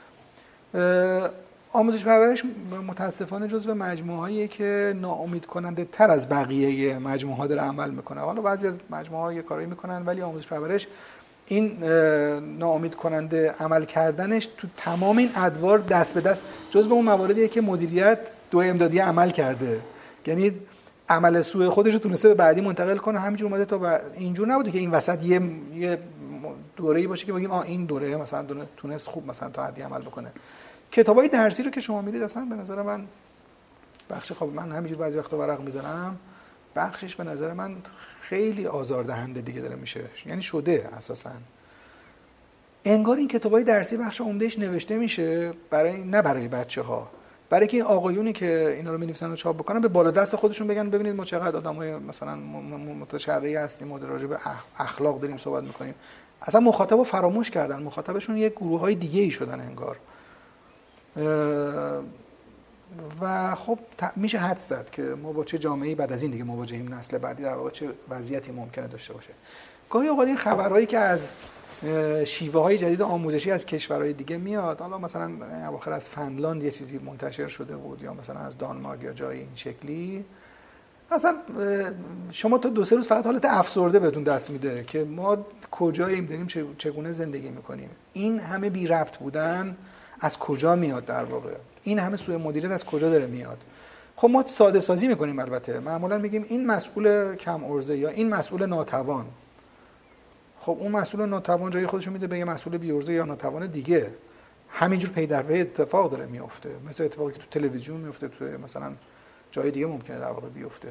آموزش پرورش متاسفانه جزو مجموعه‌ایه که ناامید کننده تر از بقیه مجموعه‌ها داره عمل میکنه. حالا بعضی از مجموعه‌ها یه کارایی میکنن، ولی آموزش پرورش این ناامید کننده عمل کردنش تو تمام این ادوار دست به دست جزو اون مواردیه که مدیریت دو امدادی عمل کرده، یعنی عمل سوء خودش رو تونسته به بعدی منتقل کنه، همینجور اومده تا اینجور نبوده که این وسط یه دوره‌ای باشه که بگیم این دوره مثلا تونست خوب مثلا تا حدی عمل بکنه. کتابای درسی رو که شما میرید اصلا به نظر من بخش، خب من همینجور بعضی وقتا ورق میزنم، بخشش به نظر من خیلی آزاردهنده دیگه داره میشه، یعنی شده اساسا انگار این کتابای درسی بخش عمدهش نوشته میشه نه برای بچه‌ها، برای که آقایونی که اینا رو می‌نویسن و چاپ بکنن به بالا دست خودشون بگن ببینید ما چقدر آدمای مثلا متشرعی هستیم و راجع به اخلاق داریم صحبت می‌کنیم. اصلا مخاطبو فراموش کردن، مخاطبشون یه گروه‌های دیگه‌ای شدن انگار. و خب میشه حدس زد که ما با چه جامعه‌ای بعد از این دیگه مواجهیم، نسل بعدی در واقع چه وضعیتی ممکنه داشته باشه. گاهی اوقات این خبرهایی که از شیوه‌های جدید آموزشی از کشورهای دیگه میاد، حالا مثلا اواخر از فنلاند یه چیزی منتشر شده بود، یا مثلا از دانمارک یا جای این شکلی، اصلا شما تا 2-3 روز فقط حالت افسرده بهتون دست میده که ما کجاییم، داریم چگونه زندگی میکنیم. این همه بی ربط بودن از کجا میاد در واقع؟ این همه سوء مدیریت از کجا داره میاد؟ خب ما ساده سازی میکنیم، البته معمولا میگیم این مسئول کم عرضه یا این مسئول ناتوان. خب اون مسئول ناتوان جای خودشو میده به یه مسئول بی عرضه یا ناتوان دیگه، همینجور پی در پی اتفاق داره میفته، مثل اتفاقی که تو تلویزیون میفته، تو مثلا جای دیگه ممکنه در واقع بیفته.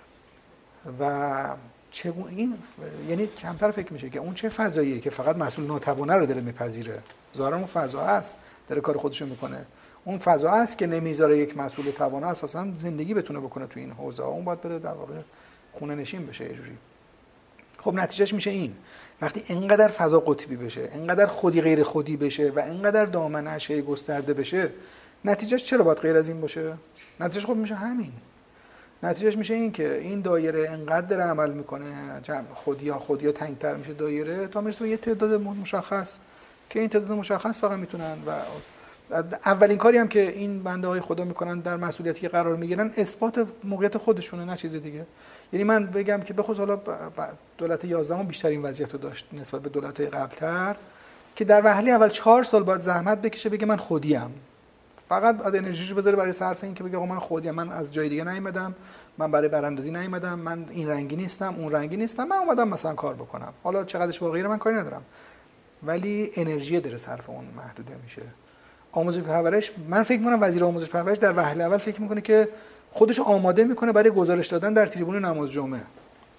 و این یعنی کمتر فکر میشه که اون چه فضاییه که فقط مسئول ناتوانه رو داره میپذیره. ظاهرا اون فضا هست داره کار خودشو میکنه، اون فضا هست که نمیذاره یک مسئول توانه اساسا زندگی بتونه بکنه تو این حوزه. اون باید بره در واقع خونه نشین بشه یه جوری. خب نتیجهش میشه این، وقتی اینقدر فضا قطبی بشه، اینقدر خودی غیر خودی بشه و اینقدر دامنه‌اش گسترده بشه، نتیجهش چرا باید غیر از این باشه؟ نتیجهش خب میشه همین. نتیجهش میشه این که این دایره اینقدر عمل میکنه، خودیا تنگتر میشه دایره تا میرسه به یه تعداد مشخص که این تعداد مشخص فقط میتونن. و اولین کاری هم که این بنده های خدا میکنن در مسئولیتی که قرار میگیرن اثبات موقعیت خودشونه، نه چیز دیگه. یعنی من بگم که بخصوص حالا دولت 11 بیشترین وضعیت رو داشت نسبت به دولت‌های قبل‌تر، که در وهله اول 4 سال باید زحمت بکشه بگه من خودیم، فقط از انرژیش بذاره برای صرف این که بگه آقا من خودیم، من از جای دیگه نیومدم، من برای براندازی نیومدم، من این رنگی نیستم اون رنگی نیستم، من اومدم مثلا کار بکنم، حالا چقدرش واقعیه من کاری ندارم، ولی انرژی داره صرف اون محدوده میشه. آموزش پرورش، من فکر می‌کنم وزیر آموزش پرورش در وهله اول فکر می‌کنه که خودشو آماده می‌کنه برای گزارش دادن در تریبون نماز جمعه.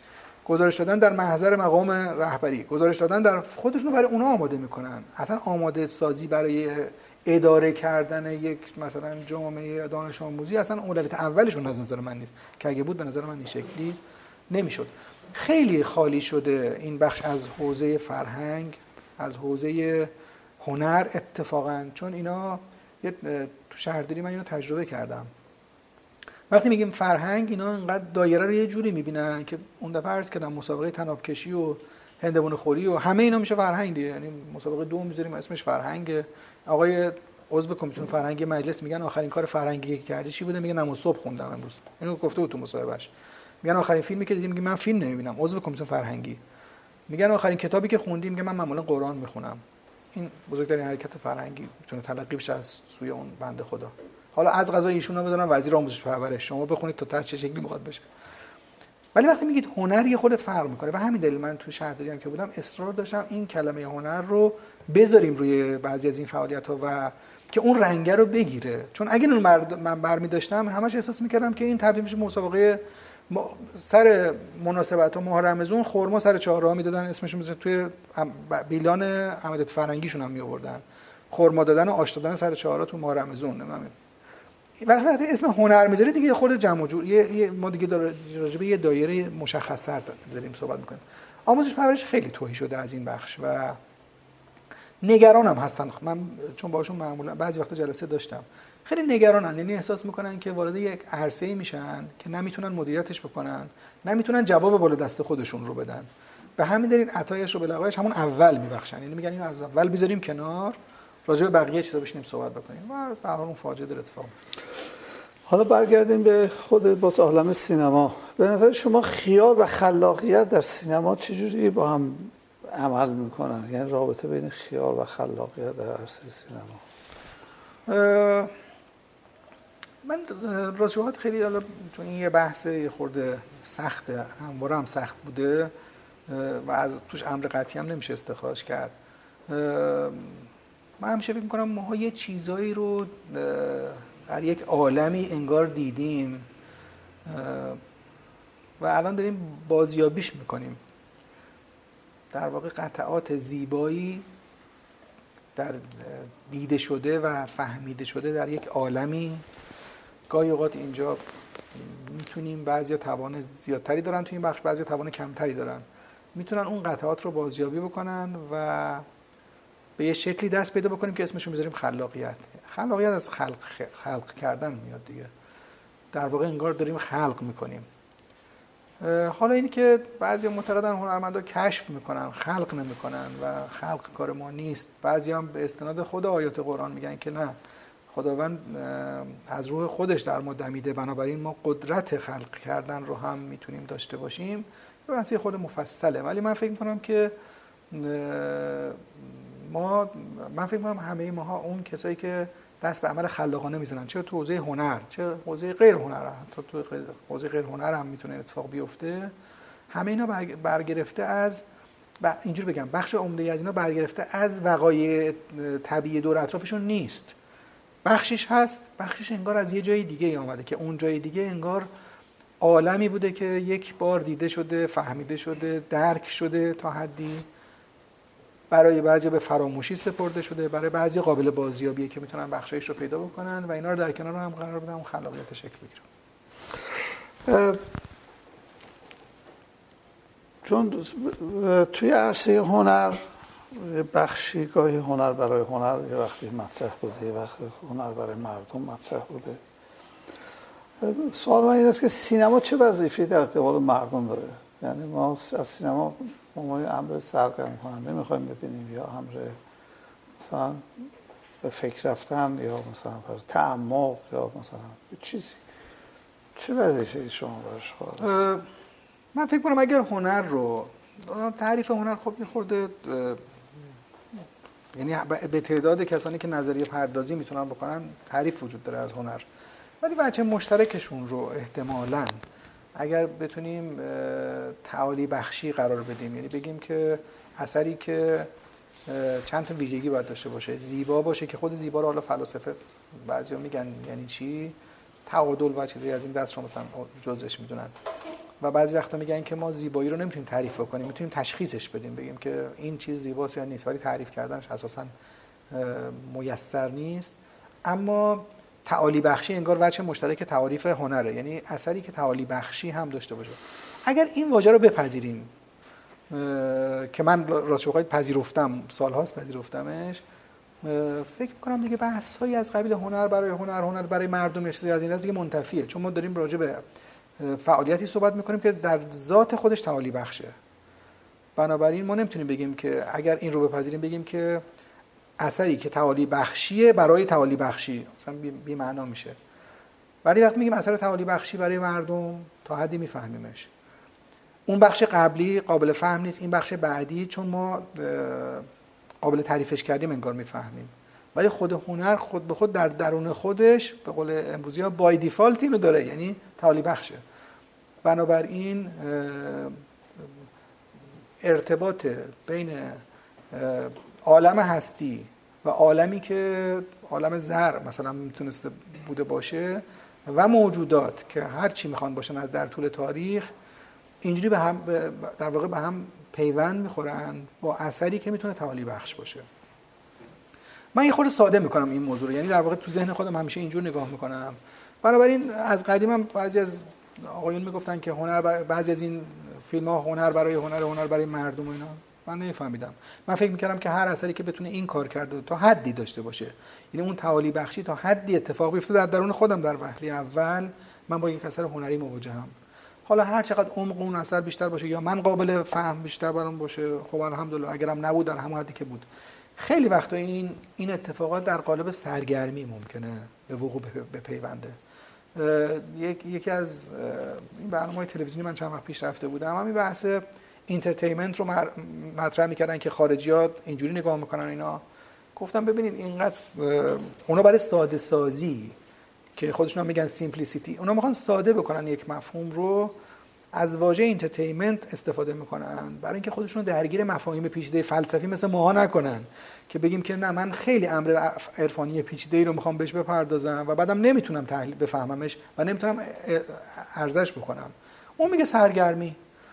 گزارش دادن در محضر مقام رهبری، گزارش دادن در خودشونو برای اونا آماده میکنن. اصلا آماده سازی برای اداره کردن یک مثلا جامعه دانش آموزی اصلا اولویت اولشون از نظر من نیست، که اگه بود به نظر من این شکلی نمیشد. خیلی خالی شده این بخش از حوزه فرهنگ، از حوزه هنر اتفاقا، چون اینا تو شهرداری من اینو تجربه کردم. وقتی میگیم فرهنگ، اینا انقدر دایره رو یه جوری میبینن که اون دفعه عرض کردم مسابقه طناب کشی و هندوانه خوری و همه اینا میشه فرهنگ دیگه. یعنی مسابقه دوم میذاریم اسمش فرهنگ. آقای عضو کمیسیون فرهنگی مجلس میگن آخرین کار فرهنگی که کردی چی بوده؟ میگه نماز صبح خوندم امروز. اینو گفته بود تو مصاحبهش. میگن آخرین فیلمی که دیدی؟ میگه من فیلم نمیبینم، عضو کمیسیون فرهنگی. میگن آخرین کتابی که خوندی؟ میگه من معمولا قرآن میخونم. این بزرگترین حرکت فرهنگی میتونه تلقی بشه از سوی اون بنده خدا. حالا از قضا ایشونو بذارن وزیر آموزش پرورش، شما بخونید تا ته چه شکلی میخواد بشه. ولی وقتی میگید هنر یه خود فرق میکنه و همین دلیل من تو شهرداری هم که بودم اصرار داشتم این کلمه هنر رو بذاریم روی بعضی از این فعالیت‌ها و که اون رنگه رو بگیره. چون اگه من برمی داشتم همش احساس میکردم که این تبدیل میشه مسابقه سر مناسبت ماه رمضان خرما سر چهارراه میدادن، اسمش رو توی بیلان عملیات فرنگیشون هم میآوردن، خرما دادن و آش دادن سر چهارراه تو ماه رمضان. وقتی اسم هنر میذاری دیگه خود جمع و جور ما دیگه راجع به یه دایره مشخص‌تر داریم صحبت میکنیم. آموزش پرورش خیلی توهی شده از این بخش و نگرانم هستن. من چون باشون معمولا بعضی وقتا جلسه داشتم، خیلی نگرانن. یعنی احساس میکنن که وارد یک عرصه‌ای میشن که نمیتونن مدیریتش بکنن، نمیتونن جواب بالا دست خودشون رو بدن. به همین دلیل عطایش رو به لقایش همون اول میبخشن. یعنی میگن اینو از اول بذاریم کنار، راجع به بقیه چیزا بشینیم صحبت بکنیم و به هر حال اون فاجعه در اتفاق میفته. حالا برگردیم به خود باز عالم سینما. به نظر شما خیال و خلاقیت در سینما چجوری با هم عمل میکنن؟ یعنی رابطه بین خیال و خلاقیت در عرصه سینما. من راستش خیلی حالا چون این یه بحث یه خورده سخته، همواره هم سخت بوده و از توش امر قطعی هم نمیشه استخراج کرد. من همیشه فکر میکنم ما یه چیزایی رو در یک عالمی انگار دیدیم و الان داریم بازیابیش میکنیم. در واقع قطعات زیبایی در دیده شده و فهمیده شده در یک عالمی. گاهی اوقات اینجا میتونیم، بعضیا توان زیادتری دارن تو این بخش، بعضیا توان کمتری دارن، میتونن اون قطعات رو بازیابی بکنن و به یه شکلی دست پیدا بکنیم که اسمشو میذاریم خلاقیت. خلاقیت از خلق کردن میاد دیگه. در واقع انگار داریم خلق میکنیم. حالا اینی که بعضی معتقدن هنرمندا کشف میکنن، خلق نمیکنن و خلق کار ما نیست. بعضی هم به استناد خود آیات قرآن میگن که نه، خداوند از روح خودش در ما دمیده، بنابراین ما قدرت خلق کردن رو هم میتونیم داشته باشیم. یه بحثی خود مفصله، ولی من فکر میکنم که من فکر میکنم همه ماها اون کسایی که دست به عمل خلاقانه میزنن، چه تو حوزه هنر چه حوزه غیر هنر، حتی تو حوزه غیر هنر هم میتونه اتفاق بیفته، همه اینا برگرفته از اینجوری بگم بخش عمده از اینا برگرفته از وقایع طبیعی دور اطرافشون نیست. بخشش هست، بخشش انگار از یه جای دیگه ای آمده که اون جای دیگه انگار عالمی بوده که یک بار دیده شده، فهمیده شده، درک شده تا حدی، برای بعضیا به فراموشی سپرده شده، برای بعضیا قابل بازیابیه که میتونن بخشایش رو پیدا بکنن و اینا رو در کنار هم قرار بدن اون خلاقیت شکل بگیره. چون توی عرصه هنر بخشی گاهی هنر برای هنر یه وقتی مطرح بوده، یه وقتی هنر برای مردم مطرح بوده. سوال من این است که سینما چه وظیفه‌ای در قبال مردم داره؟ یعنی ما از سینما امر سرگرم کننده میخوایم ببینیم یا امر مثلا به فکر رفتن یا مثلا تعمق یا مثلا چیزی؟ چه وظیفه‌ای شما براش خواهد؟ من فکر کنم اگر هنر رو تعریف هنر خب یه خورده یعنی به تعداد کسانی که نظریه پردازی میتونن بکنن تعریف وجود داره از هنر، ولی بچه مشترکشون رو احتمالاً اگر بتونیم تعالی بخشی قرار بدیم، یعنی بگیم که اثری که چند تا ویژگی باید داشته باشه، زیبا باشه، که خود زیبا رو حالا فلاسفه بعضیا میگن یعنی چی، تعادل و چیزی از این دست رو مثلا جزش میدونن، و بعضی وقتا میگن که ما زیبایی رو نمیتونیم تعریف کنیم، میتونیم تشخیصش بدیم، بگیم که این چیز زیباست یا نیست، ولی تعریف کردنش اساساً میسر نیست. اما تعالی بخشی انگار وجه مشترک تعاریف هنره، یعنی اثری که تعالی بخشی هم داشته باشه. اگر این واژه رو بپذیریم که من راستش بخواید پذیرفتم، سال‌هاست پذیرفتمش، فکر می‌کنم دیگه بحث‌هایی از قبیل هنر برای هنر برای مردم چیزی از این دست دیگه منتفیه، چون ما داریم راجع به فعالیتی صحبت می‌کنیم که در ذات خودش تعالی بخشه. بنابراین ما نمیتونیم بگیم که اگر این رو بپذیریم بگیم که اثری که تعالی بخشیه برای تعالی بخشی، مثلا بی معنا میشه. ولی وقتی میگیم اثر تعالی بخشی برای مردم تا حدی میفهمیمش. اون بخش قبلی قابل فهم نیست، این بخش بعدی چون ما قابل تعریفش کردیم انگار میفهمیم. ولی خود هنر خود به خود در درون خودش به قول امروزی‌ها بای دیفالت اینو داره، یعنی تعالی بخشه. بنابراین ارتباط بین عالم هستی و عالمی که عالم زر مثلا میتونسته بوده باشه و موجودات که هر چی میخوان باشن در طول تاریخ، اینجوری به هم در واقع به هم پیوند میخورن با اثری که میتونه تعالی بخش باشه. من یه خورده ساده میکنم این موضوع رو، یعنی در واقع تو ذهن خودم همیشه اینجور نگاه میکنم. بنابراین از قدیم هم بعضی از آقایون میگفتن که هنر بعضی از این فیلم ها هنر برای هنر برای مردم و اینا. من نمیفهمیدم. من فکر میکردم که هر اثری که بتونه این کار کرده تا حدی داشته باشه، یعنی اون تعالی بخشی تا حدی اتفاق بیفته در درون خودم در وهله اول من با یک اثر هنری مواجهم. حالا هر چقدر عمق اون اثر بیشتر باشه یا من قابل فهم بیشتر برام باشه، خب الحمدلله، اگرم نبود در همون حدی که بود. خیلی وقتا این اتفاقات در قالب سرگرمی ممکنه به وقوع بپیونده. یکی از این برنامه‌های تلویزیونی من چند وقت پیش رفته بودم، همین بحث اینترتینمنت رو مطرح می‌کردن که خارجی‌ها اینجوری نگاه می‌کنن اینا. گفتم ببینید اینقدر اونا برای ساده سازی که خودشون هم میگن سیمپلیسیتی، اونا میخوان ساده بکنن یک مفهوم رو، از واژه اینترتینمنت استفاده میکنن برای اینکه خودشون درگیر مفاهیم پیچیده فلسفی مثل ماها نکنن که بگیم که نه من خیلی امر عرفانی پیچیده‌ای رو میخوام بهش بپردازم و بعدم نمیتونم تحلیل بفهممش و نمیتونم ارزش بکنم. اون میگه سرگرمی.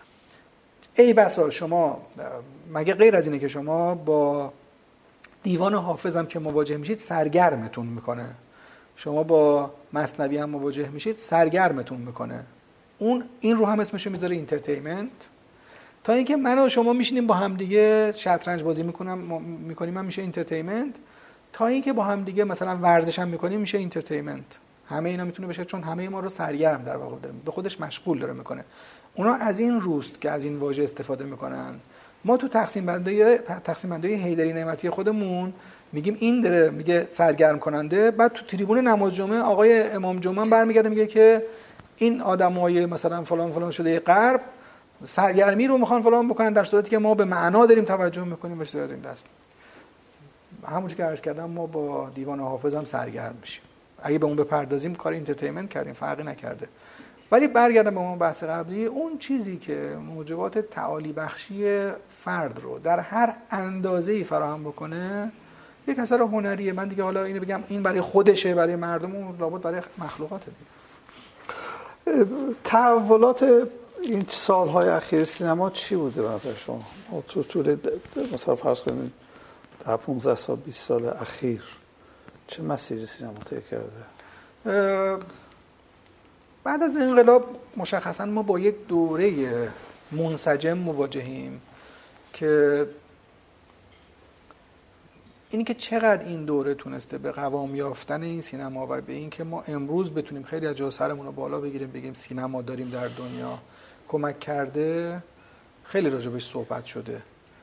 ای بسا شما مگه غیر از اینه که شما با دیوان حافظ هم که مواجه میشید سرگرمتون میکنه، شما با مثنوی هم مواجه میشید سرگرمتون میکنه. این رو هم اسمشو میذاره اینترتینمنت. تا اینکه من و شما میشینیم با هم دیگه شطرنج بازی میکنیم هم میشه اینترتینمنت. تا اینکه با هم دیگه مثلا ورزش هم میکنیم میشه اینترتینمنت. همه اینا میتونه بشه چون همه ما رو سرگرم در واقع داره، به خودش مشغول داره میکنه. اونا از این روست که از این واژه استفاده میکنن. ما تو تقسیم بندی حیدری نعمتی خودمون میگیم این داره میگه سرگرم کننده، بعد تو تریبون نماز جمعه آقای امام جمعه برمیگرده میگه که این آدمای مثلا فلان شده غرب سرگرمی رو میخوان فلان بکنن، در صورتی که ما به معنا داریم توجه میکنیم بهش از این دست. همونجوری که عرض کردم ما با دیوان حافظ هم سرگرم میشیم. اگه به اون بپردازیم کار اینترتینمنت کردیم، فرقی نکرده. ولی برگردم به اون بحث قبلی، اون چیزی که موجبات تعالی بخشی فرد رو در هر اندازه‌ای فراهم بکنه یک اثر هنریه. من دیگه حالا اینو بگم این برای خودشه، برای مردم، اون لابد برای مخلوقاته دیگه. تحولات این سالهای اخیر سینما چی بوده برای شما؟ تو طول مثلا فرض کنید در 15 سال 20 سال اخیر چه مسیری سینما طی کرده؟ بعد از انقلاب مشخصا ما با یک دوره منسجم مواجهیم که اینی که چقدر این دوره تونسته به قوام یافتن این سینما و به این که ما امروز بتونیم خیلی از جا سرمون رو بالا بگیریم بگیم سینما داریم در دنیا کمک کرده، خیلی راجبش صحبت شده.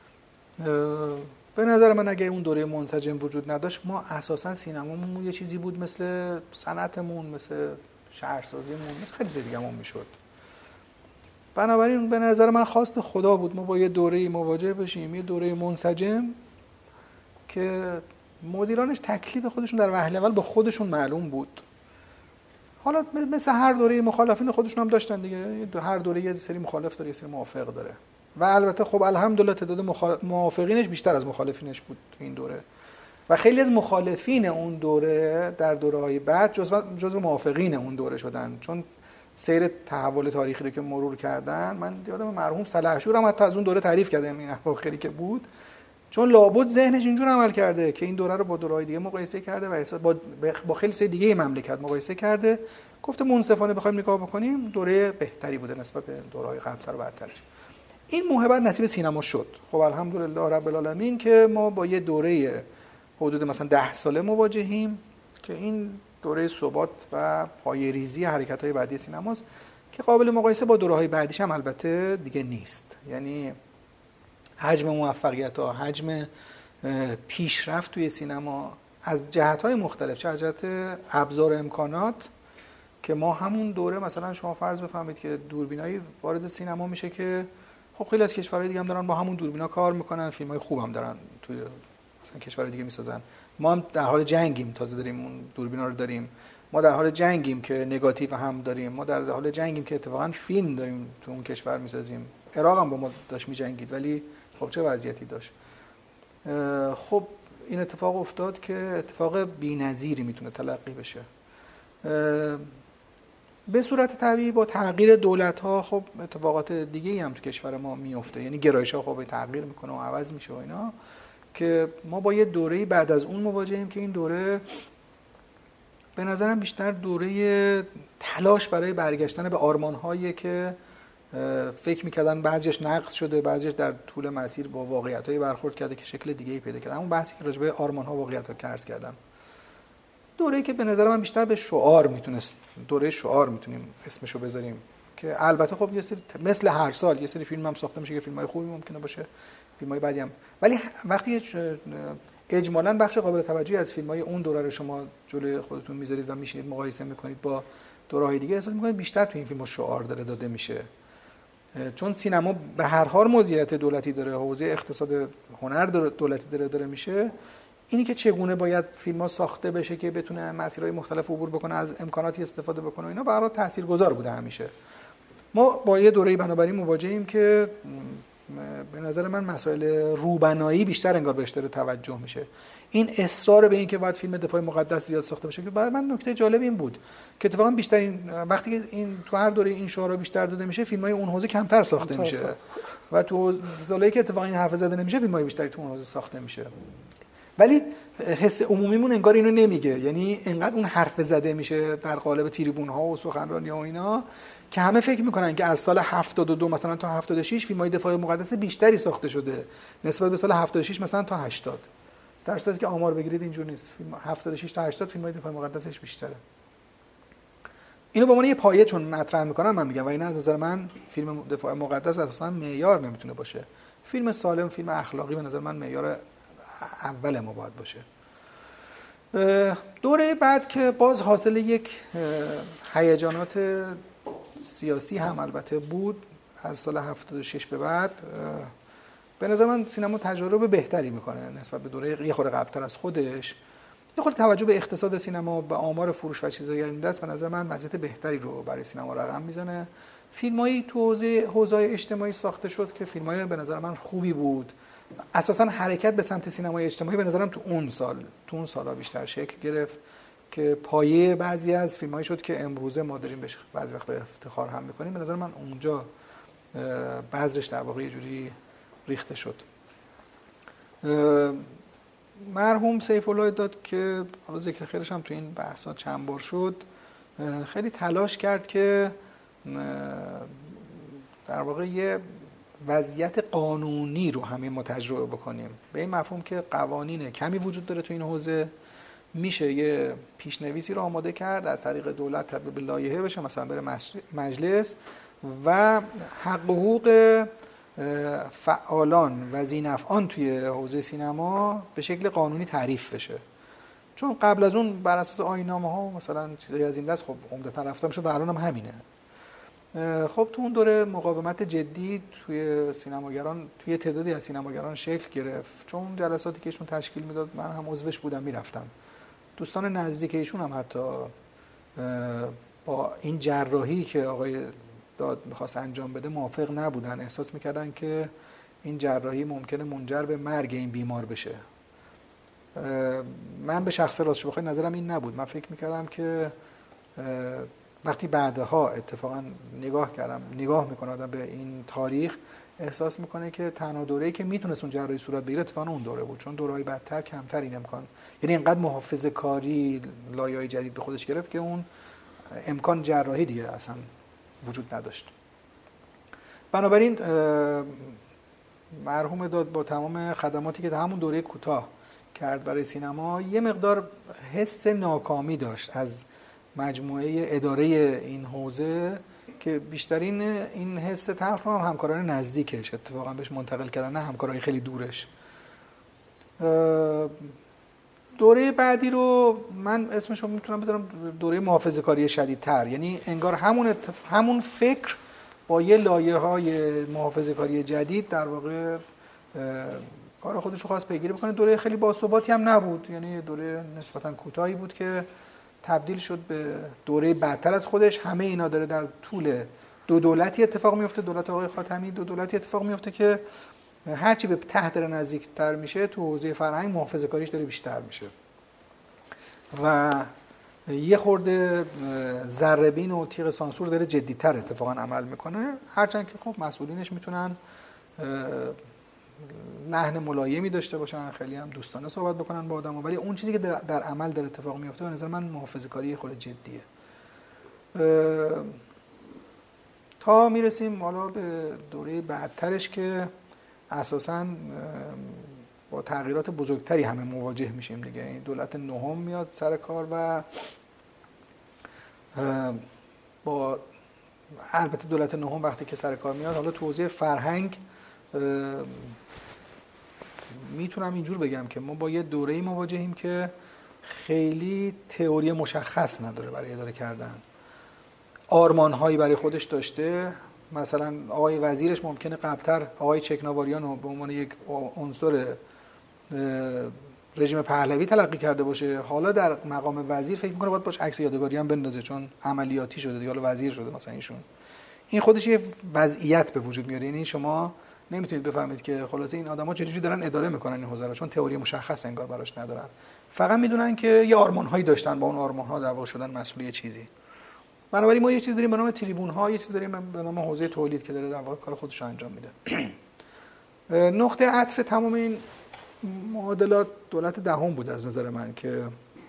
به نظر من اگه اون دوره منسجم وجود نداشت ما اساسا سینمامون یه چیزی بود مثل صنعتمون، مثل شهرسازیمون، مثل خیلی دیگه همون میشد. بنابراین به نظر من خواست خدا بود ما با یه دوره‌ای مواجه بشیم، یه دوره منسجم که مدیرانش تکلیف خودشون در وهله اول با خودشون معلوم بود. حالا مثل هر دوره مخالفین خودشون هم داشتن دیگه، هر دوره یه سری مخالف داره، یه سری موافق داره و البته خب الحمدلله تعداد موافقینش بیشتر از مخالفینش بود تو این دوره و خیلی از مخالفین اون دوره در دوره‌های بعد جزو موافقین اون دوره شدن، چون سیر تحول تاریخی رو که مرور کردن، من یادم مرحوم سلحشور هم حتی از اون دوره تعریف کرده، این اواخری که بود، چون لابد ذهنش اینجور عمل کرده که این دوره رو با دوره‌های دیگه مقایسه کرده و با خیلی سری دیگه مملکت مقایسه کرده، گفته منصفانه بخوایم نگاه بکنیم دوره بهتری بوده نسبت به دوره‌های قبل‌تر و بعدترش. این موهبت نصیب سینما شد. خب الحمدلله رب العالمین که ما با یه دوره حدود مثلا 10 ساله مواجهیم که این دوره ثبات و پایه‌ریزی حرکت‌های بعدی سینماست که قابل مقایسه با دوره‌های بعدیش هم البته دیگه نیست. یعنی حجم موفقیت‌ها، حجم پیشرفت توی سینما از جهت‌های مختلف، چه از جهت ابزار و امکانات که ما همون دوره مثلا شما فرض بفهمید که دوربینایی وارد سینما میشه که خب خیلی از کشورهای دیگه هم دارن با همون دوربینا کار میکنن، فیلم‌های خوب هم دارن توی مثلا کشورهای دیگه میسازن. ما هم در حال جنگیم، تازه داریم اون دوربینا رو داریم. ما در حال جنگیم که نگاتیو هم داریم. ما در حال جنگیم که اتفاقا فیلم داریم تو اون کشور میسازیم. عراق هم با ما داشت میجنگید ولی خب چه وضعیتی داشت. خب این اتفاق افتاد که اتفاق بی‌نظیری میتونه تلقی بشه. به صورت طبیعی با تغییر دولت‌ها خب اتفاقات دیگه‌ای هم تو کشور ما میفته، یعنی گرایش‌ها خب تغییر میکنه و عوض میشه و اینا، که ما با یه دوره‌ای بعد از اون مواجهیم که این دوره به نظرم بیشتر دوره تلاش برای برگشتن به آرمان‌هایی که فکر می‌کردن بعضیش نقض شده، بعضیش در طول مسیر با واقعیت‌های برخورد کرده که شکل دیگه‌ای پیدا کرده. همون بحثی که راجع به آرمان‌ها و واقعیت‌ها عرض کردم، دوره‌ای که به نظر من بیشتر به شعار میتونست، دوره شعار میتونیم اسمشو بذاریم، که البته خب یه سری مثل هر سال یه سری فیلم هم ساخته میشه که فیلم‌های خوبی ممکنه باشه، فیلم‌های بعدی هم، ولی وقتی اجمالاً بخش قابل توجهی از فیلم‌های اون دوره رو شما جلوی خودتون میذارید و میشینید مقایسه میکنید با دوره‌های دیگه، احساس میکنید بیشتر تو این فیلم‌ها شعار داده میشه، چون سینما به هر حال مدیریت دولتی داره، حوزه اقتصاد هنر دولتی داره میشه. اینی که چگونه باید فیلم‌ها ساخته بشه که بتونه مسیرهای مختلف عبور بکنه، از امکاناتی استفاده بکنه، اینا به هر حال تاثیرگذار بوده همیشه. ما با یه دوره‌ای بنابراین مواجهیم که به نظر من مسائل روبنایی بیشتر انگار بهش داره توجه میشه. این اصرار به این که باید فیلم دفاع مقدس زیاد ساخته بشه که برای من نکته جالب این بود که اتفاقا بیشتر این وقتی که این تو هر دوره این شعارا بیشتر داده میشه، فیلم‌های اون حوزه کمتر ساخته میشه و تو سالایی که اتفاقا این حرف زده نمیشه، فیلم‌های بیشتری تو اون حوزه ساخته میشه. ولی حس عمومیمون انگار اینو نمیگه، یعنی انقدر اون حرف زده میشه در قالب تریبون‌ها و سخنرانی‌ها و اینا که همه فکر میکنن که از سال 72 مثلا تا 76 فیلم‌های دفاع مقدس بیشتری ساخته شده نسبت به سال 76 مثلا تا 80، در صورتی که آمار بگیرید اینجور نیست. فیلم 76 تا 80 فیلم‌های دفاع مقدسش بیشتره. اینو به عنوان یه پایه چون مطرح میکنم من میگم، و این از نظر من فیلم دفاع مقدس اساسا معیار نمیتونه باشه. فیلم سالم، فیلم اخلاقی به نظر من معیار اول ما باید باشه. دوره بعد که باز حاصل یک هیجانات سیاسی هم البته بود، از سال 76 به بعد به نظر من سینما تجربه بهتری میکنه نسبت به دوره یه خورده قبل‌تر از خودش. یه خورده توجه به اقتصاد سینما، به آمار فروش و چیزایی این دست به نظر من وضعیت بهتری رو برای سینما رقم میزنه. فیلمایی تو حوزه اجتماعی ساخته شد که فیلمایی به نظر من خوبی بود. اساساً حرکت به سمت سینمای اجتماعی به نظرم تو اون سالا بیشتر شکل گرفت که پایه بعضی از فیلمایی شد که امروزه ما داریم بهش بعضی وقتا افتخار هم می‌کنیم. به نظر من اونجا بذرش در واقع یه جوری ریخته شد. مرحوم سیف الله داد که حالا ذکر خیرش هم تو این بحثا چند بار شد، خیلی تلاش کرد که در واقع یه وضعیت قانونی رو همه ما تجربه بکنیم، به این مفهوم که قوانین کمی وجود داره تو این حوزه، میشه یه پیشنویسی رو آماده کرد از طریق دولت تبدیل به لایحه بشه، مثلا بره مجلس و حق و حقوق فعالان و ذی‌نفعان توی حوزه سینما به شکل قانونی تعریف بشه. چون قبل از اون بر اساس آیین‌نامه‌ها مثلا چیزایی از این دست خب عمدتاً رفتار میشه و الان هم همینه. خب تو اون دوره مقاومت جدی توی سینماگران، توی تعدادی از سینماگران شکل گرفت، چون جلساتی که ایشون تشکیل میداد من هم عضوش بودم میرفتم. دوستان نزدیک ایشون هم حتی با این جراحی که آقای داد میخواست انجام بده موافق نبودن، احساس میکردن که این جراحی ممکنه منجر به مرگ این بیمار بشه. من به شخص راستش بخوای نظرم این نبود. من فکر میکردم که وقتی بعدها اتفاقا نگاه میکنه آدم به این تاریخ، احساس میکنه که تنها دوره‌ای که میتونست اون جراحی صورت بگیره اتفاقا اون دوره بود، چون دوره‌های بدتر کمتر این امکان، یعنی اینقدر محافظه‌کاری لایه‌های جدید به خودش گرفت که اون امکان جراحی دیگه اصلا وجود نداشت. بنابراین مرحوم داد با تمام خدماتی که همون دوره کوتاه کرد برای سینما، یه مقدار حس ناکامی داشت از مجموعه اداره این حوزه که بیشترین این حس تلخ رو هم همکاران نزدیکش اتفاقا بهش منتقل کردن، نه همکارای خیلی دورش. دوره بعدی رو من اسمش رو میتونم بذارم دوره محافظه‌کاری شدیدتر، یعنی انگار همون فکر با یه لایه‌های محافظه‌کاری جدید در واقع کار خودش رو خواست پیگیری بکنه. دوره خیلی باثباتی هم نبود، یعنی دوره نسبتاً کوتاهی بود که تبدیل شد به دوره بدتر از خودش. همه اینا داره در طول دو دولتی اتفاق میفته، دولت آقای خاتمی دو دولتی اتفاق میفته که هرچی به ته داره نزدیکتر میشه تو حوزه فرهنگ محافظه‌کاریش داره بیشتر میشه و یه خورده ذره‌بین و تیغ سانسور داره جدی‌تر اتفاقا عمل میکنه، هرچند که خب مسئولینش میتونن لحن ملایمی داشته باشن، خیلی هم دوستانه صحبت بکنن با آدم‌ها، ولی اون چیزی که در عمل داره اتفاق میفته به نظر من محافظه‌کاری خود جدیه. تا میرسیم حالا به دوره بعدترش که اساساً با تغییرات بزرگتری همه مواجه میشیم دیگه. این دولت نهم میاد سر کار و با البته دولت نهم وقتی که سر کار میاد، حالا تو حوزه فرهنگ میتونم اینجور بگم که ما با یه دوره‌ای مواجهیم که خیلی تئوری مشخص نداره برای اداره کردن. آرمان‌هایی برای خودش داشته، مثلا آقای وزیرش ممکنه قبل‌تر آقای چکناواریان رو به عنوان یک عنصر رژیم پهلوی تلقی کرده باشه، حالا در مقام وزیر فکر می‌کنه باید باش عکس یادگاری هم بندازه چون عملیاتی شده دیگه، حالا وزیر شده مثلا ایشون. این خودش یه وضعیت به وجود میاره، یعنی شما نمیتونید بفهمید که خلاصه این آدما چجوری دارن اداره میکنن این حوزه رو، چون تئوری مشخص انگار براش ندارن، فقط میدونن که یه آرمان‌هایی داشتن، با اون آرمان‌ها در واقع شدن مسئول چیزی. بنابراین ما یه چیز داریم به نام تریبون‌ها، یه چیز داریم به نام حوزه تولید که داره در واقع کار خودش رو انجام میده. نقطه عطف تمام این معادلات دولت دهم بود از نظر من که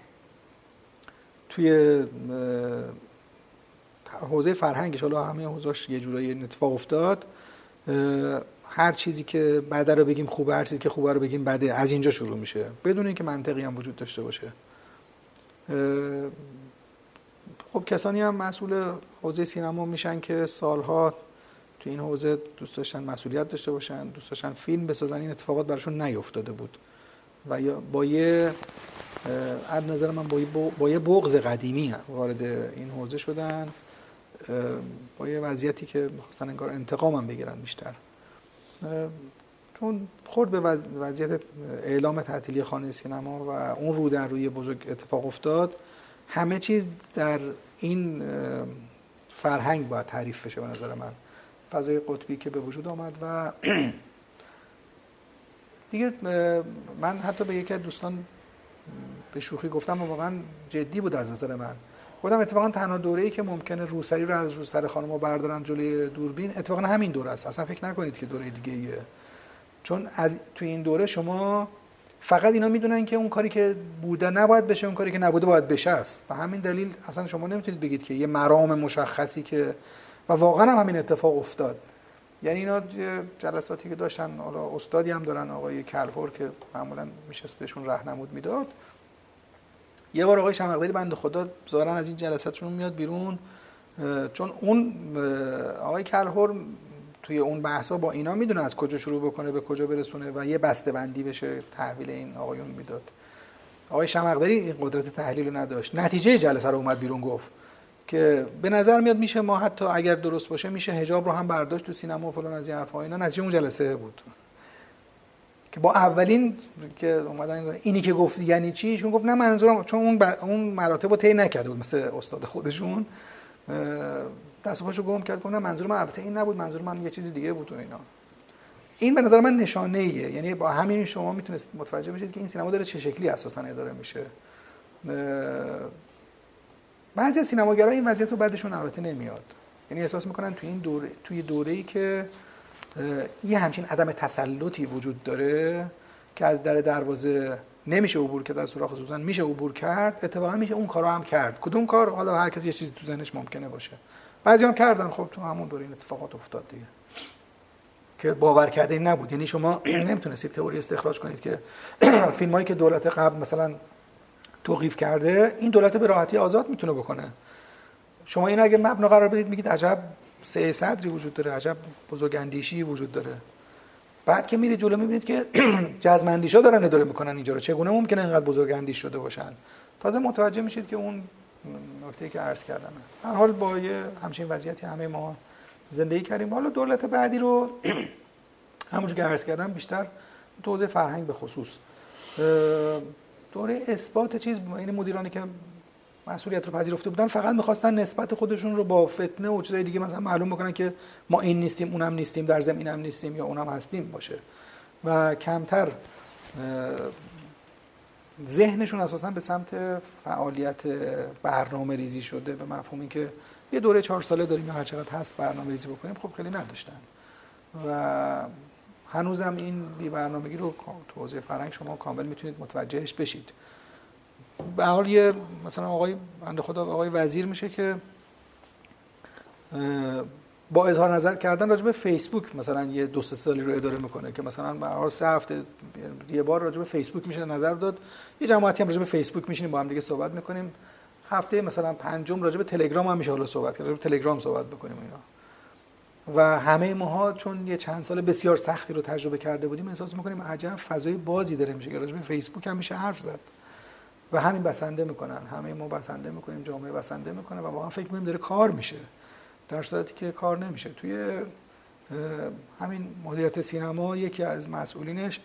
توی حوزه فرهنگش، حالا همه حوزه‌اش یه جورایی اتفاق افتاد، هر چیزی که بده رو بگیم خوبه، هر چیزی که خوبه رو بگیم بده، از اینجا شروع میشه بدون اینکه منطقی هم وجود داشته باشه. خب کسانی هم مسئول حوزه سینما میشن که سالها تو این حوزه دوست داشتن مسئولیت داشته باشن، دوست داشتن فیلم بسازن، این اتفاقات براشون نیفتاده بود و یا با یه از نظر من با یه بغض قدیمی وارد این حوزه شدن، با یه وضعیتی که می‌خواستن انگار انتقام هم بگیرن بیشتر، چون خورد به وضعیت اعلام تعطیلی خانه سینما و اون رو در روی بزرگ اتفاق افتاد. همه چیز در این فرهنگ باید تعریف بشه به نظر من، فضای قطبی که به وجود آمد و دیگه من حتی به یکی از دوستان به شوخی گفتم و واقعا جدی بود از نظر من، گفتم اتفاقا تنها دوره‌ای که ممکنه روسری رو از رو سر خانم‌ها بردارن جلوی دوربین اتفاقا همین دوره است، اصلا فکر نکنید که دوره دیگه ایه، چون از تو این دوره شما فقط اینا میدونن که اون کاری که بوده نباید بشه، اون کاری که نبوده باید بشه است و همین دلیل اصلا شما نمیتونید بگید که یه مرام مشخصی که و واقعا هم همین اتفاق افتاد. یعنی اینا جلساتی که داشتن، حالا استادی هم دارن آقای کلهر که معمولا میشست بهشون راهنمود میداد، یه بار آقای شمقدری بنده خدا ظاهرا از این جلساتشون میاد بیرون، چون اون آقای کلهر توی اون بحثا با اینا میدونه از کجا شروع بکنه به کجا برسونه و یه بسته بندی بشه تحویل این آقایون میداد. آقای شمقدری این قدرت تحلیل رو نداشت. نتیجه جلسه رو اومد بیرون گفت که به نظر میاد میشه ما حتی اگر درست باشه میشه حجاب رو هم برداشت تو سینما و فلان از این حرفا. اینا نتیجه اون جلسه بود که با اولین که اومدن اینی که گفت یعنی چی، ایشون گفت نه منظورم، چون اون مراتب رو طی نکرده بود مثل استاد خودشون، دست و پاشو گم کرد، گفت نه منظور من البته این نبود، منظور من یه چیز دیگه بود و اینا. این به نظر من نشانه ایه، یعنی با همین شما میتونید متوجه بشید که این سینما داره چه شکلی اساسا اداره میشه. بعضی از سینماگرا این وضعیت رو بعدشون البته نمیاد، یعنی احساس میکنن توی دوره‌ای که یه همچین عدم تسلطی وجود داره که از دروازه نمیشه عبور کرد، از سوراخ سوزن میشه عبور کرد، اتفاقا میشه اون کارو هم کرد. کدوم کار؟ حالا هر کسی یه چیزی تو ذهنش ممکنه باشه. بعضی هم کردن، خب تو همون دوره این اتفاقات افتاد دیگه که باور کرده نبود. یعنی شما نمیتونستید تئوری استخراج کنید که فیلمایی که دولت قبل مثلا توقیف کرده این دولت به راحتی آزاد میتونه بکنه. شما این اگه مبنا قرار بدید میگید عجب سه صدری وجود داره، عجب بزرگاندیشی وجود داره. بعد که میرید جلو میبینید که جزمندیشا دارن اداره میکنن اینجا رو، چگونه ممکنه اینقدر بزرگاندیش شده باشن؟ تازه متوجه میشید که اون نکته‌ای که عرض کردم. هر حال با یه همچین وضعیتی همه ما زندگی کردیم. حالا دولت بعدی رو همونجوری که عرض کردم بیشتر تو حوزه فرهنگ به خصوص دوره اثبات چیز، این مدیرانی که مسئولیت رو پذیرفته بودن فقط می‌خواستن نسبت خودشون رو با فتنه و چیزای دیگه مثلا معلوم بکنن که ما این نیستیم اونم نیستیم، در ضمن اینم نیستیم یا اونم هستیم باشه و کمتر ذهنشون اساساً به سمت فعالیت برنامه‌ریزی شده، به مفهوم این که یه دوره 4 ساله داریم یا هر چقدر هست برنامه‌ریزی بکنیم. خب خیلی نداشتن و هنوزم این بی برنامگی رو تو حوزه فرهنگ شما کامل میتونید متوجهش بشید. به حال یه مثلا آقای بنده خدا آقای وزیر میشه که با اظهار نظر کردن راجع به فیسبوک مثلا یه 2-3 سالی رو اداره میکنه که مثلا به هر 3 هفته یه بار راجع به فیسبوک میشه نظر داد. یه جماعتی هم راجع به فیسبوک میشینیم با هم دیگه صحبت میکنیم. هفته مثلا پنجم راجع به تلگرام هم میشه حالا صحبت کرد، راجع به تلگرام صحبت بکنیم اینا. و همه ماها چون یه چند سال بسیار سختی رو تجربه کرده بودیم احساس میکنیم عجب فضای بازی داره میشه که راجع به فیسبوک هم میشه حرف زد. و همین بسنده میکنن، همه ما بسنده میکنیم، جامعه بسنده میکنه و واقعا فکر میکنیم داره کار میشه، در صورتی که کار نمیشه. توی همین مدیریت سینما یکی از مسئولینش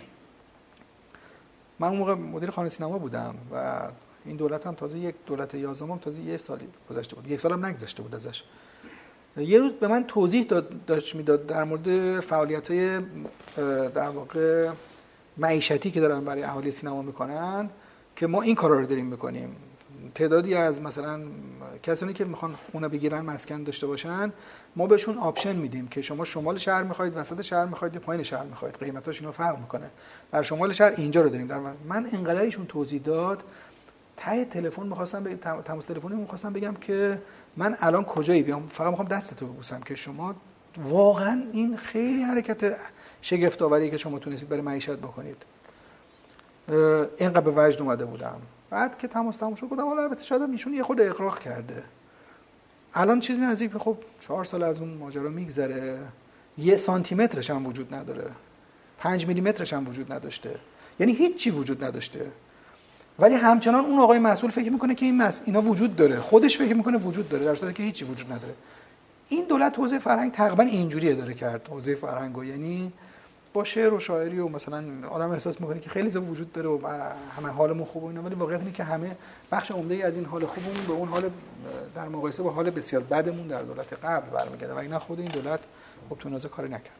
من اون موقع مدیر خانه سینما بودم و این دولت هم تازه یک دولت 11 هم تازه یه سالی گذشته بود، 1 سالم نگذشته بود ازش. یه روز به من توضیح داشت میداد در مورد فعالیت‌های در واقع معیشتی که دارن برای اهالی سینما میکنن که ما این کارا رو داریم میکنیم. تعدادی از مثلا کسانی که میخوان خونه بگیرن، مسکن داشته باشن، ما بهشون آپشن میدیم که شما شمال شهر میخواید، وسط شهر میخواید یا پایین شهر میخواید، قیمتاش اینو فرق میکنه. در شمال شهر اینجا رو داریم. من انقدر ایشون توضیح داد، ته تلفن می‌خواستم تماس تلفنی می‌خواستم بگم که من الان کجایی بیام، فقط می‌خوام دستتو ببوسم که شما واقعا این خیلی حرکت شگفت‌آوریه که شما تونستید برای معیشت بکنید. اینقدر به وجد اومده بودم. بعد که تماس تموم شد گفتم حالا البته شاید ایشون یه خود اغراق کرده. الان چیزی نزدیک به خب 4 سال از اون ماجرا میگذره، 1 سانتیمترش هم وجود نداره، 5 میلیمترش هم وجود نداشته، یعنی هیچ چی وجود نداشته. ولی همچنان اون آقای مسئول فکر میکنه که اینا وجود داره، خودش فکر میکنه وجود داره، در صورتی که هیچی وجود نداره. این دولت حوزه فرهنگ تقریبا اینجوری اداره کرد حوزه فرهنگو، یعنی با شعر و شاعری و مثلا آدم احساس میکنه که خیلی زیاد وجود داره و همه حالمون خوبه اینا، ولی واقعیت اینه که همه بخش عمده‌ای از این حال خوبمون به اون حال در مقایسه با حال بسیار بدمون در دولت قبل برمیگرده و اینا خود این دولت خب تو نازه کاری نکرد.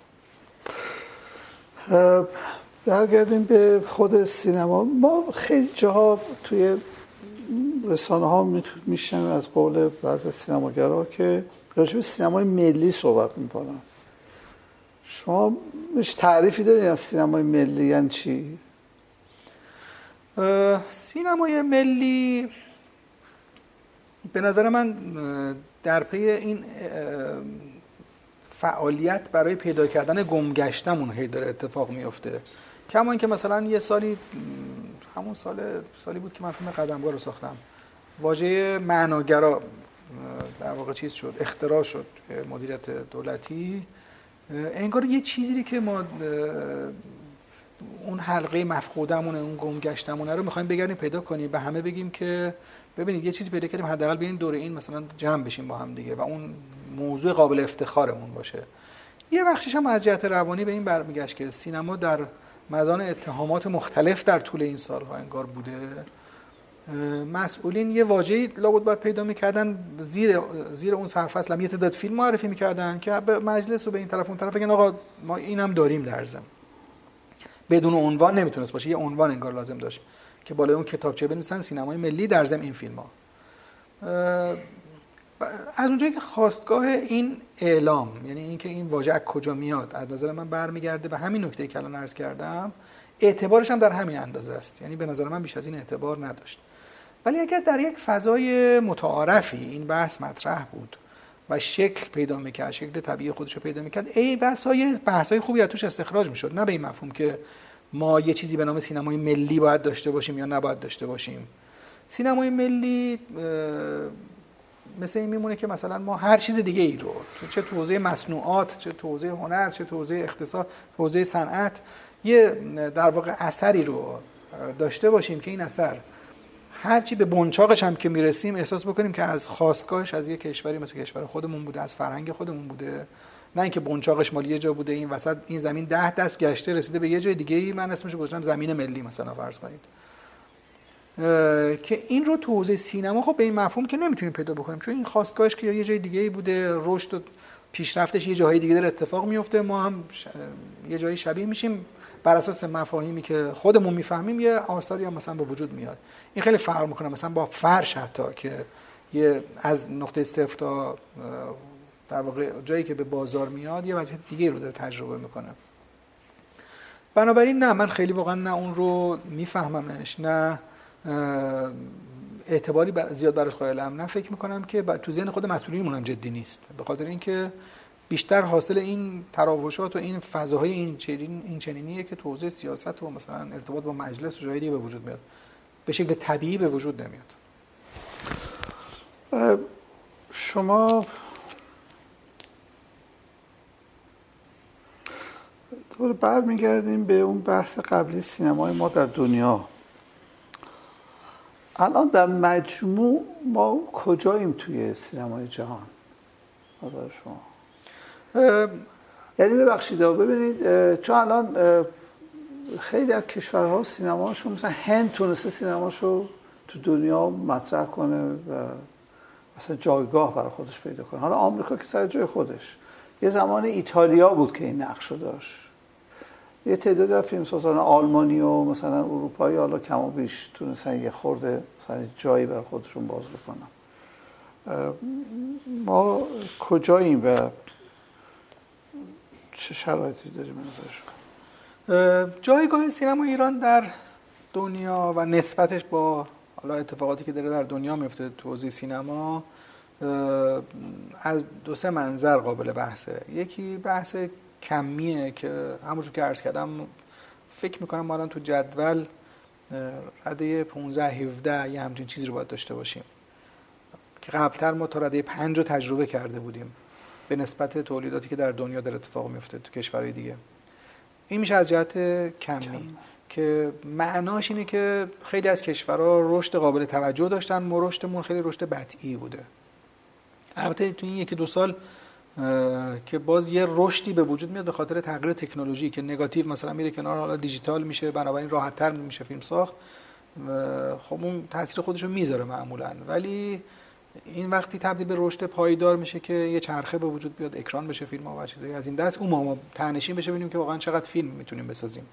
برگردیم به خود سینما. ما خیلی جاها توی رسانه ها میشنیم از قول بعضی از سینماگرها که راجع به سینمای ملی صحبت میکنن. شما مش تعریفی دارین از سینمای ملی یعنی چی؟ سینمای ملی به نظر من در پی این فعالیت برای پیدا کردن گمگشتمون هی داره اتفاق میفته. کما اینکه مثلا یه سالی همون سالی بود که من فیلم قدمگاه رو ساختم، واژه معناگرا در واقع چیز شد، اختراع شد مدیریت دولتی. انگار یه چیزی که ما اون حلقه مفقودمونه، اون گمگشتمونه رو می‌خوایم بگردیم پیدا کنیم، به همه بگیم که ببینید یه چیزی پیدا کردیم، حداقل بیاین دوره این مثلا جمع بشیم با هم دیگه و اون موضوع قابل افتخارمون باشه. یه بخشش هم از جهت روانی به این برمیگشت که سینما در مزان اتهامات مختلف در طول این سال‌ها انگار بوده. مسئولین یه واژه‌ای لابد باید پیدا می‌کردن زیر اون سرفصل هم یه تعداد فیلم معرفی می‌کردن که به مجلس و به این طرف اون طرف بگن آقا ما اینم داریم در ضمن. بدون عنوان نمیتونست باشه، یه عنوان انگار لازم داشت که بالای اون کتابچه بنویسن سینمای ملی در ضمن این فیلم‌ها. از اونجایی که خواستگاه این اعلام، یعنی اینکه این واژه از کجا میاد، از نظر من برمیگرده به همین نکته‌ای که الان عرض کردم. اعتبارش هم در همین اندازه است، یعنی به نظر من بیش از این اعتبار نداشت. ولی اگر در یک فضای متعارفی این بحث مطرح بود و شکل پیدا میکرد، شکل طبیعی خودش رو پیدا میکرد، بحث‌های خوبی از توش استخراج میشد. نه به این مفهوم که ما یه چیزی به نام سینمای ملی باید داشته باشیم یا نباید داشته باشیم. سینمای ملی مثل این میمونه که مثلا ما هر چیز دیگه ای رو، چه تو حوزه مصنوعات، چه تو حوزه هنر، چه تو حوزه اقتصاد، تو حوزه صنعت، یه در واقع اثری رو داشته باشیم که این اثر هر چی به بنچاقش هم که میرسیم احساس بکنیم که از خواستگاهش از یه کشوری مثل کشور خودمون بوده، از فرهنگ خودمون بوده، نه اینکه بنچاقش مال یه جا بوده، این وسط این زمین 10 دست گشته رسیده به یه جای دیگه‌ای، من اسمش رو گذاشتم زمین ملی مثلا فرض کنید. که این رو تو حوزه سینما خب به این مفهوم که نمیتونیم پیدا بکنیم، چون این خواستگاهش که یه جای دیگه‌ای بوده، رشد و پیشرفتش یه جاهای دیگه داره اتفاق میفته، ما هم یه جایی شبیه میشیم بر اساس مفاهیمی که خودمون میفهمیم، یه آثاری هم مثلا به وجود میاد. این خیلی فرق میکنه مثلا با فرش، حتی که یه از نقطه صفر تا در واقع جایی که به بازار میاد یه وضعیت دیگه رو داره تجربه میکنه. بنابراین نه، من خیلی واقعا نه اون رو میفهممش، نه اعتباری زیاد براش قائلم، نه فکر میکنم که تو ذهن خود مسئولینمون هم جدی نیست، به خاطر اینکه بیشتر حاصل این تراوشات و این فضاهای این چنینیه که تو حوزه سیاست و مثلا ارتباط با مجلس و جای دیگه به وجود میاد، به شکل طبیعی به وجود نمیاد. شما دوباره برمیگردیم به اون بحث قبلی سینمای ما در دنیا. الان در مجموع ما کجاییم توی سینمای جهان؟ نظر شما؟ یعنی ببخشید ببینید، چون الان خیلی از کشورها سینماشون، مثلا هند تونسته سینماشو تو دنیا مطرح کنه و مثلا جایگاه برای خودش پیدا کنه. حالا آمریکا که سر جای خودش، یه زمان ایتالیا بود که این نقشو داشت، یه تعداد از فیلمسازان آلمانی و مثلا اروپایی حالا کم و بیش تونستن یه خورده مثلا جایی برای خودشون باز بکنن. ما کجاییم و چه شرایطی داریم نظرشون؟ جایگاه سینما ایران در دنیا و نسبتش با حالا اتفاقاتی که داره در دنیا میفته تو حوزه سینما از 2-3 منظر قابل بحثه. یکی بحث کمیه که همونجور که عرض کردم فکر میکنم ما الان تو جدول رده 15-17 یه همچین چیزی رو باید داشته باشیم که قبلتر ما تا رده 5 رو تجربه کرده بودیم به نسبت تولیداتی که در دنیا در اتفاق میفته تو کشورهای دیگه. این میشه از جهت کمی که معناش اینه که خیلی از کشورها رشد قابل توجه داشتن، ما رشدمون خیلی رشد بطیئی بوده. البته تو این 1-2 سال که باز یه رشدی به وجود میاد به خاطر تغییر تکنولوژی که نگاتیو مثلا میره کنار، حالا دیجیتال میشه، بنابراین راحت‌تر میشه فیلم ساخت، خب اون تاثیر خودش رو میذاره معمولاً. ولی این وقتی تبدیل به رشد پایدار میشه که یه چرخه به وجود بیاد، اکران بشه فیلم‌ها و چیزایی از این دست، اون ما تنشین بشه ببینیم که واقعا چقدر فیلم میتونیم بسازیم.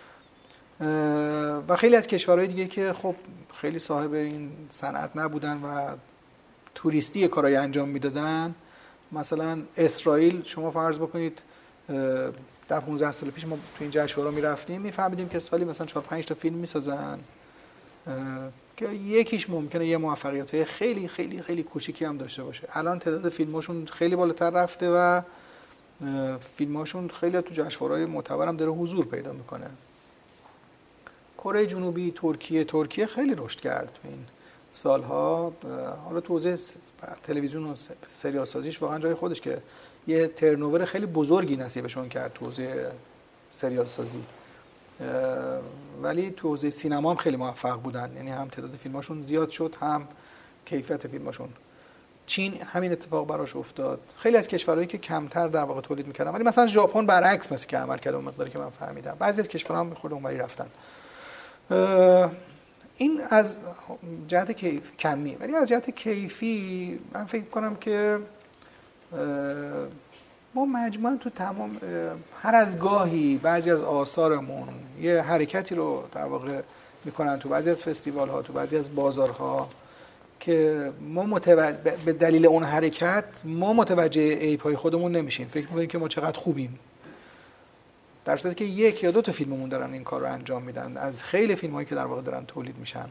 و خیلی از کشورهای دیگه که خب خیلی صاحب این صنعت نبودن و توریستی کارهای انجام میدادن، مثلا اسرائیل، شما فرض بکنید در 15 سال پیش ما تو این جشنواره میرفتیم میفهمیدیم که سالی مثلا 4-5 تا فیلم میسازن که یکیش ممکنه یه موفقیت خیلی خیلی خیلی کوچیکی هم داشته باشه. الان تعداد فیلماشون خیلی بالاتر رفته و فیلماشون خیلی تو جشنواره‌های معتبر هم داره حضور پیدا میکنه. کره جنوبی، ترکیه خیلی رشد کرد تو این سالها. حالا تو حوزه تلویزیون و سریال سازیش واقعا جای خودش که یه ترنوور خیلی بزرگی نصیبشون کرد تو حوزه سریال سازی، ولی تو حوزه سینما هم خیلی موفق بودن، یعنی هم تعداد فیلماشون زیاد شد هم کیفیت فیلماشون. چین همین اتفاق براش افتاد. خیلی از کشورهایی که کمتر در واقع تولید می‌کردن، ولی مثلا ژاپن برعکس مثل که عمل کرده اون مقداری که من فهمیدم. بعضی از کشورها هم خود اونوری رفتن. این از جهت کمی، ولی از جهت کیفی من فکر کنم که ما مجموعاً تو تمام هر از گاهی بعضی از آثارمون یه حرکتی رو در واقع میکنن تو بعضی از فستیوال ها، تو بعضی از بازارها که ما به دلیل اون حرکت ما متوجه عیب‌های خودمون نمیشیم، فکر می‌کنیم که ما چقدر خوبیم، در صورتی که یک یا دو تا فیلممون دارن این کار رو انجام میدن از خیلی فیلم‌هایی که در واقع دارن تولید میشن.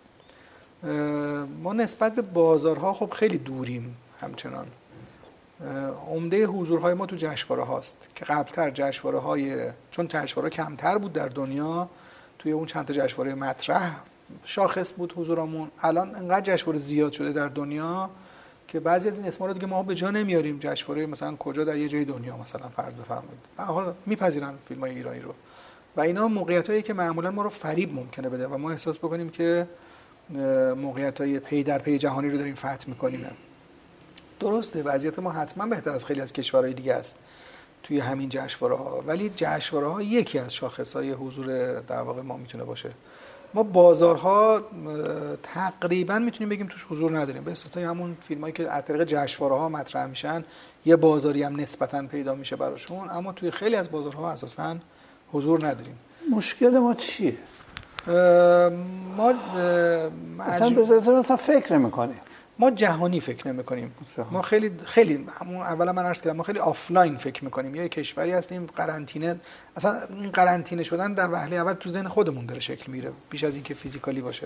ما نسبت به بازارها خب خیلی دوریم همچنان. عمده حضورهای ما تو جشنواره هاست که قبلتر چون جشنواره کمتر بود در دنیا، توی اون چند تا جشنواره مطرح شاخص بود حضورمون. الان انقدر جشنواره زیاد شده در دنیا که بعضی از این اسما رو دیگه ما به جا نمیاریم. جشنواره مثلا کجا در یه جای دنیا مثلا فرض بفرمایید، به هر حال میپذیرن فیلم‌های ایرانی رو و اینا موقعیتایی که معمولا ما رو فریب ممکنه بده و ما احساس بکنیم که موقعیت‌های پی در پی جهانی رو داریم فتح می‌کنیم. درسته وضعیت ما حتما بهتر از خیلی از کشورهای دیگه است توی همین جشنواره‌ها، ولی جشنواره‌ها یکی از شاخص‌های حضور در واقع ما میتونه باشه. ما بازارها تقریبا میتونیم بگیم توش حضور نداریم، به استثنای همون فیلمایی که از طریق جشنواره‌ها مطرح میشن یه بازاری هم نسبتاً پیدا میشه براشون، اما توی خیلی از بازارها اساساً حضور نداریم. مشکل ما چیه؟ ما مثلا فکر نمی‌کنیم. ما جهانی فکر نمی‌کنیم. ما خیلی اولا من عرض کردم ما خیلی آفلاین فکر می‌کنیم. یه کشوری هستیم قرنطینه، اصلا این قرنطینه شدن در وهله اول تو ذهن خودمون داره شکل میگیره بیش از اینکه فیزیکالی باشه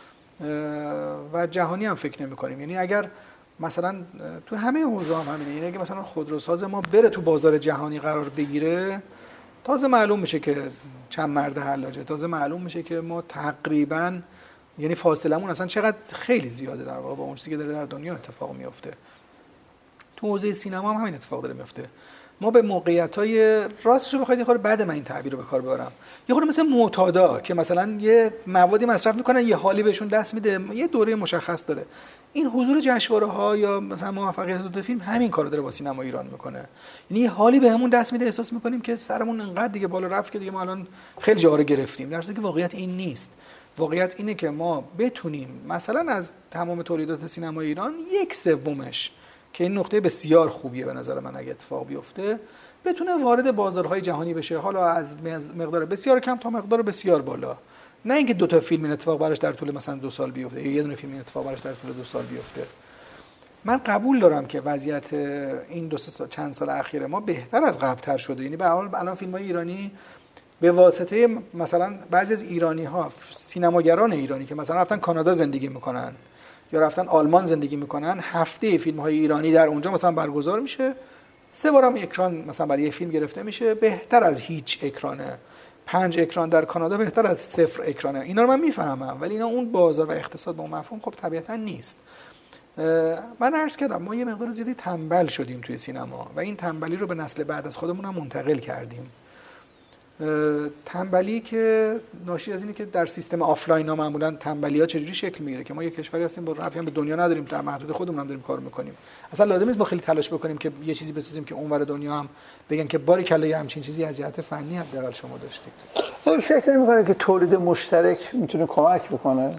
و جهانی هم فکر نمی‌کنیم. یعنی اگر مثلا تو همه حوزه هم همینه، یعنی اگه مثلا خودروساز ما بره تو بازار جهانی قرار بگیره تازه معلوم میشه که چند مرد حلاجه، تازه معلوم میشه که ما تقریباً یعنی فاصلمون اصلا چقدر خیلی زیاده در واقع با اون چیزی که داره در دنیا اتفاق میفته. تو حوزه سینما هم همین اتفاق داره میفته. ما به موقعیت‌های راستش رو بخواید یه خورده بعد من این تعبیر رو به کار ببرم، یه خورده مثل معتادا که مثلا یه موادی مصرف میکنن یه حالی بهشون دست میده، یه دوره مشخص داره. این حضور جشنواره‌ها یا مثلا موفقیت دو تا فیلم همین کارو داره با سینما ایران میکنه. یعنی یه حالی بهمون دست میده، احساس میکنیم که سرمون انقدر دیگه بالا رفت که دیگه ما الان خیلی جا رو گرفتیم، در حالی که واقعیت این نیست. واقعیت اینه که ما بتونیم مثلا از تمام تولیدات سینما ایران 1/3 که این نقطه بسیار خوبیه به نظر من اگه اتفاق بیفته، بتونه وارد بازارهای جهانی بشه، حالا از مقدار بسیار کم تا مقدار بسیار بالا. نه اینکه دو تا فیلم این اتفاق براش در طول مثلا 2 سال بیفته یا یه دونه فیلم این اتفاق براش در طول 2 سال بیفته. من قبول دارم که وضعیت این چند سال اخیر ما بهتر از قبل‌تر شده. یعنی به هر حال الان فیلم‌های ایرانی به واسطه مثلا بعضی از ایرانی‌ها، سینماگران ایرانی که مثلا رفتن کانادا زندگی میکنن یا رفتن آلمان زندگی میکنن، هفته فیلم‌های ایرانی در اونجا مثلا برگزار میشه، 3 بارم اکران مثلا برای یه فیلم گرفته میشه، بهتر از هیچ اکرانه. 5 اکران در کانادا بهتر از 0 اکرانه. اینا رو من میفهمم، ولی اینا اون بازار و اقتصاد به اون مفهوم خب طبیعتا نیست. من عرض کردم ما یه مقدار زیادی تنبل شدیم توی سینما و این تنبلی رو به نسل بعد از خودمون هم منتقل کردیم. تنبلی که ناشی از اینه که در سیستم آفلاین ها معمولا تنبلی‌ها چجوری شکل میگیره که ما یه کشوری هستیم با ربطی هم به دنیا نداریم، در محدود خودمون هم داریم کار میکنیم. اصلا لازم نیست ما خیلی تلاش بکنیم که یه چیزی بسازیم که اونور دنیا هم بگن که باری کلا همچین چیزی از جهت فنی حداقل شما داشتید. فکر نمی‌کنه که تولید مشترک میتونه کمک بکنه؟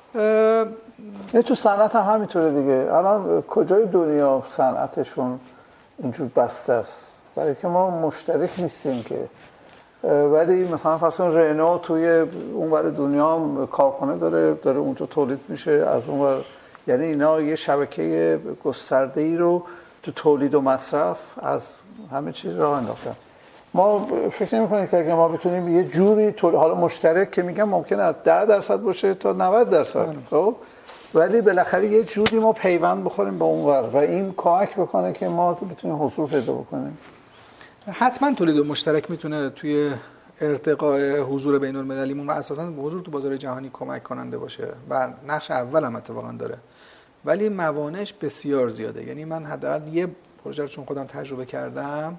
تو صنعت هم همینطوره دیگه. الان کجای دنیا صنعتشون اینجور بسته است؟ برای که ما مشترک نیستیم که. ولی مثلا فرض کن رنو توی اونور دنیا هم کارخانه داره اونجا تولید میشه از اونور، یعنی اینا یه شبکه گسترده‌ای رو تو تولید و مصرف از همه چیز راه انداختن. ما فکر نمی‌کنیم که اگه ما بتونیم یه جوری حالا مشترک که میگم ممکنه از 10% باشه تا 90%، خب ولی بالاخره یه جوری ما پیوند بخوریم با اونور و این کمک بکنه که ما بتونیم حضور پیدا بکنیم. حتما تولید مشترک میتونه توی ارتقاء حضور بین المللیمون و اساساً حضور تو بازار جهانی کمک کننده باشه و نقش اول هم اتفاقا داره، ولی موانعش بسیار زیاده. یعنی من حداقل یه پروژه رو چون خودم تجربه کردم،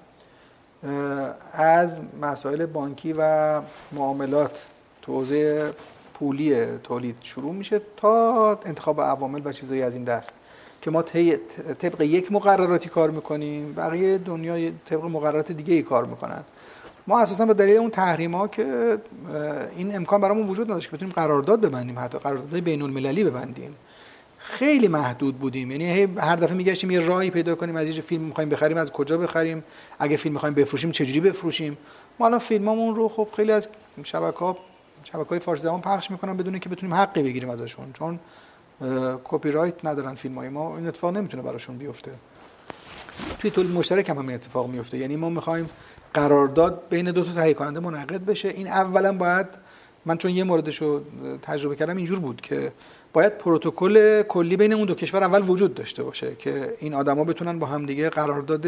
از مسائل بانکی و معاملات تو حوزه پولی تولید شروع میشه تا انتخاب عوامل و چیزایی از این دست که ما طبق یک مقرراتی کار میکنیم، بقیه دنیا طبق مقررات دیگه ای کار میکنن. ما اساسا به دلیل اون تحریم‌ها که این امکان برامون وجود نداشت که بتونیم قرارداد ببندیم، حتی قراردادهای بین‌المللی ببندیم، خیلی محدود بودیم. یعنی هر دفعه میگشتیم یه راهی پیدا کنیم از یه فیلم می‌خوایم بخریم از کجا بخریم، اگه فیلم می‌خوایم بفروشیم چجوری بفروشیم. ما الان فیلمامون رو خب خیلی از شبکه‌های فارسی زبان پخش می‌کنن بدون اینکه بتونیم حقی بگیریم ازشون، چون کپی رایت ندارن فیلم‌های ما، این اتفاق نمیتونه براشون بیفته. توی تولید مشترک هم همین اتفاق میفته. یعنی ما می‌خوایم قرارداد بین دو تا تهیه کننده منعقد بشه. این اولا باید، من چون یه موردشو تجربه کردم اینجور بود که باید پروتکل کلی بین اون دو کشور اول وجود داشته باشه که این آدما بتونن با هم دیگه قرارداد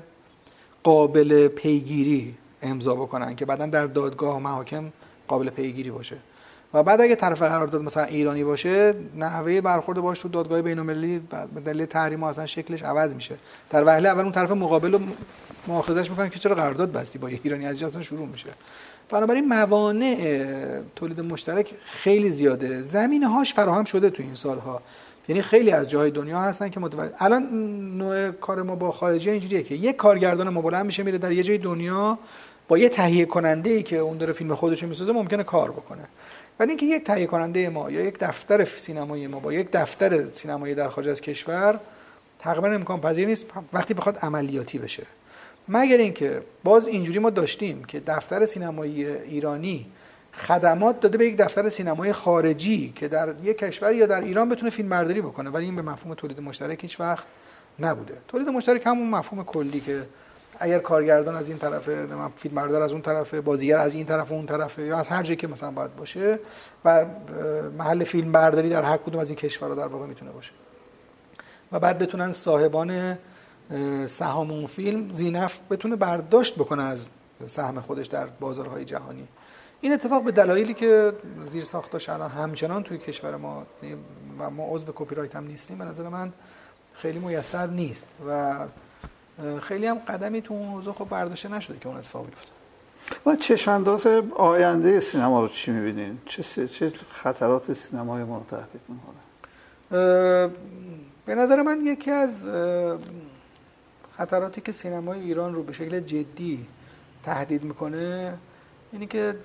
قابل پیگیری امضا بکنن که بعداً در دادگاه و محاکم قابل پیگیری باشه. و بعد اگه طرف قرارداد مثلا ایرانی باشه، نحوه برخورد باش تو دادگاه بین‌المللی به دلیل تحریم اصلا شکلش عوض میشه. در وهله اول اون طرف مقابل رو مؤاخذش میکنن که چرا قرارداد بستی با ایرانی، از اصلا شروع میشه. بنابراین موانع تولید مشترک خیلی زیاده. زمینه‌هاش فراهم شده تو این سالها. یعنی خیلی از جاهای دنیا هستن که الان نوع کار ما با خارجی اینجوریه که یک کارگردان ما بلند میشه میره در یه جای دنیا با یه تهیه کننده‌ای که اون داره فیلم خودش رو میسازه ممکنه کار بکنه. ولی اینکه یک تهیه کننده ما یا یک دفتر سینمایی ما با یک دفتر سینمایی در خارج از کشور تقریبا امکان پذیر نیست وقتی بخواد عملیاتی بشه. مگر اینکه باز اینجوری ما داشتیم که دفتر سینمایی ایرانی خدمات داده به یک دفتر سینمایی خارجی که در یک کشور یا در ایران بتونه فیلمبرداری بکنه، ولی این به مفهوم تولید مشترک هیچ وقت نبوده. تولید مشترک همون مفهوم کلی که اگر کارگردان از این طرفه، فیلمبردار از اون طرفه، بازیگر از این طرف و اون طرفه یا از هر جایی که مثلا باید باشه و محل فیلمبرداری در هر کدوم از این کشورها در واقع میتونه باشه و بعد بتونن صاحبان سهام اون فیلم زینف بتونه برداشت بکنه از سهم خودش در بازارهای جهانی. این اتفاق به دلایلی که زیر ساختاش الان همچنان توی کشور ما و ما عضو کپی رایت هم نیستیم به نظر من خیلی میسر نیست و خیلی هم قدمی تو اون حوزه خب برداشته نشده که اون اتفاق بیفته. و چشم‌انداز آینده سینما رو چی می‌بینین؟ چه خطرات سینمای ما رو تهدید می‌کنه؟ به نظر من یکی از خطراتی که سینمای ایران رو به شکل جدی تهدید می‌کنه اینی که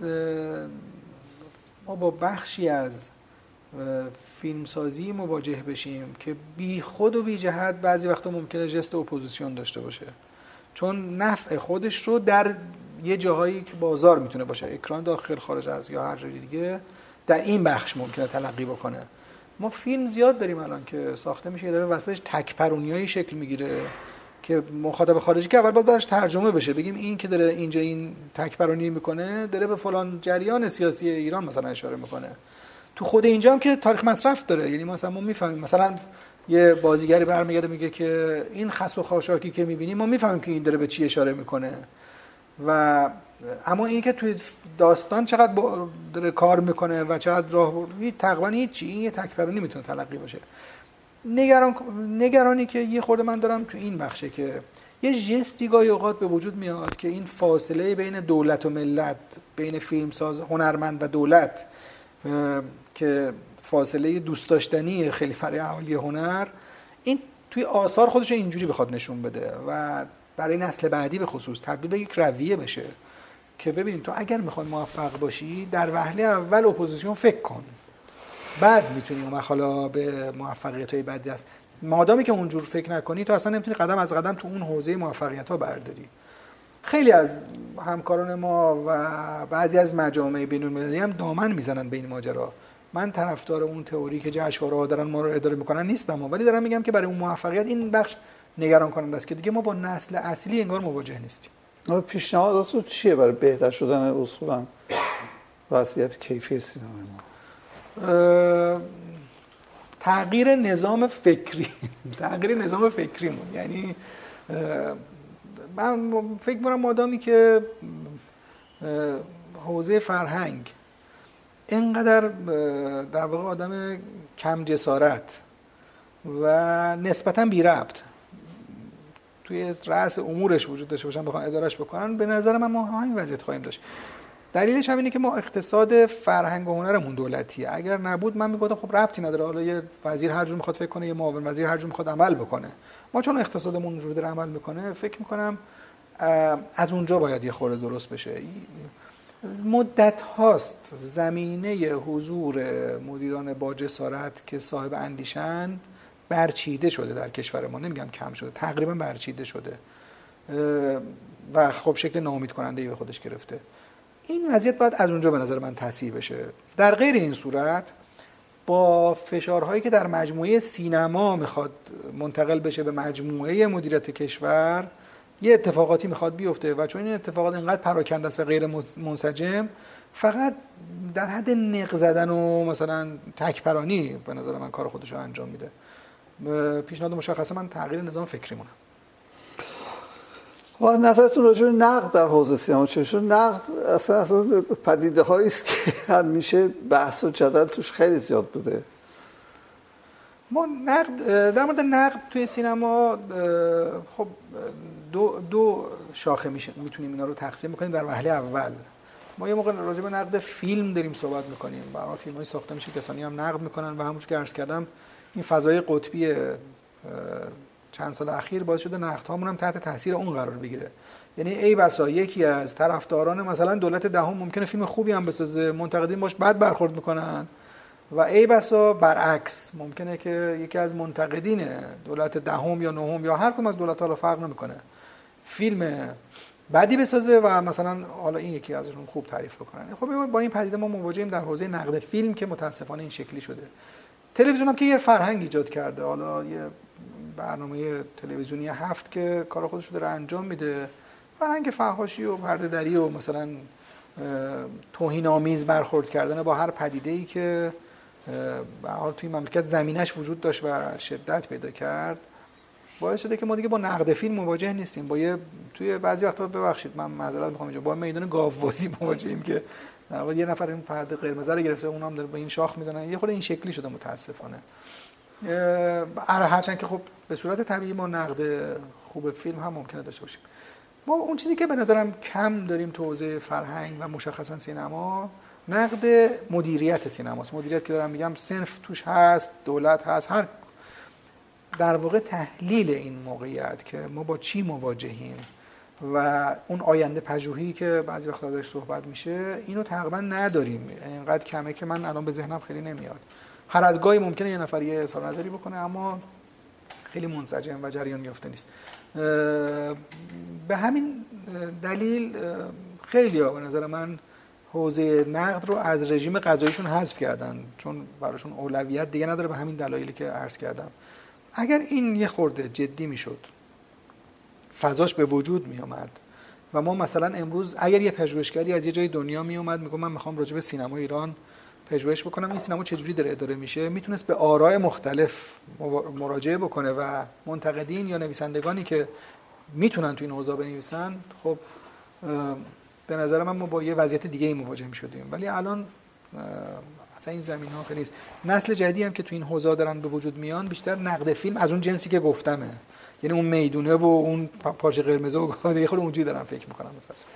ما با بخشی از فیلمسازی مواجه بشیم که بی خود و بی جهت بعضی وقتا ممکنه جست اپوزیسیون داشته باشه، چون نفع خودش رو در یه جاهایی که بازار میتونه باشه، اکران داخل خارج از یا هر جای دیگه، در این بخش ممکنه تلقی بکنه. ما فیلم زیاد داریم الان که ساخته میشه داره وسطش تک‌پرونیایی شکل میگیره که مخاطب خارجی که اول باید براش ترجمه بشه، بگیم این که داره اینجا این تک‌پرونی میکنه داره به فلان جریان سیاسی ایران مثلا اشاره میکنه. تو خود اینجا هم که تاریخ مصرف داره، یعنی مثلا ما میفهمیم مثلا یه بازیگری برمیگرده میگه که این خس و خاشاکی که میبینیم ما میفهمیم که این داره به چی اشاره میکنه و اما این که توی داستان چقدر داره کار میکنه و چقدر راه تقریبا هیچی، این یه تک‌پرونی میتونه تلقی باشه. نگرانی که یه خورده من دارم تو این بخشه که یه ژستی گاهی اوقات به وجود میاد که این فاصله بین دولت و ملت، بین فیلمساز هنرمند و دولت که فاصله دوست داشتنی خیلی برای اهالی هنر، این توی آثار خودش اینجوری بخواد نشون بده و برای نسل بعدی به خصوص تبدیل به یک رویه بشه که ببینید تو اگر میخوای موفق باشی در وهله اول اپوزیسیون فکر کن، بعد میتونی اون حالا به موفقیت‌های بعدی است. مادامی که اونجور فکر نکنی تو اصلا نمیتونی قدم از قدم تو اون حوزه موفقیت‌ها برداری. خیلی از همکاران ما و بعضی از مجامع بین‌المللی هم دامن میزنن به این ماجرا. من طرفدار اون تئوری که جشنواره‌ها دارن ما رو اداره میکنن نیستم، ولی دارم میگم که برای اون موفقیت این بخش نگران کننده است که دیگه ما با نسل اصلی انگار مواجه نیستیم. پیشنهاداتون چیه برای بهتر شدن اصولا وضعیت کیفی سینمای ما؟ تغییر نظام فکریمون. یعنی من فکر می‌کنم مادامی که حوزه فرهنگ اینقدر در واقع آدم کم جسارت و نسبتاً بی ربط توی رأس امورش وجود داشته باشن بخوان ادارش بکنن، به نظر من ما همین وضعیت خواهیم داشت. دلیلش هم اینه که ما اقتصاد فرهنگ و هنرمون دولتیه. اگر نبود من میگفتم خب ربطی نداره، حالا یه وزیر هر جور میخواد فکر کنه، یه معاون وزیر هر جور میخواد عمل بکنه. ما چون اقتصادمون اونجوری داره عمل میکنه فکر میکنم از اونجا باید یه خورده درست بشه. مدت هاست زمینه حضور مدیران با جسارت که صاحب اندیشن برچیده شده در کشور ما، نمیگم کم شده، تقریبا برچیده شده و خب شکل ناامید کننده‌ای به خودش گرفته. این وضعیت باید از اونجا به نظر من تصحیح بشه. در غیر این صورت با فشارهایی که در مجموعه سینما میخواد منتقل بشه به مجموعه مدیریت کشور یه اتفاقاتی میخواد بیفته و چون این اتفاقات اینقدر پراکنده است و غیر منسجم، فقط در حد نق زدن و مثلا تکپرانی به نظر من کار خودش رو انجام میده. پیشنهاد مشخصه من تغییر نظام فکری مونه. و نظرتون راجع به نقد در حوزه سینما چیه؟ چون نقد اصلا پدیده هایی است که همیشه بحث و جدل توش خیلی زیاد بوده. ما در مورد نقد توی سینما خب دو شاخه میتونیم اینا رو تقسیم بکنیم. در وهله اول ما یه موقع راجع به نقد فیلم داریم صحبت میکنیم، برای فیلم‌های ساخته میشه، کسانی هم نقد میکنن و همونش که عرض کردم این فضای قطبی چند سال اخیر باعث شده نقدهامون هم تحت تاثیر اون قرار بگیره. یعنی ای بسا یکی از طرفداران مثلا دولت دهم ممکنه فیلم خوبی هم بسازه، منتقدین باش بد برخورد میکنن، و ای بسا برعکس ممکنه که یکی از منتقدین دولت دهم یا نهم یا هر کدوم از دولت‌ها رو فرق نمیکنه فیلم بعدی بسازه و مثلا حالا این یکی ازشون خوب تعریف بکنن. خب با این پدیده ما مواجهیم در حوزه نقد فیلم که متاسفانه این شکلی شده. تلویزیون هم که یه فرهنگ ایجاد کرده، حالا یه برنامه تلویزیونی هفت که کار خودش رو داره انجام میده، فرهنگ فحاشی و پرده‌دری و مثلا توهین‌آمیز برخورد کردن با هر پدیده‌ای که به حال توی مملکت زمینش وجود داشت و شدت پیدا کرد، باعث شده که ما دیگه با نقد فیلم مواجه نیستیم. با توی بعضی وقتا ببخشید من معذرت می‌خوام اینجا با میدان گاوبازی مواجهیم که در واقع یه نفر این پرده قرمز رو گرفته، اونم هم داره با این شاخ میزنن. یه خورده این شکلی شده متاسفانه. هرچند که خب به صورت طبیعی ما نقد خوب فیلم هم ممکنه داشته باشیم. ما اون چیزی که به نظرم کم داریم تو حوزه فرهنگ و مشخصا سینما، نقد مدیریت سینماست. مدیریت که دارم میگم صنف توش هست، دولت هست، هر در واقع تحلیل این موقعیت که ما با چی مواجهیم و اون آینده پژوهی که بعضی وقتا ازش صحبت میشه، اینو تقریبا نداریم. اینقدر کمه که من الان به ذهنم خیلی نمیاد. هر از گاهی ممکنه یه نفر یه اظهار نظری بکنه اما خیلی منسجم و جریان یافته نیست. به همین دلیل خیلی‌ها به نظر من حوزه نقد رو از رژیم قضاییشون حذف کردن، چون براشون اولویت دیگه نداره، به همین دلایلی که عرض کردم. اگر این یه خورده جدی میشد، فضاش به وجود می اومد و ما مثلا امروز اگر یه پژوهشگری از یه جای دنیا می اومد میگه من میخوام راجع به سینما ایران پژوهش بکنم، این سینما چجوری داره اداره میشه، میتونست به آراء مختلف مراجعه بکنه و منتقدین یا نویسندگانی که میتونن تو این حوزه بنویسن، خب به نظر من ما با یه وضعیت دیگه ای مواجه میشدیم. ولی الان اصلا این زمین ها خیلی نیست. نسل جدیدی هم که تو این حوزه دارن به وجود میان بیشتر نقد فیلم از اون جنسی که گفتمه، یعنی اون میدونه و اون پارچه قرمز و دیگه خود اونجوری دارن فکر میکنن. متاسفم.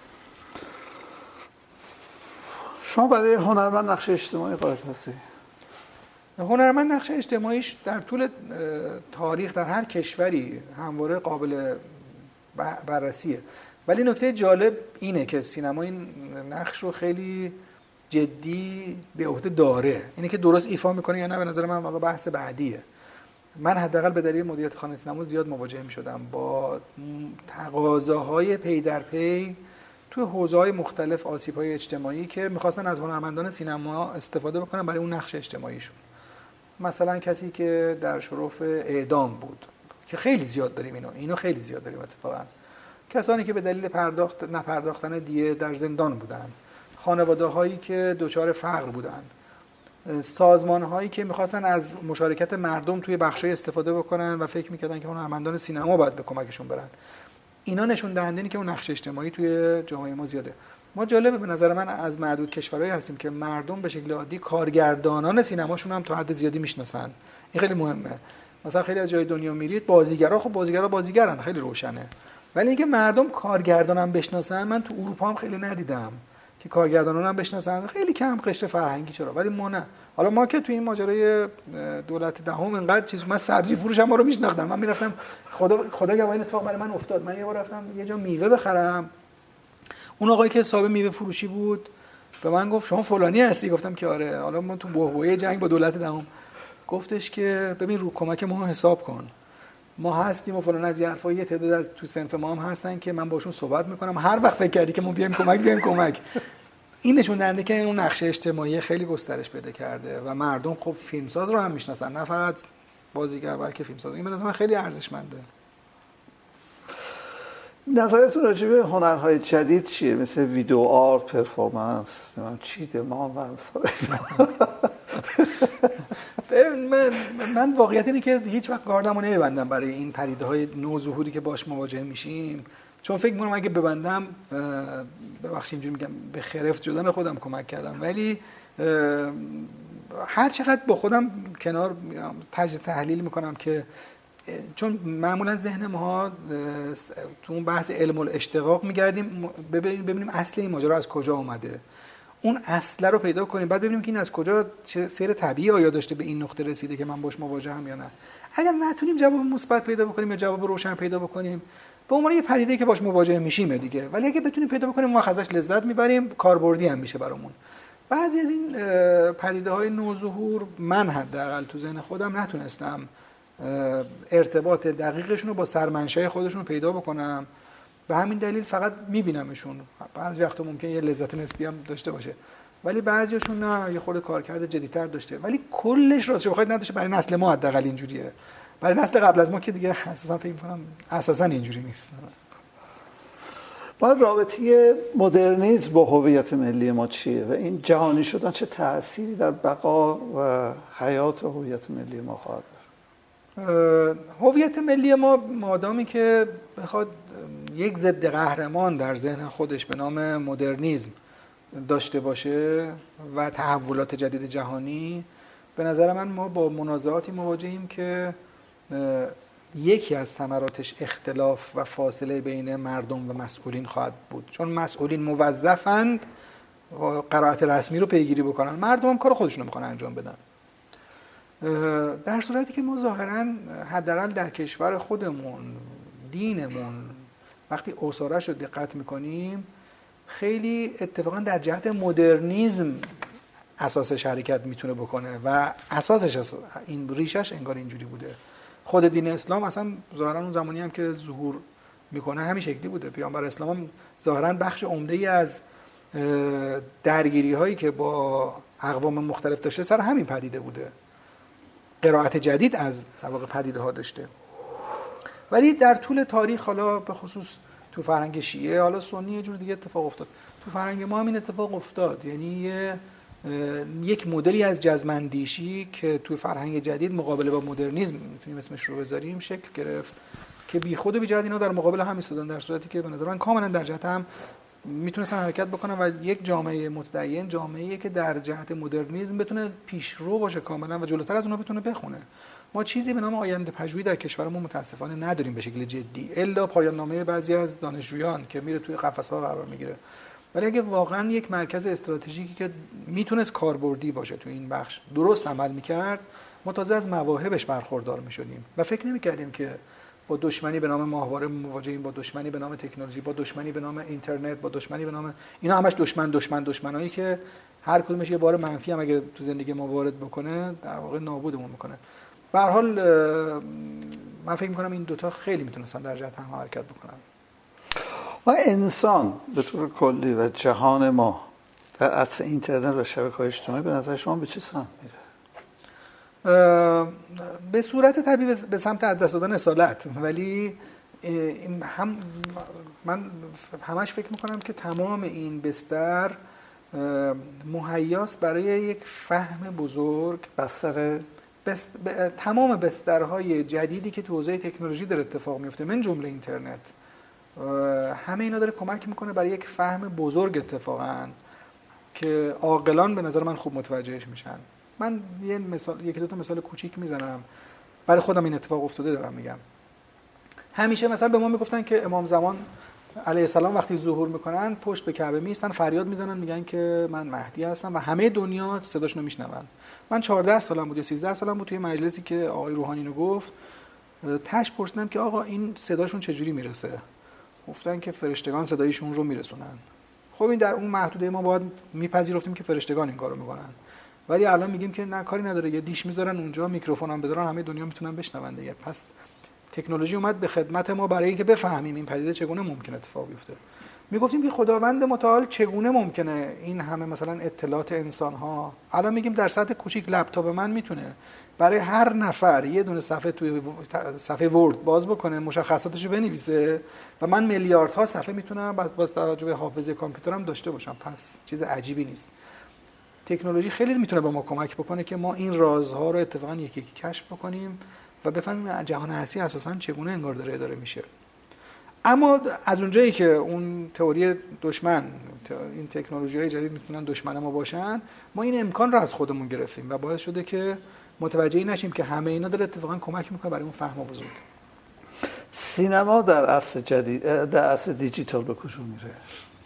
شما برای هنرمند نقش اجتماعی قائل هستی؟ هنرمند نقش اجتماعیش در طول تاریخ در هر کشوری همواره قابل بررسیه، ولی نکته جالب اینه که سینما این نقش رو خیلی جدی به عهده داره. اینه که درست ایفا میکنه یا نه به نظر من واقعا بحث بعدیه. من حداقل به دلیل مدیریت خانه سینما زیاد مواجه میشدم با تقاضاهای پی در پی توی حوزه‌های مختلف، آسیب‌های اجتماعی که می‌خواستن از هنرمندان سینما استفاده بکنن برای اون نقش اجتماعیشون. مثلا کسی که در شرف اعدام بود که خیلی زیاد داریم، اینو خیلی زیاد داریم اتفاقا. کسانی که به دلیل نپرداختن دیه در زندان بودن، خانواده‌هایی که دچار فقر بودند، سازمان‌هایی که می‌خواستن از مشارکت مردم توی بخشای استفاده بکنن و فکر می‌کردن که هنرمندان سینما باید به کمکشون برن. اینا نشون دهنده اینه که اون نقش اجتماعی توی جامعه ما زیاده. ما جالبه به نظر من از معدود کشورهایی هستیم که مردم به شکل عادی کارگردانان سینماشون هم تا حد زیادی میشناسن. این خیلی مهمه. مثلا خیلی از جای دنیا میرید بازیگرا، خب بازیگران خیلی روشنه، ولی اینکه مردم کارگردانم بشناسن من تو اروپا هم خیلی ندیدم که کارگردانان هم بشناسن. خیلی کم قشر فرهنگی چرا، ولی ما نه. حالا ما که تو این ماجرای دولت دهم انقدر چیز، من سبزی فروش هم ما رو میشناختم. من میرفتم، خدا گواهی این اتفاق برای من افتاد. من یه بار رفتم یه جا میوه بخرم، اون آقایی که صاحب میوه فروشی بود به من گفت شما فلانی هستی؟ گفتم که آره. حالا ما تو بحبوحه جنگ با دولت دهم. گفتش که ببین رو کمک ما حساب کن، ما هستیم و فلان از حرفا. یه تعداد از تو صنف ما هم هستن که من باشون صحبت میکنم، هر وقت فکر کردی که ما بیایم کمک این نشون دهنده که اون نقشه اجتماعی خیلی گسترش پیدا کرده و مردم خب فیلمساز رو هم میشناسن، نه فقط بازیگر بلکه فیلمساز. این به نظر من خیلی ارزشمنده. نظرتون راجع به هنرهای جدید چیه؟ مثل ویدیو آرت، پرفورمنس، چیدمان و امثال من واقعیت اینه که هیچ وقت گاردمو نمیبندم برای این پدیده‌های نوظهوری که باش مواجه میشیم، چون فکر می‌کنم اگه ببندم، ببخشید اینجوری میگم، به خرفت شدن خودم کمک کردم. ولی هر چقدر با خودم کنار میرم تجزیه تحلیل میکنم که چون معمولا ذهن ما تو اون بحث علم الاشتقاق میگردیم ببینیم اصل این ماجرا از کجا اومده، اون اصل رو پیدا کنیم، بعد ببینیم که این از کجا سیر طبیعی آیا داشته به این نقطه رسیده که من باش مواجهم یا نه. اگر نتونیم جواب مثبت پیدا بکنیم یا جواب روشن پیدا بکنیم، به عنوان یه پدیده‌ای که باش مواجه میشیم دیگه. ولی اگه بتونیم پیدا بکنیم ما ازش لذت میبریم، کاربردی هم میشه برامون. بعضی از این پدیده‌های نوظهور من حداقل تو ذهن خودم نتونستم ارتباط دقیقشون رو با سرمنشأ خودشون پیدا بکنم، به همین دلیل فقط میبینمشون. بعضی وقتا ممکنه یه لذت نسبی هم داشته باشه، ولی بعضیاشون نه، یه خورده کارکرد جدی‌تر داشته، ولی کلش راستش بخواید نداشته. برای نسل ما حداقل اینجوریه، برای نسل قبل از ما که دیگه اساسا فکر می‌کنم اساسا اینجوری نیست. ما رابطه مدرنیسم با هویت ملی ما چیه و این جهانی شدن چه تأثیری در بقا و حیات و هویت ملی ما خواهد داشت؟ هویت ملی ما مادامی که بخواد یک ضد قهرمان در ذهن خودش به نام مدرنیسم داشته باشه و تحولات جدید جهانی، به نظر من ما با منازعاتی مواجهیم که یکی از ثمراتش اختلاف و فاصله بین مردم و مسئولین خواهد بود، چون مسئولین موظفند قرائت رسمی رو پیگیری بکنن، مردم هم کار خودشون رو میخوان انجام بدن. در صورتی که ما ظاهراً حداقل در کشور خودمون دینمون وقتی اساره‌اش رو دقت میکنیم خیلی اتفاقاً در جهت مدرنیسم اساسش حرکت میتونه بکنه و اساسش این ریشش انگار اینجوری بوده. خود دین اسلام اصلا ظاهراً اون زمانی هم که ظهور میکنه همین شکلی بوده. پیامبر اسلام هم ظاهراً بخش عمده‌ای از درگیری هایی که با اقوام مختلف داشته سر همین پدیده بوده، قرائت جدید از واقع پدیده ها داشته. ولی در طول تاریخ، حالا به خصوص تو فرهنگ شیعه، حالا سنی یه جور دیگه اتفاق افتاد، تو فرهنگ ما هم این اتفاق افتاد. یعنی یک مدلی از جزم‌اندیشی که تو فرهنگ جدید مقابله با مدرنیسم میتونیم اسمش رو بذاریم شکل گرفت که بی خود و بی جهت اینا در مقابل هم ایستادن، در صورتی که به نظر من کاملا در جهت هم میتونستن حرکت بکنن و یک جامعه متدین جامعه‌ایه که در جهت مدرنیسم بتونه پیشرو باشه کاملا و جلوتر از اونها بتونه بخونه. ما چیزی به نام آینده پژوهی در کشورمون متاسفانه نداریم به شکل جدی، الا پایان نامه بعضی از دانشجویان که میره توی قفس‌ها قرار میگیره. ولی اگه واقعا یک مرکز استراتژیکی که میتونست کاربردی باشه تو این بخش درست عمل میکرد، ما تازه از مواهبش برخوردار میشدیم و فکر نمیکردیم که با دشمنی به نام ماهواره مواجهیم، با دشمنی به نام تکنولوژی، با دشمنی به نام اینترنت، با دشمنی به نام اینا همش دشمنایی که هر کدومش یه بار منفی هم اگه تو زندگی ما وارد بکنه در واقع نابودمون میکنه. به هر حال من فکر میکنم این دوتا خیلی میتونستن در جهت هم حرکت بکنن. و انسان به طور کلی و جهان ما در عصر اینترنت و شبکه‌های اجتماعی به نظر شما به چه سمت میره؟ به صورت طبیعی به سمت از دست دادن اصالت، ولی هم من همش فکر میکنم که تمام این بستر مهیاست برای یک فهم بزرگ، تمام بسترهای جدیدی که تو حوزه تکنولوژی داره اتفاق میفته من جمله اینترنت، همه اینا داره کمک میکنه برای یک فهم بزرگ اتفاقا که عاقلان به نظر من خوب متوجهش میشن. من یکی دو تا مثال کوچیک میزنم، برای خودم این اتفاق افتاده دارم میگم. همیشه مثلا به ما میگفتن که امام زمان علیه السلام وقتی ظهور میکنن پشت به کعبه میستن، فریاد میزنن، میگن که من مهدی هستم و همه دنیا صداشون رو میشنون. من 14 سالم بود یا 13 سالم بود، توی مجلسی که آقای روحانی اینو گفت تاش پرسیدم که آقا این صداشون چجوری میرسه؟ گفتن که فرشتگان صدایشون رو میرسونن. خب این در اون محدوده ما باید میپذیرفتیم که فرشتگان این کارو میکنن، ولی الان میگیم که نه کاری نداره، یه دیش میذارن اونجا، میکروفون هم بذارن، همه دنیا میتونن بشنون دیگه. پس تکنولوژی اومد به خدمت ما برای اینکه بفهمیم این پدیده چگونه ممکن اتفاق بیفته. میگفتیم که خداوند متعال چگونه ممکنه این همه مثلا اطلاعات انسان ها، الان میگیم در سطح کوچیک لپتاپ من میتونه برای هر نفر یه دونه صفحه توی صفحه ورد باز بکنه، مشخصاتشو بنویسه و من میلیاردها صفحه میتونم با توجه به حافظه کامپیوترم داشته باشم. پس چیز عجیبی نیست. تکنولوژی خیلی میتونه به ما کمک بکنه که ما این رازها رو اتفاقا یکی یکی کشف بکنیم و بفهمیم جهان هستی اساساً چگونه انگار داره اداره میشه. اما از اونجایی که اون تئوری دشمن، این تکنولوژی‌های جدید میتونن دشمن ما باشن، ما این امکان رو از خودمون گرفتیم و باعث شده که متوجه نشیم که همه اینا داره اتفاقا کمک میکنه برای اون فهم بزرگ. سینما در عصر جدید، در عصر دیجیتال به کجا میره؟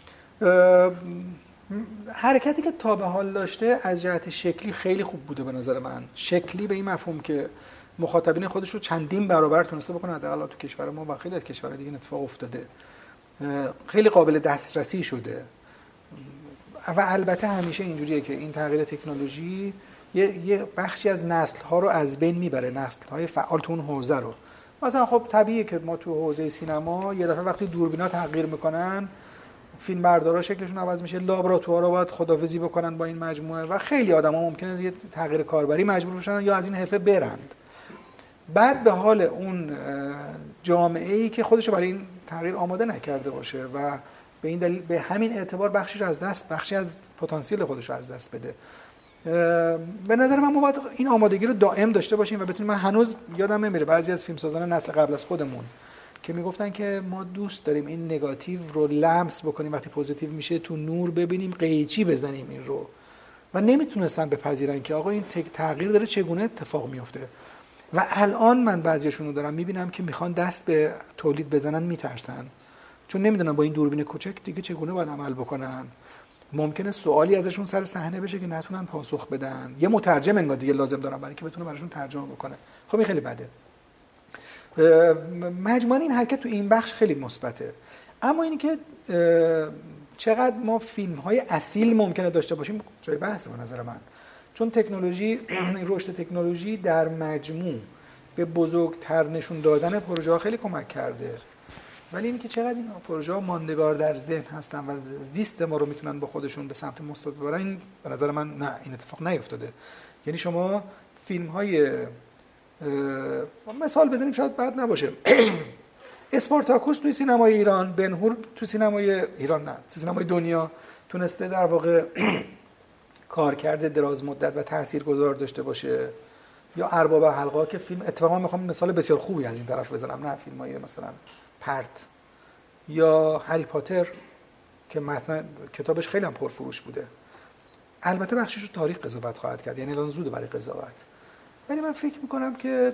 حرکتی که تا به حال داشته از جهت شکلی خیلی خوب بوده به نظر من. شکلی به این مفهوم که مخاطبین خودش رو چندین برابر تونسته بکنه، حداقل تو کشور ما و خیلی از کشورهای دیگه اتفاق افتاده، خیلی قابل دسترسی شده. و البته همیشه اینجوریه که این تغییر تکنولوژی یه بخشی از نسل‌ها رو از بین میبره، نسل‌های فعال تو اون حوزه رو. مثلا خب طبیعیه که ما تو حوزه سینما یه دفعه وقتی دوربینا تغییر میکنن، فیلمبردارا شکلشون عوض میشه، لابراتوارا باید خداحافظی بکنن با این مجموعه و خیلی آدما ممکنه یه تغییر کاربری مجبور بشن یا از این حرفه برند. بعد به حال اون جامعه‌ای که خودشو برای این تغییر آماده نکرده باشه و به این دلیل به همین اعتبار بخشی از پتانسیل خودش رو از دست بده. به نظر من ما باید این آمادگی رو دائم داشته باشیم و بتونیم. من هنوز یادم نمیره بعضی از فیلمسازان نسل قبل از خودمون که میگفتن که ما دوست داریم این نگاتیو رو لمس بکنیم، وقتی پوزیتیو میشه تو نور ببینیم، قیچی بزنیم این رو، و نمیتونستن بپذیرن که آقا این تغییر داره چگونه اتفاق میفته. و الان من بعضیاشون رو دارم میبینم که میخوان دست به تولید بزنن، میترسن، چون نمیدونن با این دوربین کوچک دیگه چگونه باید عمل بکنن. ممکنه سوالی ازشون سر صحنه بشه که نتونن پاسخ بدن، یه مترجم انگار دیگه لازم دارن برای اینکه بتونه براشون ترجمه بکنه. خب این خیلی بده. مجموعاً این حرکت تو این بخش خیلی مثبته. اما اینی که چقدر ما فیلم‌های اصیل ممکنه داشته باشیم جای بحثه به نظر من، چون تکنولوژی، رشد تکنولوژی در مجموع به بزرگتر نشون دادن پروژه‌ها خیلی کمک کرده، ولی اینکه چقدر این پروژه‌ها ماندگار در ذهن هستن و زیست ما رو میتونن با خودشون به سمت مثبت ببرن، این به نظر من نه، این اتفاق نیفتاده. یعنی شما فیلم‌های مثال بزنیم شاید بد نباشه، اسپارتاکوس توی سینمای ایران، بن‌هور تو سینمای ایران، نه تو سینمای دنیا تونسته در واقع کارکرد دراز مدت و تاثیرگذار داشته باشه. یا ارباب حلقه‌ها که فیلم، اتفاقا میخوام مثال بسیار خوبی از این طرف بزنم، نه فیلمای مثلا پرت، یا هری پاتر که متن کتابش خیلی هم پرفروش بوده. البته بخشش رو تاریخ قضاوت خواهد کرد، یعنی الان زوده برای قضاوت، ولی من فکر میکنم که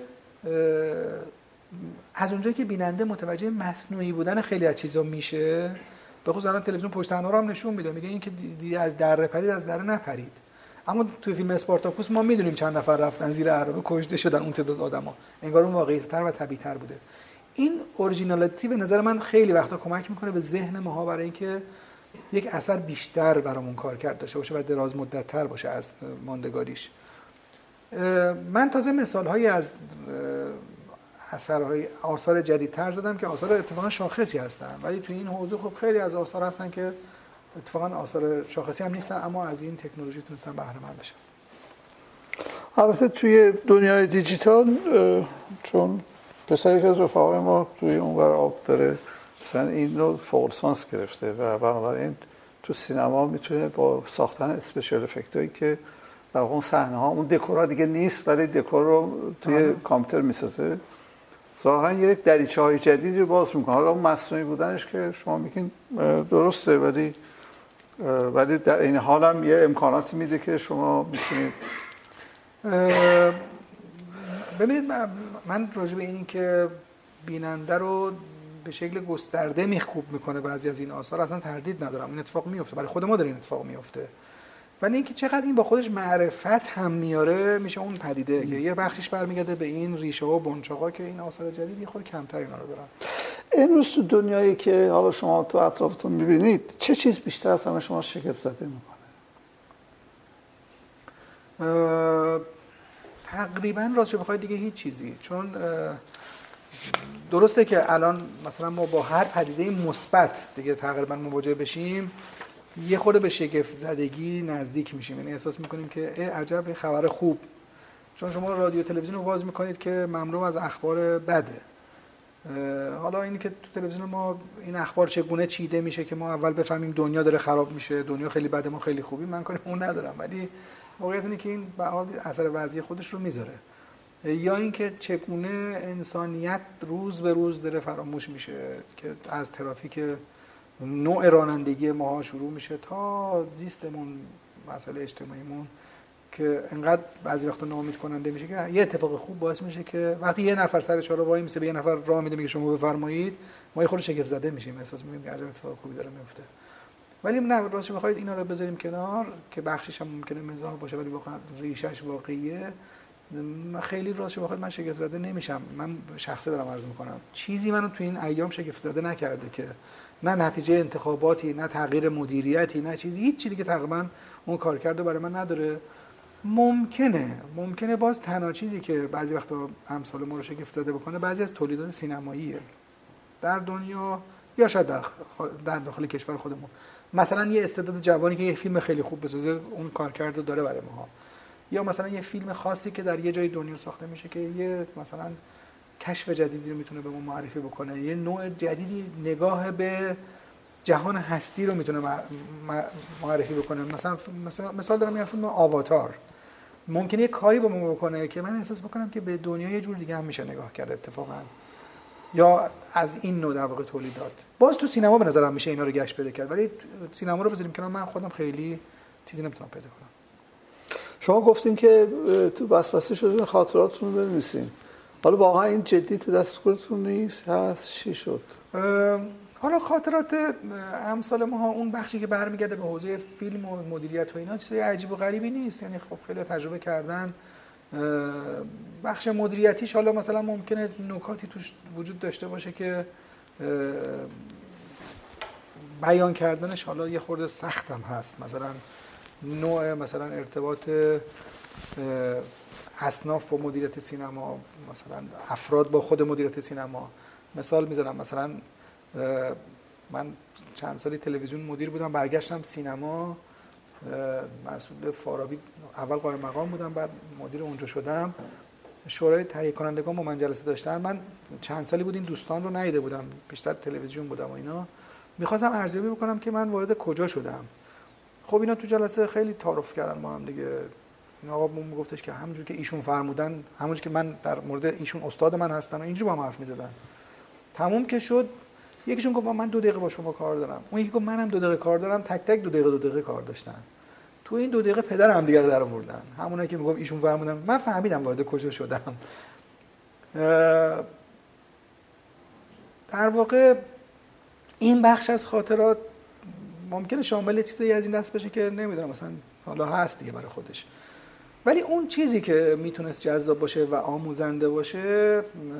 از اونجایی که بیننده متوجه مصنوعی بودن خیلی از چیزا میشه، به خصوص الان تلویزیون پشت صحنه رو هم نشون میده، میگه این که دیدی از دره پرید از دره نپرید. اما توی فیلم اسپارتاکوس ما میدونیم چند نفر رفتن زیر عربه کشته شدن، اون تعداد آدما، انگار اون واقعی‌تر و طبیعی‌تر بوده. این اورجینالیتی به نظر من خیلی وقتا کمک میکنه به ذهن ماها برای اینکه یک اثر بیشتر برامون کارکرد داشته باشه و دراز مدت‌تر باشه از ماندگاریش. من تازه مثال‌هایی از آثار جدیدتر زدم که آثار اتفاقا شاخصی هستن، ولی توی این حوزه خب خیلی از آثار هستن که اتفاقا آثار شاخصی هم نیستن اما از این تکنولوژی تونستن بهره مند بشن. البته توی دنیای دیجیتال، چون پسر یکی از رفقای ما توی اونور آب داره مثلا این رو فوق لیسانس گرفته و بنابراین تو سینما میتونه با ساختن اسپشیال افکتایی که در اون صحنه ها اون دکورا دیگه نیست ولی دکور رو توی کامپیوتر میسازه، ظاهرا یک دریچه‌های جدیدی رو باز میکنه. حالا اون مصنوعی بودنش که شما میگین درسته، ولی در این حال هم یه امکاناتی میده که شما میتونید. ببینید من راجع به این که بیننده رو به شکل گسترده میخکوب میکنه بعضی از این آثار اصلا تردید ندارم، این اتفاق میفته، برای خود ما داره این اتفاق میفته، ولی اینکه چقدر این با خودش معرفت هم میاره میشه اون پدیده که یه بخشش برمیگرده به این ریشه ها و بنچاقا که این آثار جدید یه خورده کمتر اینا رو دارن. امروز تو دنیایی که حالا شما تو اطرافتون میبینید چه چیز بیشتر از همه شما شگفت زده میکنه؟ تقریبا راستش بخواید دیگه هیچ چیزی، چون درسته که الان مثلا ما با هر پدیده مثبت دیگه تقریبا مواجه بشیم یه خورده به شگفت زدگی نزدیک میشیم، یعنی احساس میکنیم که عجب خبر خوب، چون شما رادیو تلویزیون رو باز میکنید که مملو از اخبار بده. حالا اینی که تو تلویزیون ما این اخبار چگونه چیده میشه که ما اول بفهمیم دنیا داره خراب میشه، دنیا خیلی بده ما خیلی خوبی، من کاری اون ندارم، ولی واقعیت اینه که این به حال اثر وضعی خودش رو میذاره. یا اینکه چگونه انسانیت روز به روز داره فراموش میشه که از ترافیک نوع رانندگی ما شروع میشه تا زیستمون، مسائل اجتماعیمون که انقدر بعضی وقتا ناامید کننده میشه که یه اتفاق خوب باعث میشه که وقتی یه نفر سر چهار وای میسه به یه نفر راه میده میگه شما بفرمایید، ما یه خورده شگفت زده میشیم، احساس میکنیم که عجب اتفاق خوبی داره میفته. ولی نه، راستش بخواید اینا رو بذاریم کنار که بخشش هم ممکنه مزاح باشه ولی واقعا ریشش واقعیه، خیلی راستش بخواید من شگفت زده نمیشم. من شخصی دارم عرض میکنم چیزی منو تو این ایام شگفت زده نکرده که نه نتیجه انتخاباتی، نه تغییر مدیریتی، نه چیزی، هیچ چیزی که تقریبا اون کارکرد برای من نداره. ممکنه باز تنها چیزی که بعضی وقتا امثال ما رو شگفت زده بکنه بعضی از تولیدات سینماییه در دنیا یا شاید در داخل کشور خودمون. مثلا یه استعداد جوانی که یه فیلم خیلی خوب بسازه اون کارکردو داره برای ما، یا مثلا یه فیلم خاصی که در یه جای دنیا ساخته میشه که یه مثلا کشف جدیدی رو میتونه به ما معرفی بکنه، یه نوع جدیدی نگاه به جهان هستی رو میتونه معرفی بکنه. مثال دارم میگم فیلم آواتار ممکنه یه کاری با ما بکنه که من احساس بکنم که به دنیا یه جور دیگه هم میشه نگاه کرد اتفاقا، یا از این نوع در واقع تولیدات. باز تو سینما به نظرم میشه اینا رو گشت پیدا کرد، ولی سینما رو بذاریم کنار، من خودم خیلی چیزی نمیتونم پیدا کنم. شما گفتین که تو وسوسه شدین خاطراتتون رو بنویسین، حالا واقعا این جدی تو دستورتون نیست؟ هست چی شد؟ حالا خاطرات امثال ما اون بخشی که برمیگرده به حوزه فیلم و مدیریت و اینا چیزی عجیب و غریبی نیست، یعنی خب خیلی تجربه کردن. بخش مدیریتیش حالا مثلا ممکنه نکاتی توش وجود داشته باشه که بیان کردنش حالا یه خورده سختم هست، مثلا نوع مثلا ارتباط اصناف با مدیریت سینما، مثلا افراد با خود مدیریت سینما. مثال میزنم، مثلا من چند سالی تلویزیون مدیر بودم، برگشتم سینما، مسئول فارابی اول قائم مقام بودم، بعد مدیر اونجا شدم. شورای تهیه کنندگان با من جلسه داشتن، من چند سالی بود این دوستان رو ندیده بودم، بیشتر تلویزیون بودم و اینا، میخواستم ارزیابی بکنم که من وارد کجا شدم. خب اینا تو جلسه خیلی تعارف کردن ما هم دیگه. این آقا میگفتش که همونجوری که ایشون فرمودن، همونجوری که من در مورد ایشون استاد من هستن و اینجوری با هم حرف میزدن. تموم که شد، یکیشون گفت من 2 دقیقه با شما کار دارم، اون یکی گفت منم 2 دقیقه کار دارم، تک تک 2 دقیقه کار داشتن. تو این 2 دقیقه پدر هم دیگه رو در آوردن، همونایی که میگم ایشون فرمودن، من فهمیدم وارد کجا شدم. در واقع این بخش از خاطرات ممکنه شامل چیزایی از این دست بشه که نمیدونم مثلا حالا هست دیگه برای خودش، ولی اون چیزی که میتونست جذاب باشه و آموزنده باشه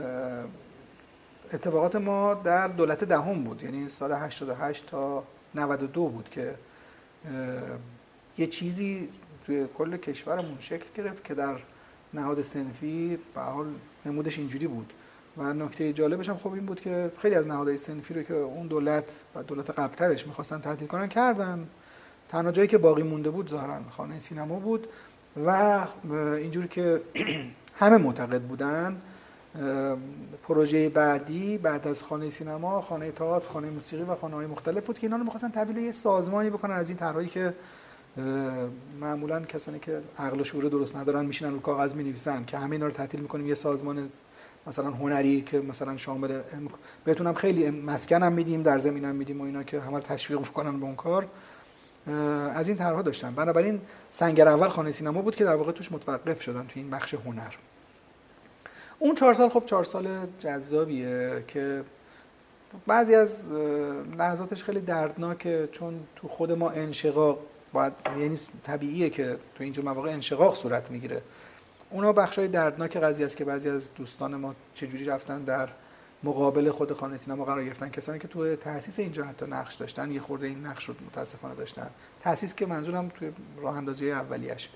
اتفاقات ما در دولت دهم بود، یعنی سال 88 تا 92 بود که یه چیزی توی کل کشورمون شکل گرفت که در نهاد صنفی به حال نمودش اینجوری بود. و نکته جالبش هم خب این بود که خیلی از نهادهای صنفی رو که اون دولت و دولت قبل‌ترش می‌خواستن تعطیل کنن کردن، تنها جایی که باقی مونده بود ظاهراً خانه سینما بود و اینجوری که همه معتقد بودن پروژه بعدی بعد از خانه سینما، خانه تئاتر، خانه موسیقی و خانه‌های مختلف بود که اینا رو می‌خواستن تبدیل به یه سازمانی بکنن از این طرحایی که معمولاً کسانی که عقل و شعور درست ندارن میشینن رو کاغذ می‌نویسن که همه اینا رو تعطیل می‌کنیم یه سازمان مثلا هنری که مثلا شامل بهتونم خیلی مسکنم میدیم، در زمینم میدیم و اینا که همه رو تشویق بکنن به اون کار. از این طرح‌ها داشتن. بنابراین سنگر اول خانه سینما بود که در واقع توش متوقف شدن تو این بخش هنر. اون 4 سال خب 4 سال جذابیه که بعضی از لحظاتش خیلی دردناکه، چون تو خود ما انشقاق باید، یعنی طبیعیه که تو اینجور مواقع انشقاق صورت میگیره. اونا بخشای دردناک قضیه است که بعضی از دوستان ما چجوری رفتن در مقابل خود خانه سینما قرار گرفتن، کسانی که تو تأسیس اینجا حتی نقش داشتن، یه خورده این نقش رو متاسفانه داشتن. تأسیس که منظورم توی راه اندازی اولیه‌اش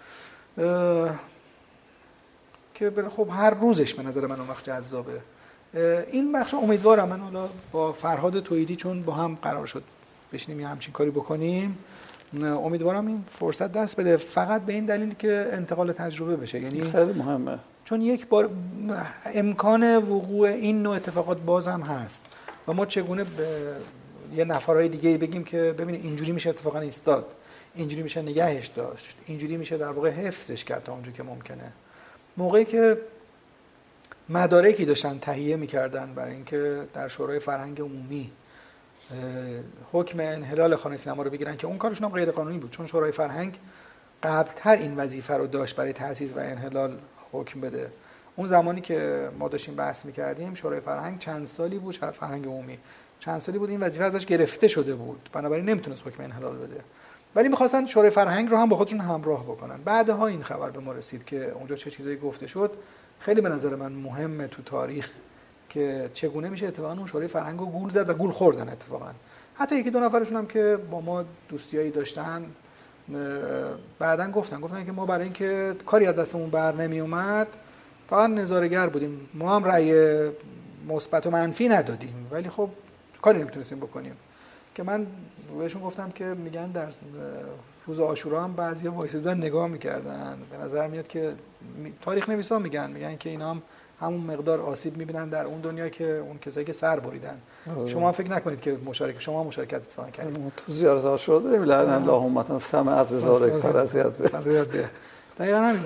که خب هر روزش به نظر من اون وقت جذابه. این بخش امیدوارم من حالا با فرهاد توحیدی چون با هم قرار شد بشینیم یه همچین کاری بکنیم، امیدوارم این فرصت دست بده، فقط به این دلیل که انتقال تجربه بشه. یعنی خیلی مهمه، چون یک بار امکان وقوع این نوع اتفاقات باز هم هست و ما چگونه یه نفرهای دیگه بگیم که ببینید اینجوری میشه اتفاقا ایستاد، اینجوری میشه نگهش داشت، اینجوری میشه در واقع حفظش کرد تا اونجا که ممکنه. موقعی که مدارکی داشتن تهیه میکردن برای اینکه در شورای فرهنگ عمومی حکم انحلال خانه سینما رو بگیرن که اون کارشون هم غیر قانونی بود، چون شورای فرهنگ قبلتر این وظیفه رو داشت برای تأسیس و انحلال حکم بده. اون زمانی که ما داشتیم بحث میکردیم شورای فرهنگ چند سالی بود، شورای فرهنگ عمومی چند سالی بود این وظیفه ازش گرفته شده بود، بنابراین نمیتونست حکم انحلال بده، ولی میخواستن شورای فرهنگ رو هم با خودشون همراه بکنن. بعدها این خبر به ما رسید که اونجا چه چیزایی گفته شد. خیلی به نظر من مهمه تو تاریخ که چگونه میشه اتفاقا اون شورای فرهنگ رو گول زد و گول خوردن. اتفاقا حتی یکی دو نفرشون هم که با ما دوستیایی داشتن بعدن گفتن که ما برای اینکه کاری از دستمون بر نمی اومد فقط نظاره‌گر بودیم، ما هم رأی مثبت و منفی ندادیم، ولی خب کاری نمیتونستیم بکنیم. که من بهشون گفتم که میگن در روز عاشورا هم بعضیا وایسادن نگاه میکردن، به نظر میاد که تاریخ نویسا میگن که اینا هم همون مقدار آسیب میبینن در اون دنیا که اون کسایی که سر بریدن. شما فکر نکنید که شما مشارکت اتفاقا کردید. تو زیارت عاشورا داریم لعن الله امه سمعت بزارک فرضیت به دقیقاً همین.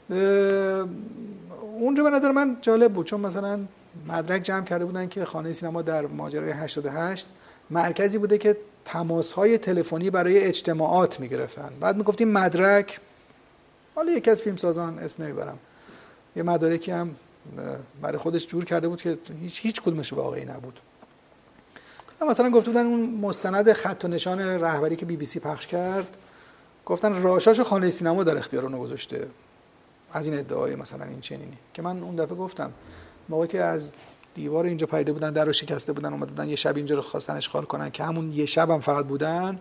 اونجا به نظر من جالب بود چون مثلا مدرک جمع کرده بودن که خانه سینما در ماجرای 88 مرکزی بوده که تماس‌های تلفنی برای اجتماعات می‌گرفتن. بعد می‌گفتیم مدرک، حالا یکی از فیلمسازان اسم نمیبرم یه مدارکی هم برای خودش جور کرده بود که هیچ کدومش واقعی نبود. مثلا گفته بودن اون مستند خط و نشان رهبری که BBC پخش کرد، گفتن راشاش خانه سینما در اختیار اون گذاشته. از این ادعای مثلا این چنینی که من اون دفعه گفتم موقعی که از دیوار اینجا پریده بودن، در رو شکسته بودن، اومده بودن یه شب اینجا رو خواستن اشغال کنن که همون یه شب هم فقط بودن،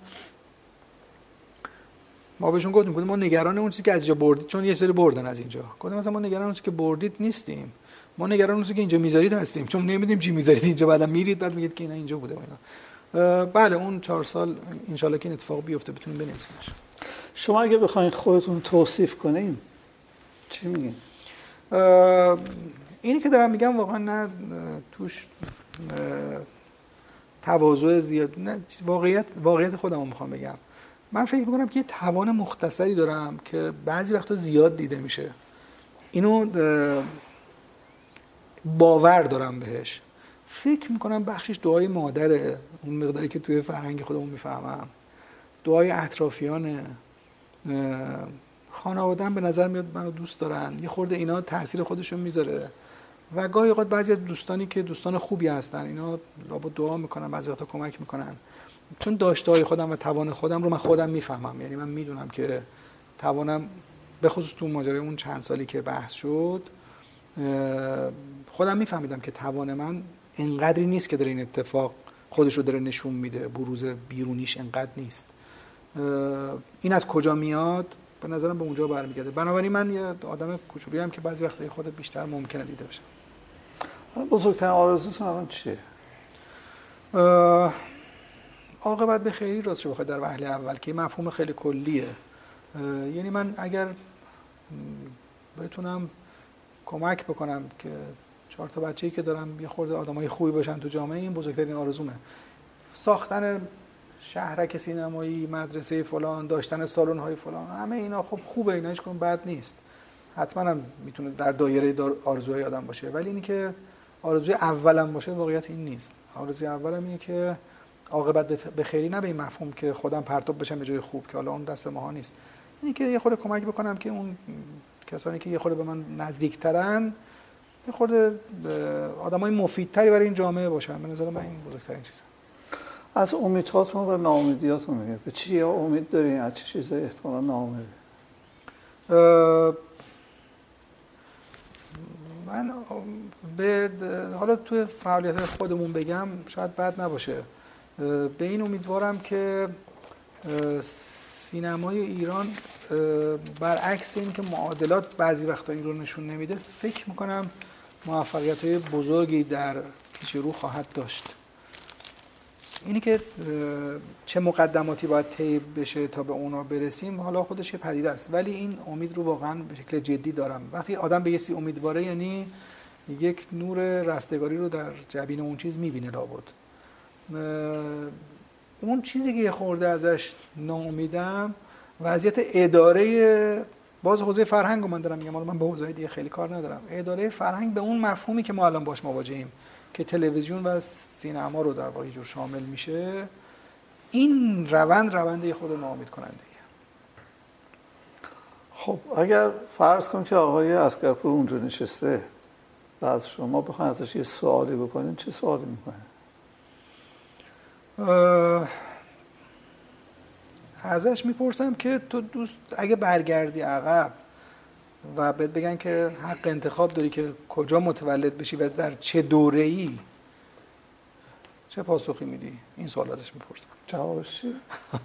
ما بهشون گفتیم ما نگران اون چیزی که از اینجا بردید، چون یه سری بردن از اینجا، گفتیم مثلا ما نگران اون چیزی که بردید نیستیم، ما نگران اون چیزی که اینجا میذارید هستیم، چون نمیدونیم چی میذارید اینجا، بعدا میرید بعد میگید که اینا اینجا بوده و اینا. بله اون 4 سال ان شاء الله که این اتفاق بیفته بتونیم بنویسیمش. شما اگه بخواید خودتون توصیف کنین چی میگین؟ اینی که دارم میگم واقعا نه توش تواضع زیاد، نه واقعیت خودمو میخوام بگم. من فکر میکنم که یه توان مختصری دارم که بعضی وقتا زیاد دیده میشه، اینو باور دارم بهش. فکر میکنم بخشش دعای مادره، اون مقداری که توی فرهنگ خودمون میفهمم، دعای اطرافیانه، خانواده‌ام به نظر میاد منو دوست دارن، یه خورده اینا تاثیر خودشون میذاره و گاهی اوقات بعضی از دوستانی که دوستان خوبی هستن اینا لابد دعا میکنن، بعضی وقتا کمک میکنن، چون داشته‌های خودم و توان خودم رو من خودم میفهمم. یعنی من میدونم که توانم به خصوص تو ماجرای اون چند سالی که بحث شد خودم میفهمیدم که توان من اینقدری نیست که در این اتفاق خودش رو داره نشون میده، بروز بیرونیش اینقدر نیست. این از کجا میاد؟ به نظرم به اونجا برمیگرده. بنابراین من یه آدم کوچولویی ام که بعضی وقتا خود بیشتر ممکنه دیده بشه. بزرگترین آرزوتون الان چیه؟ عاقبت به خیری راستش بخواد در وهله اول که مفهوم خیلی کلیه. یعنی من اگر بتونم کمک بکنم که 4 تا بچه‌ای که دارم یه خورده آدمای خوبی باشن تو جامعه، این بزرگترین آرزومه. ساختن شهرک سینمایی، مدرسه فلان، داشتن سالن‌های فلان، همه اینا خب خوبه، اینا هیچ کدوم بد نیست، حتما هم میتونه در دایره آرزوهای آدم باشه، ولی اینی که آرزوی اولم باشه واقعیت این نیست. آرزوی اولم اینه که عاقبت به خیری، نه به این مفهوم که خودم پرتاب بشم به جای خوب که حالا اون دست ماها نیست، اینی که یه خورده کمک بکنم که اون کسانی که یه خورده به من نزدیکترن یه خورده آدمای مفیدتری برای این جامعه باشن. به نظر من این بزرگترین چیزه. از امیدهاتون و ناامیدیاتون میگه به چی امید دارین، از چه چیزایی احتمالاً ناامیدی؟ من حالا توی فعالیت خودمون بگم شاید بد نباشه، به این امیدوارم که سینمای ایران برعکس این که معادلات بعضی وقتا این رو نشون نمیده، فکر میکنم موفقیت‌های بزرگی در پیش رو خواهد داشت. اینی که چه مقدماتی باید طی بشه تا به اونا برسیم حالا خودش یه پدیده است، ولی این امید رو واقعا به شکل جدی دارم. وقتی آدم به یه چیزی امیدواره یعنی یک نور رستگاری رو در جبین اون چیز می‌بینه لابد. اون چیزی که یه خورده ازش ناامیدم وضعیت اداره، باز حوزه فرهنگ رو من دارم میگم، من به حوزه دیگه خیلی کار ندارم، اداره فرهنگ به اون مفهومی که ما الان باش مواجهیم که تلویزیون و سینما رو در واقع جور شامل میشه، این روند خود ناامید کننده. خب اگر فرض کنم که آقای عسگرپور اونجا نشسته و از شما بخواین ازش یه سوالی بکنین، چه سوالی میکنین؟ ازش میپرسم که تو دوست اگه برگردی عقب و بهت بگن که حق انتخاب داری که کجا متولد بشی و در چه دوره‌ای، چه پاسخی میدی؟ این سوال ازش میپرسم. جوابش چیه؟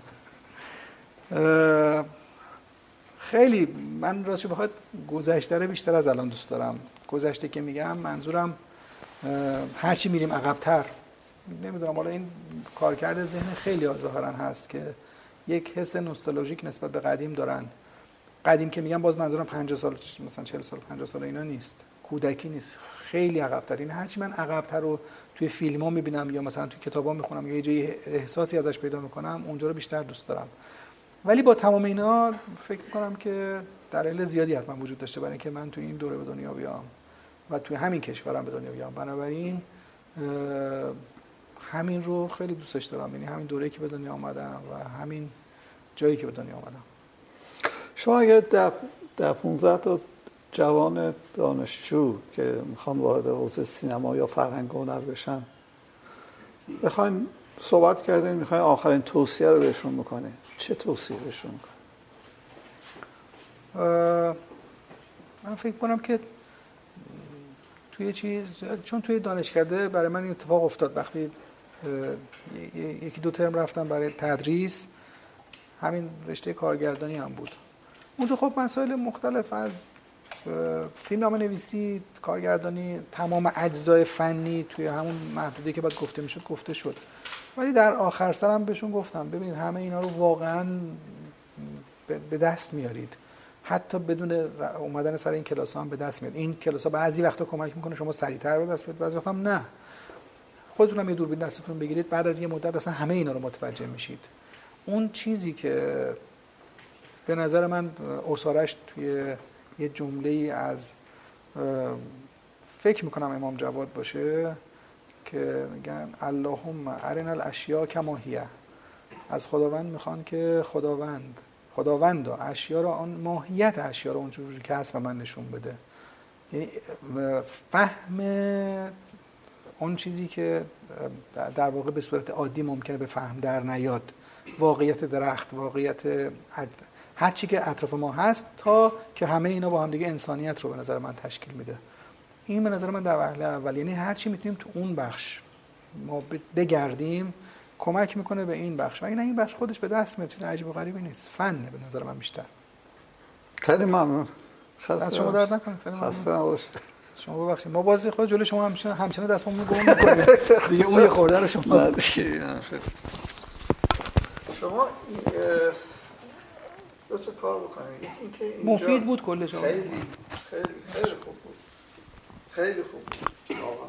خیلی من راستش بخواد گذشته رو بیشتر از الان دوست دارم. گذشته که میگم منظورم هرچی میریم عقب‌تر، نمیدونم حالا این کارکرد ذهن خیلی ظاهرا هست که یک حس نوستالژیک نسبت به قدیم دارن. قدیم که میگم باز منظورم 50 سال مثلا 40 سال 50 سال اینا نیست، کودکی نیست، خیلی عقب‌تر. این هرچی من عقب‌تر رو توی فیلم‌ها میبینم یا مثلا توی کتابا میخونم یا یه جایی احساسی ازش پیدا میکنم، اونجا رو بیشتر دوست دارم. ولی با تمام اینا فکر میکنم که دلایل زیادی حتما وجود داشته برای اینکه من توی این دوره به دنیا بیام و توی همین کشورم به دنیا بیام. بنابراین همین رو خیلی دوستش دارم، یعنی همین دوره‌ای که به دنیا آمدم و همین جایی که به دنیا آمدم. شما اگه در 15 تا جوان دانشجو که میخوان وارد حوزه سینما یا فرهنگ و هنر بشن بخواین صحبت کردین، میخواین آخرین توصیه رو بهشون بکنین، چه توصیه بهشون میکنین؟ من فکر کنم که توی چون توی دانشکده برای من این اتفاق افتاد وقتی یکی دو ترم رفتم برای تدریس، همین رشته کارگردانی هم بود. اونجا خب مسائل مختلف از فیلمنامه نویسی، کارگردانی، تمام اجزای فنی توی همون محدودی که باید گفته میشد گفته شد. ولی در آخر سرم بهشون گفتم ببینید همه اینا رو واقعا به دست میارید، حتی بدون اومدن سر این کلاس‌ها هم به دست میاد. این کلاس‌ها بعضی وقتا کمک میکنه شما سریعتر به دست بیارید، بعضی وقتا هم نه. خودتون هم یه دوربین دستتون بگیرید، بعد از یه مدت اصلا همه اینا رو متوجه میشید. اون چیزی که به نظر من اسارش توی یه جمله‌ای از فکر میکنم امام جواد باشه که میگن اللهم ارنا الاشیاء کما هی، از خداوند میخوان که خداوند اشیا رو، آن ماهیت اشیا رو اونجوری که هست به من نشون بده. یعنی فهم اون چیزی که در واقع به صورت عادی ممکنه به فهم در نیاد، واقعیت درخت، واقعیت هر چی که اطراف ما هست، تا که همه اینا با هم دیگه انسانیت رو به نظر من تشکیل میده. این به نظر من در وهله اول، یعنی هر چی میتونیم تو اون بخش ما بگردیم کمک میکنه به این بخش، و این بخش خودش به دست میاد، چیز عجیب و غریبی نیست، فنه به نظر من بیشتر. خیلی ممنون. از شما درد نکنه. خیلی ممنون. خسته نباش. شما ببخشید ما بازی خود جلوی شما همچنان دستمون گم می‌کنیم دیگه، اون یه خورده رو شما شما دو تا کار بکنید. مفید بود کلش. خیلی خوب بود. خیلی خوب بود.